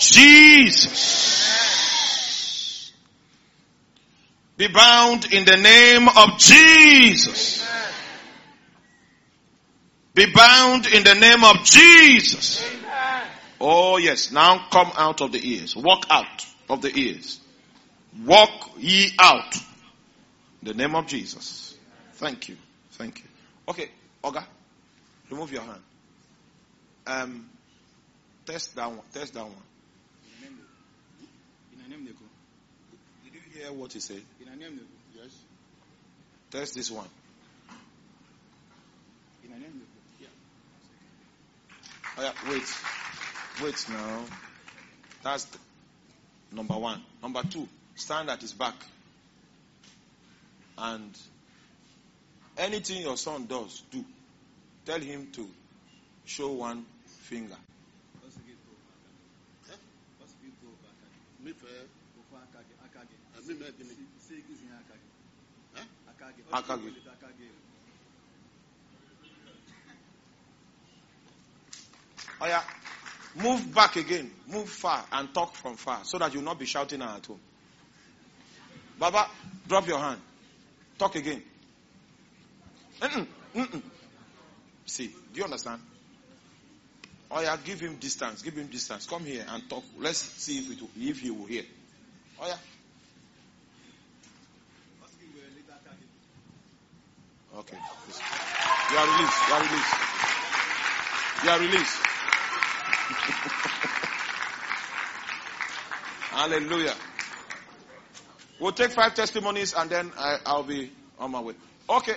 Jesus. Be bound in the name of Jesus. Be bound in the name of Jesus. Oh yes, now come out of the ears. Walk out of the ears. Walk ye out. In the name of Jesus. Thank you. Thank you. Okay, Oga, remove your hand. Test that one. Test that one. Did you hear what he said? Yes. Test this one. Oh yeah, wait now. That's number 1. Number 2, stand at his back. And anything your son does, do. Tell him to show 1 finger. Akagi. Oh yeah. Move back again. Move far and talk from far so that you'll not be shouting at home. Baba, drop your hand. Talk again. See, do you understand? Oh yeah, give him distance. Give him distance. Come here and talk. Let's see if he will hear. Oh yeah. Okay. You are released. You are released. You are released. Hallelujah. We'll take 5 testimonies and then I'll be on my way. Okay.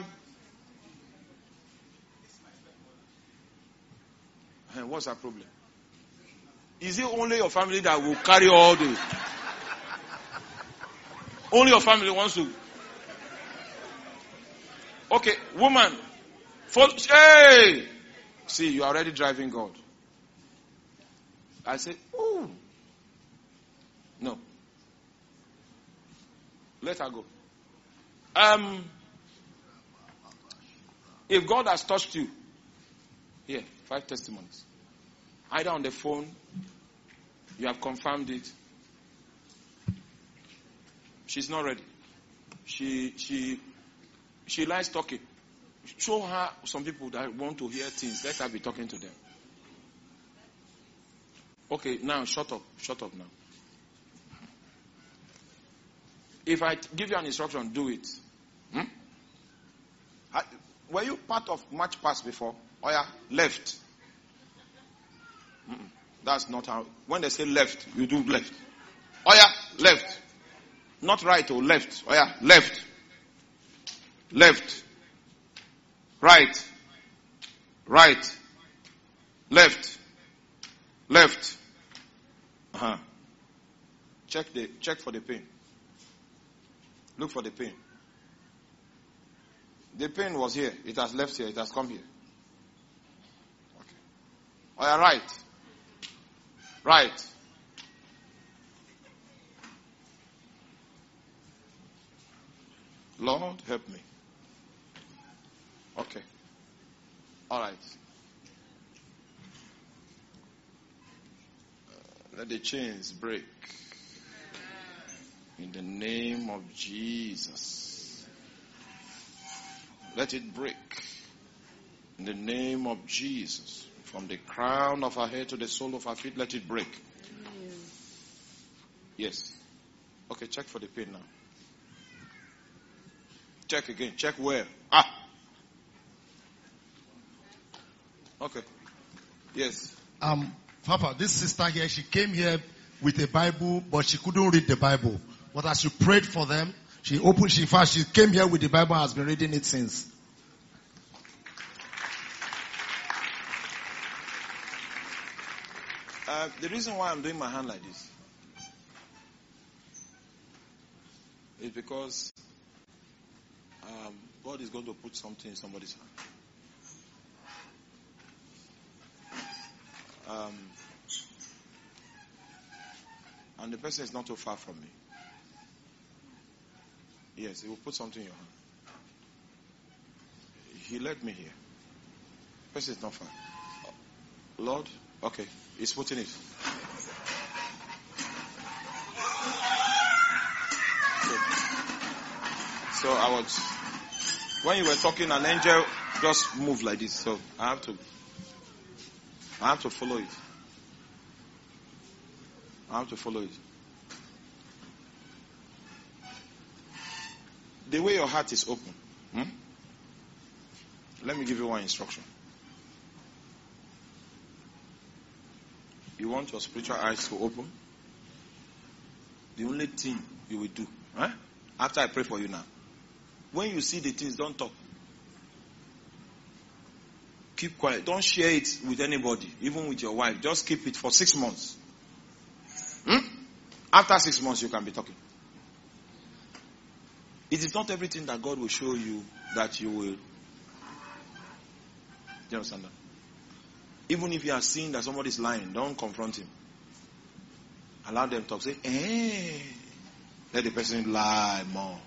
What's our problem? Is it only your family that will carry all the... Only your family wants to... Okay, woman. Hey! See, you are already driving God. I say, oh. No. Let her go. If God has touched you, here, 5 testimonies. Either on the phone, you have confirmed it. She's not ready. She likes talking. Show her some people that want to hear things. Let her be talking to them. Okay, now shut up. Shut up now. If I give you an instruction, do it. Were you part of March Past before? Oh yeah, left. That's not how. When they say left, you do left. Oh yeah, left. Not right or left. Oh yeah, left. Left. Right. Right. Left. Left. Check for the pain. Look for the pain. The pain was here. It has left here. It has come here. Okay. Oh yeah, right. Right. Lord, help me. Okay. All right. Let the chains break. In the name of Jesus. Let it break. In the name of Jesus. From the crown of her head to the sole of her feet, let it break. Yes. Okay, check for the pain now. Check again. Check where? Okay. Yes. Papa, this sister here, she came here with a Bible, but she couldn't read the Bible. But as you prayed for them, she came here with the Bible and has been reading it since. The reason why I'm doing my hand like this is because God is going to put something in somebody's hand. And the person is not too far from me. Yes, he will put something in your hand. He led me here. The person is not far. Lord, okay, he's putting it. So I was, when you were talking, an angel just moved like this. So I have to follow it. I have to follow it. The way your heart is open. Let me give you one instruction. You want your spiritual eyes to open? The only thing you will do, after I pray for you now, when you see the things, don't talk. Keep quiet. Don't share it with anybody, even with your wife. Just keep it for 6 months. After 6 months, you can be talking. It is not everything that God will show you that you will. Do you understand that? Even if you are seeing that somebody is lying, don't confront him. Allow them to talk. Say, let the person lie more.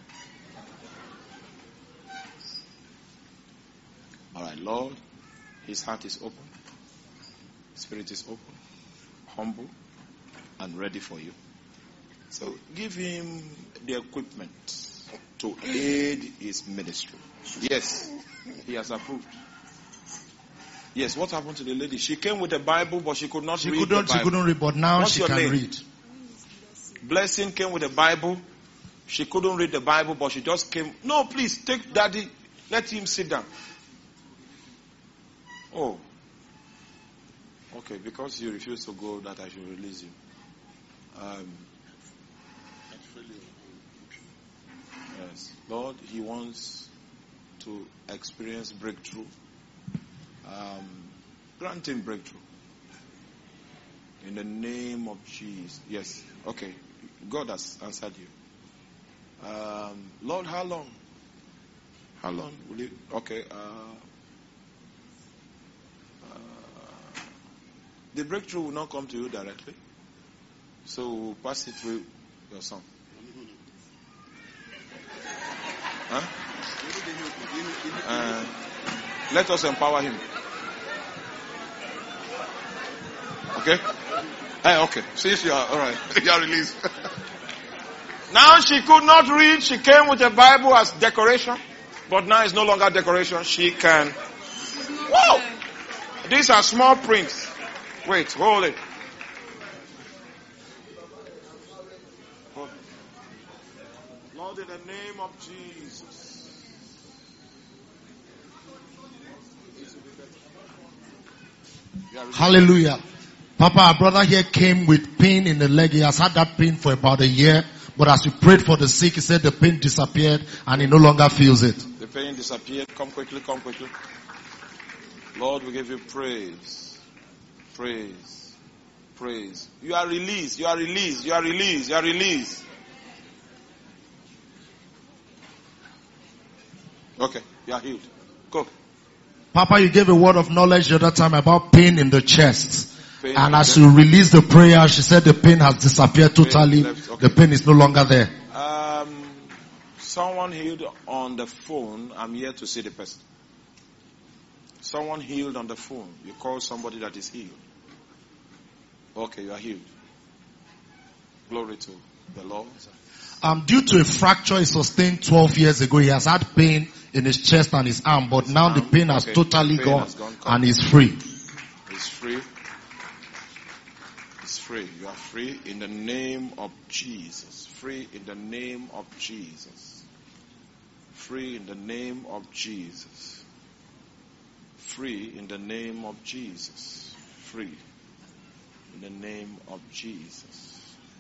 All right, Lord, his heart is open. Spirit is open, humble, and ready for you. So give him the equipment to aid his ministry. Yes, he has approved. Yes, what happened to the lady? She came with a Bible, but she could not read the Bible. She couldn't read, but now What's she your can name? read. Blessing came with a Bible. She couldn't read the Bible, but she just came. No, please, take daddy. Let him sit down. Oh. Okay, because you refuse to go, that I should release you. Yes. Lord, he wants to experience breakthrough. Grant him breakthrough. In the name of Jesus. Yes. Okay. God has answered you. Lord, how long? How long will you? Okay. The breakthrough will not come to you directly. So we'll pass it through your son. Huh? Let us empower him. Okay? Okay. Since you are alright, you are released. Now she could not read. She came with a Bible as decoration, but now it's no longer decoration. She can. Whoa! These are small prints. Wait, hold it. Lord, in the name of Jesus. Hallelujah. Papa, our brother here came with pain in the leg. He has had that pain for about a year. But as we prayed for the sick, he said the pain disappeared and he no longer feels it. The pain disappeared. Come quickly, come quickly. Lord, we give you praise. Praise. Praise. You are released. You are released. You are released. You are released. Okay. You are healed. Go. Papa, you gave a word of knowledge the other time about pain in the chest. Pain and as you released the prayer, she said the pain has disappeared totally. Okay. The pain is no longer there. Someone healed on the phone. I'm here to see the person. Someone healed on the phone. You call somebody that is healed. Okay, you are healed. Glory to the Lord. Due to a fracture he sustained 12 years ago, he has had pain in his chest and his arm, but now the pain has totally gone and he's free. He's free. He's free. You are free in the name of Jesus. Free in the name of Jesus. Free in the name of Jesus. Free in the name of Jesus. Free in the name of Jesus.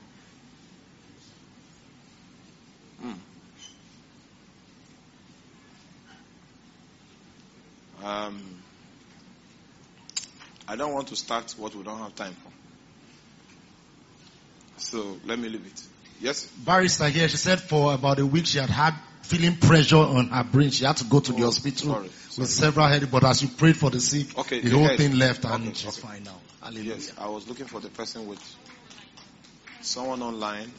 I don't want to start what we don't have time for. So let me leave it. Yes? Barrister here, she said for about a week she had feeling pressure on her brain. She had to go to the hospital with several headaches, but as you prayed for the sick, the whole thing left and she's fine now. Hallelujah. Yes, I was looking for the person with someone online.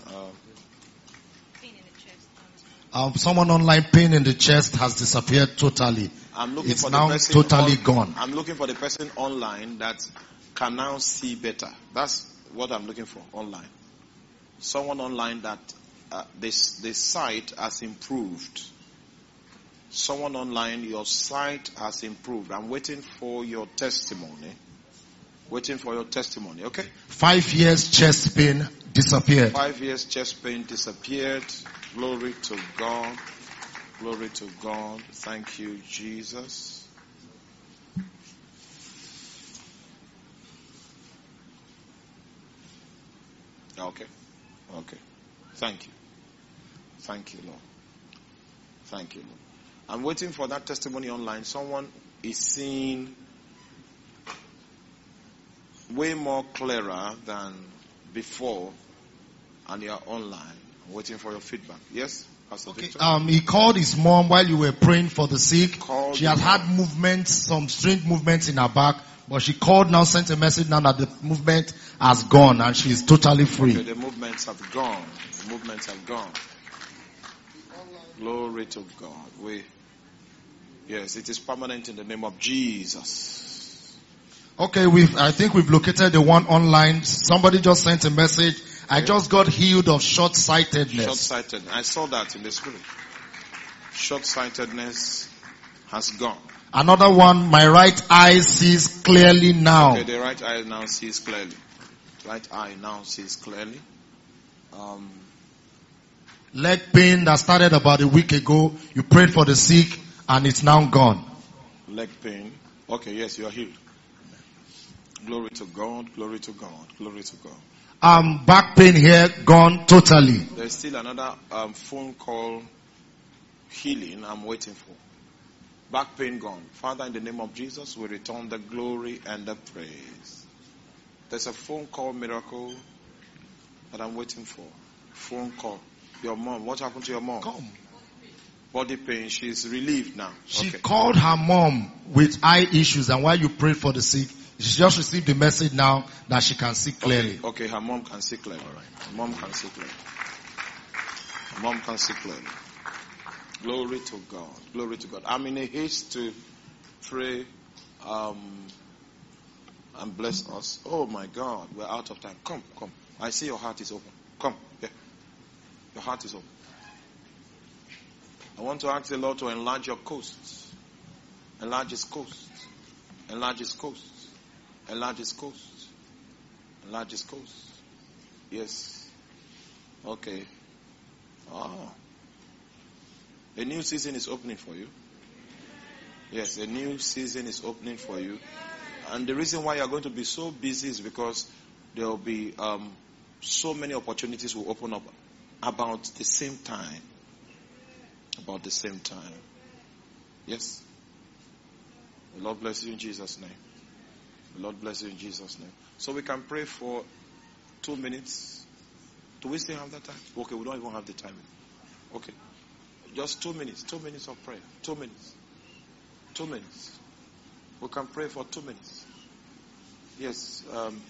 Someone online, pain in the chest has disappeared totally. It's now totally gone. I'm looking for the person online that can now see better. That's what I'm looking for online. Someone online that the sight has improved. Someone online, your sight has improved. I'm waiting for your testimony. Waiting for your testimony, okay? 5 years chest pain disappeared. 5 years chest pain disappeared. Glory to God. Glory to God. Thank you, Jesus. Okay. Okay. Thank you. Thank you, Lord. Thank you, Lord. I'm waiting for that testimony online. Someone is seeing way more clearer than before, and you are online. I'm waiting for your feedback. Yes, Pastor Victor? He called his mom while you were praying for the sick. She has had movements, some strange movements in her back, but she called now, sent a message now that the movement has gone and she is totally free. Okay, the movements have gone. The movements have gone. Glory to God. Yes, it is permanent in the name of Jesus. Okay, I think we've located the one online. Somebody just sent a message. I just got healed of short-sightedness. Short-sighted. I saw that in the spirit. Short-sightedness has gone. Another one, my right eye sees clearly now. Okay, the right eye now sees clearly. Right eye now sees clearly. Leg pain that started about a week ago. You prayed for the sick and it's now gone. Leg pain. Okay, yes, you are healed. Glory to God, glory to God, glory to God. Back pain here, gone totally. There's still another phone call healing I'm waiting for. Back pain gone. Father, in the name of Jesus, we return the glory and the praise. There's a phone call miracle that I'm waiting for. Phone call. Your mom, what happened to your mom? Come. Body pain, she's relieved now. She called her mom with eye issues, and while you prayed for the sick, she just received the message now that she can see clearly. Okay, her mom can see clearly. All right. Her mom can see clearly. Her mom can see clearly. Glory to God. Glory to God. I'm in a haste to pray and bless us. Oh my God, we're out of time. Come. I see your heart is open. Come. Yeah. Your heart is open. I want to ask the Lord to enlarge your coasts. Enlarge his coasts. Enlarge his coasts. Enlarge his coasts. Enlarge his coasts. Yes. Okay. Oh. A new season is opening for you. Yes, a new season is opening for you. And the reason why you are going to be so busy is because there will be so many opportunities will open up about the same time. About the same time. Yes. The Lord bless you in Jesus' name. The Lord bless you in Jesus' name. So we can pray for 2 minutes. Do we still have that time? Okay, we don't even have the time. Okay. Just 2 minutes. 2 minutes of prayer. 2 minutes. 2 minutes. We can pray for 2 minutes. Yes.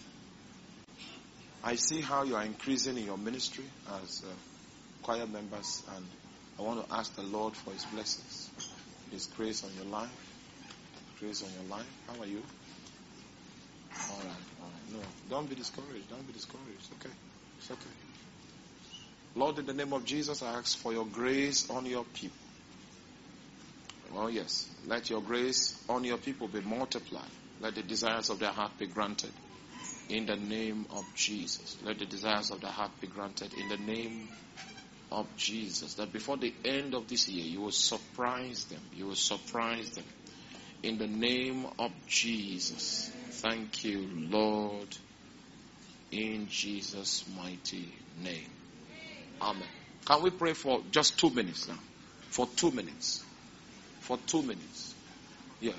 I see how you are increasing in your ministry as choir members, and I want to ask the Lord for his blessings, his grace on your life. Grace on your life. How are you? All right. No, don't be discouraged. Don't be discouraged. Okay. It's okay. Lord, in the name of Jesus, I ask for your grace on your people. Oh yes. Let your grace on your people be multiplied. Let the desires of their heart be granted. In the name of Jesus. Let the desires of their heart be granted. In the name of Jesus. That before the end of this year, you will surprise them. You will surprise them. In the name of Jesus. Thank you, Lord. In Jesus' mighty name. Amen. Can we pray for just 2 minutes now? For 2 minutes. For 2 minutes. Yes.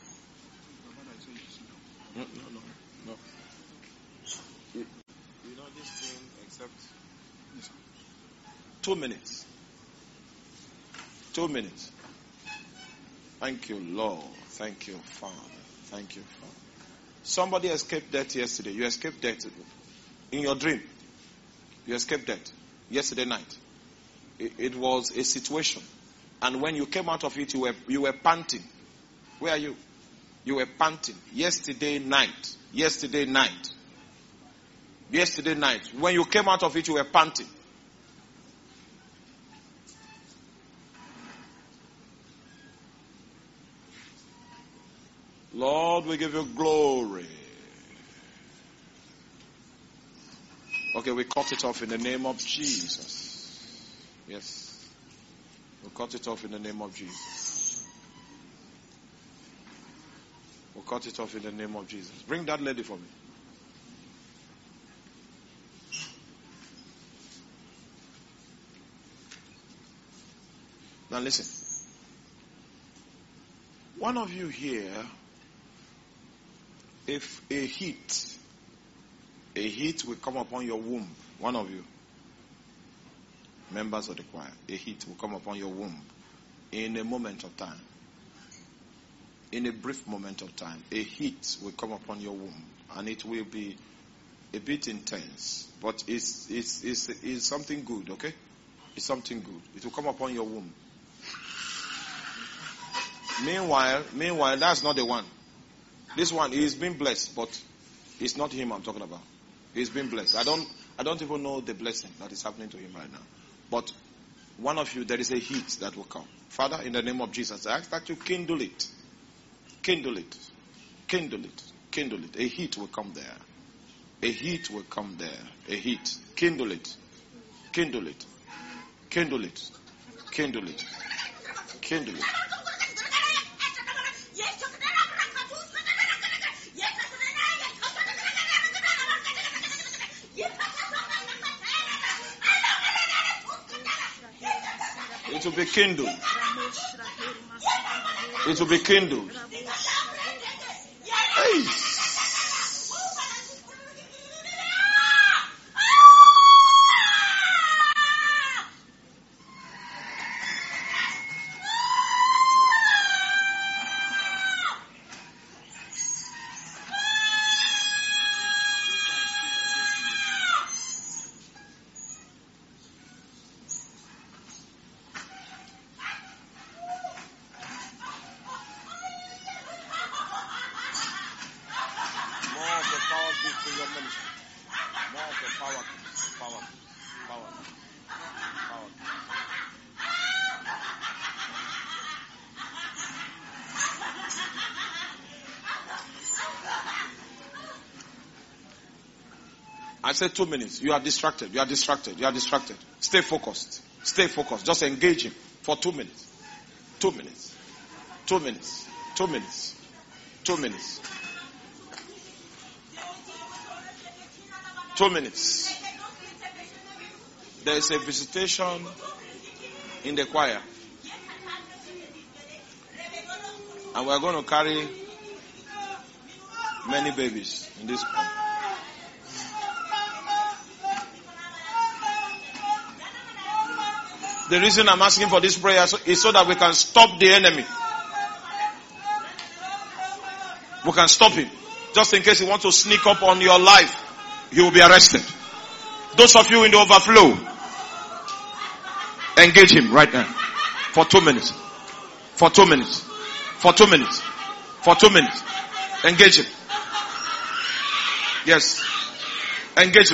No. You know this thing except 2 minutes. 2 minutes. Thank you, Lord. Thank you, Father. Thank you, Father. Somebody escaped death yesterday. You escaped death in your dream. You escaped death yesterday night. It was a situation. And when you came out of it, you were panting. Where are you? You were panting. Yesterday night. Yesterday night. Yesterday night. When you came out of it, you were panting. Lord, we give you glory. Okay, we cut it off in the name of Jesus. Yes. We cut it off in the name of Jesus. We'll cut it off in the name of Jesus. Bring that lady for me. Now listen. One of you here, if a heat will come upon your womb, one of you, members of the choir, a heat will come upon your womb in a moment of time. In a brief moment of time, a heat will come upon your womb, and it will be a bit intense, but it's something good, okay? It's something good. It will come upon your womb. Meanwhile, that's not the one. This one, he's been blessed, but it's not him I'm talking about. He's been blessed. I don't even know the blessing that is happening to him right now. But one of you, there is a heat that will come. Father, in the name of Jesus, I ask that you kindle it. Kindle it. Kindle it. Kindle it. A heat will come there. A heat will come there. A heat. Kindle it. Kindle it. Kindle it. Kindle it. Kindle it. It will be kindled. It will be kindled. Hey. I said 2 minutes. You are distracted. You are distracted. You are distracted. Stay focused. Stay focused. Just engage him for 2 minutes. 2 minutes. 2 minutes. 2 minutes. 2 minutes. 2 minutes. There is a visitation in the choir. And we are going to carry many babies in this choir. The reason I'm asking for this prayer is so that we can stop the enemy. We can stop him. Just in case he wants to sneak up on your life, he will be arrested. Those of you in the overflow, engage him right now. For 2 minutes. For 2 minutes. For 2 minutes. For 2 minutes. Engage him. Yes. Engage him.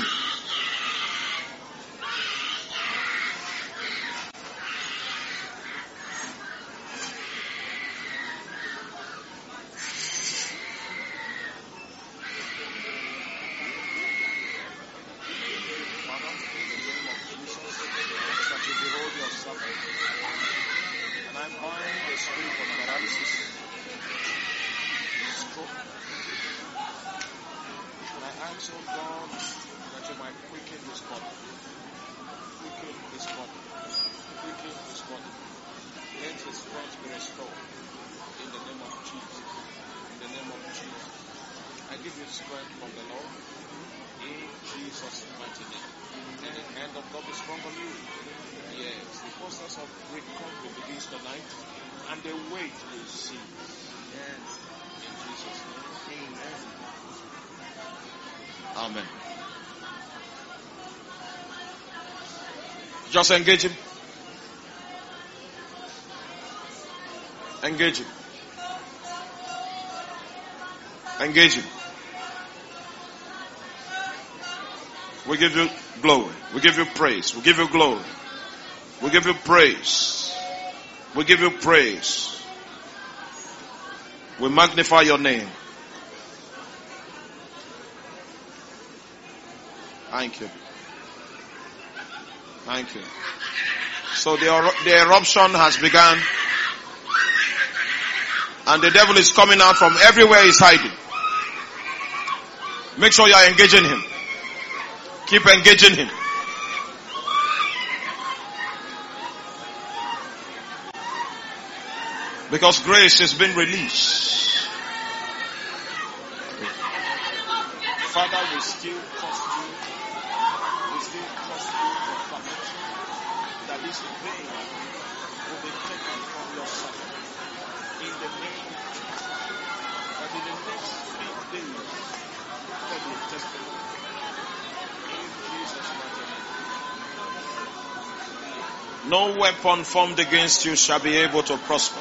Amen. Just engage him. Engage him. Engage him. We give you glory. We give you praise. We give you glory. We give you praise. We give you praise. We magnify your name. Thank you. Thank you. So the eruption has begun. And the devil is coming out from everywhere he's hiding. Make sure you are engaging him. Keep engaging him. Because grace has been released. Father, we still trust you. We still trust you for perfection. That this pain will be taken from your son. In the name of Jesus. That in the next 8 days, there will be a testimony. In Jesus' mighty name. No weapon formed against you shall be able to prosper.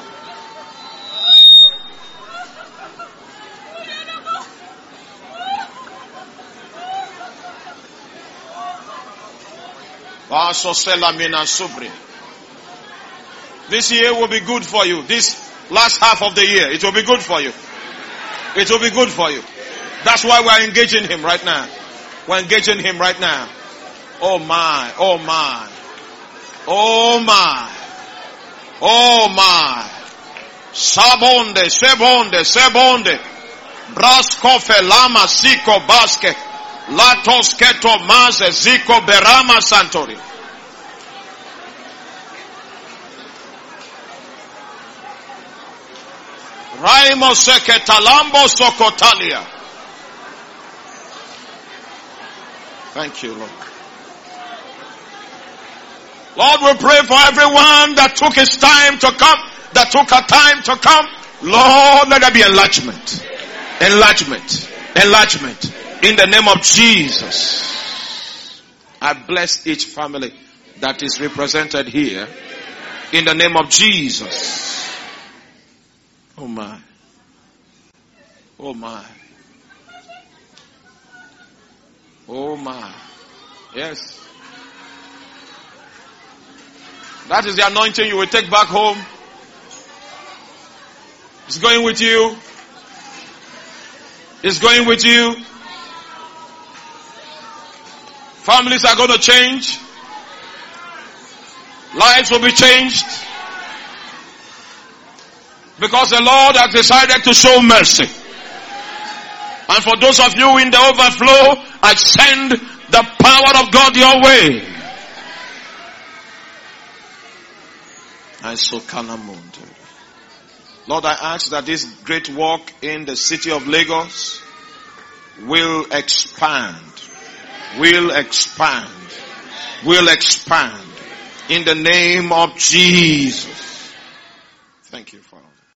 This year will be good for you. This Last half of the year. It will be good for you. It will be good for you. That's why we're engaging him right now. We're engaging him right now. Oh my, oh my. Oh my. Oh my. Sabonde, sebonde, sebonde. Braskofe lama siko baske. Latos keto maze ziko berama santori. Raimo seke talambo sokotalia. Thank you, Lord. Lord, we pray for everyone that took his time to come, that took her time to come. Lord, let there be enlargement. Enlargement. Enlargement. In the name of Jesus. I bless each family that is represented here. In the name of Jesus. Oh my. Oh my. Oh my. Yes. That is the anointing you will take back home. It's going with you. It's going with you. Families are going to change. Lives will be changed. Because the Lord has decided to show mercy. And for those of you in the overflow, I send the power of God your way. Lord, I ask that this great work in the city of Lagos will expand. Will expand. Will expand. In the name of Jesus. Thank you, Father.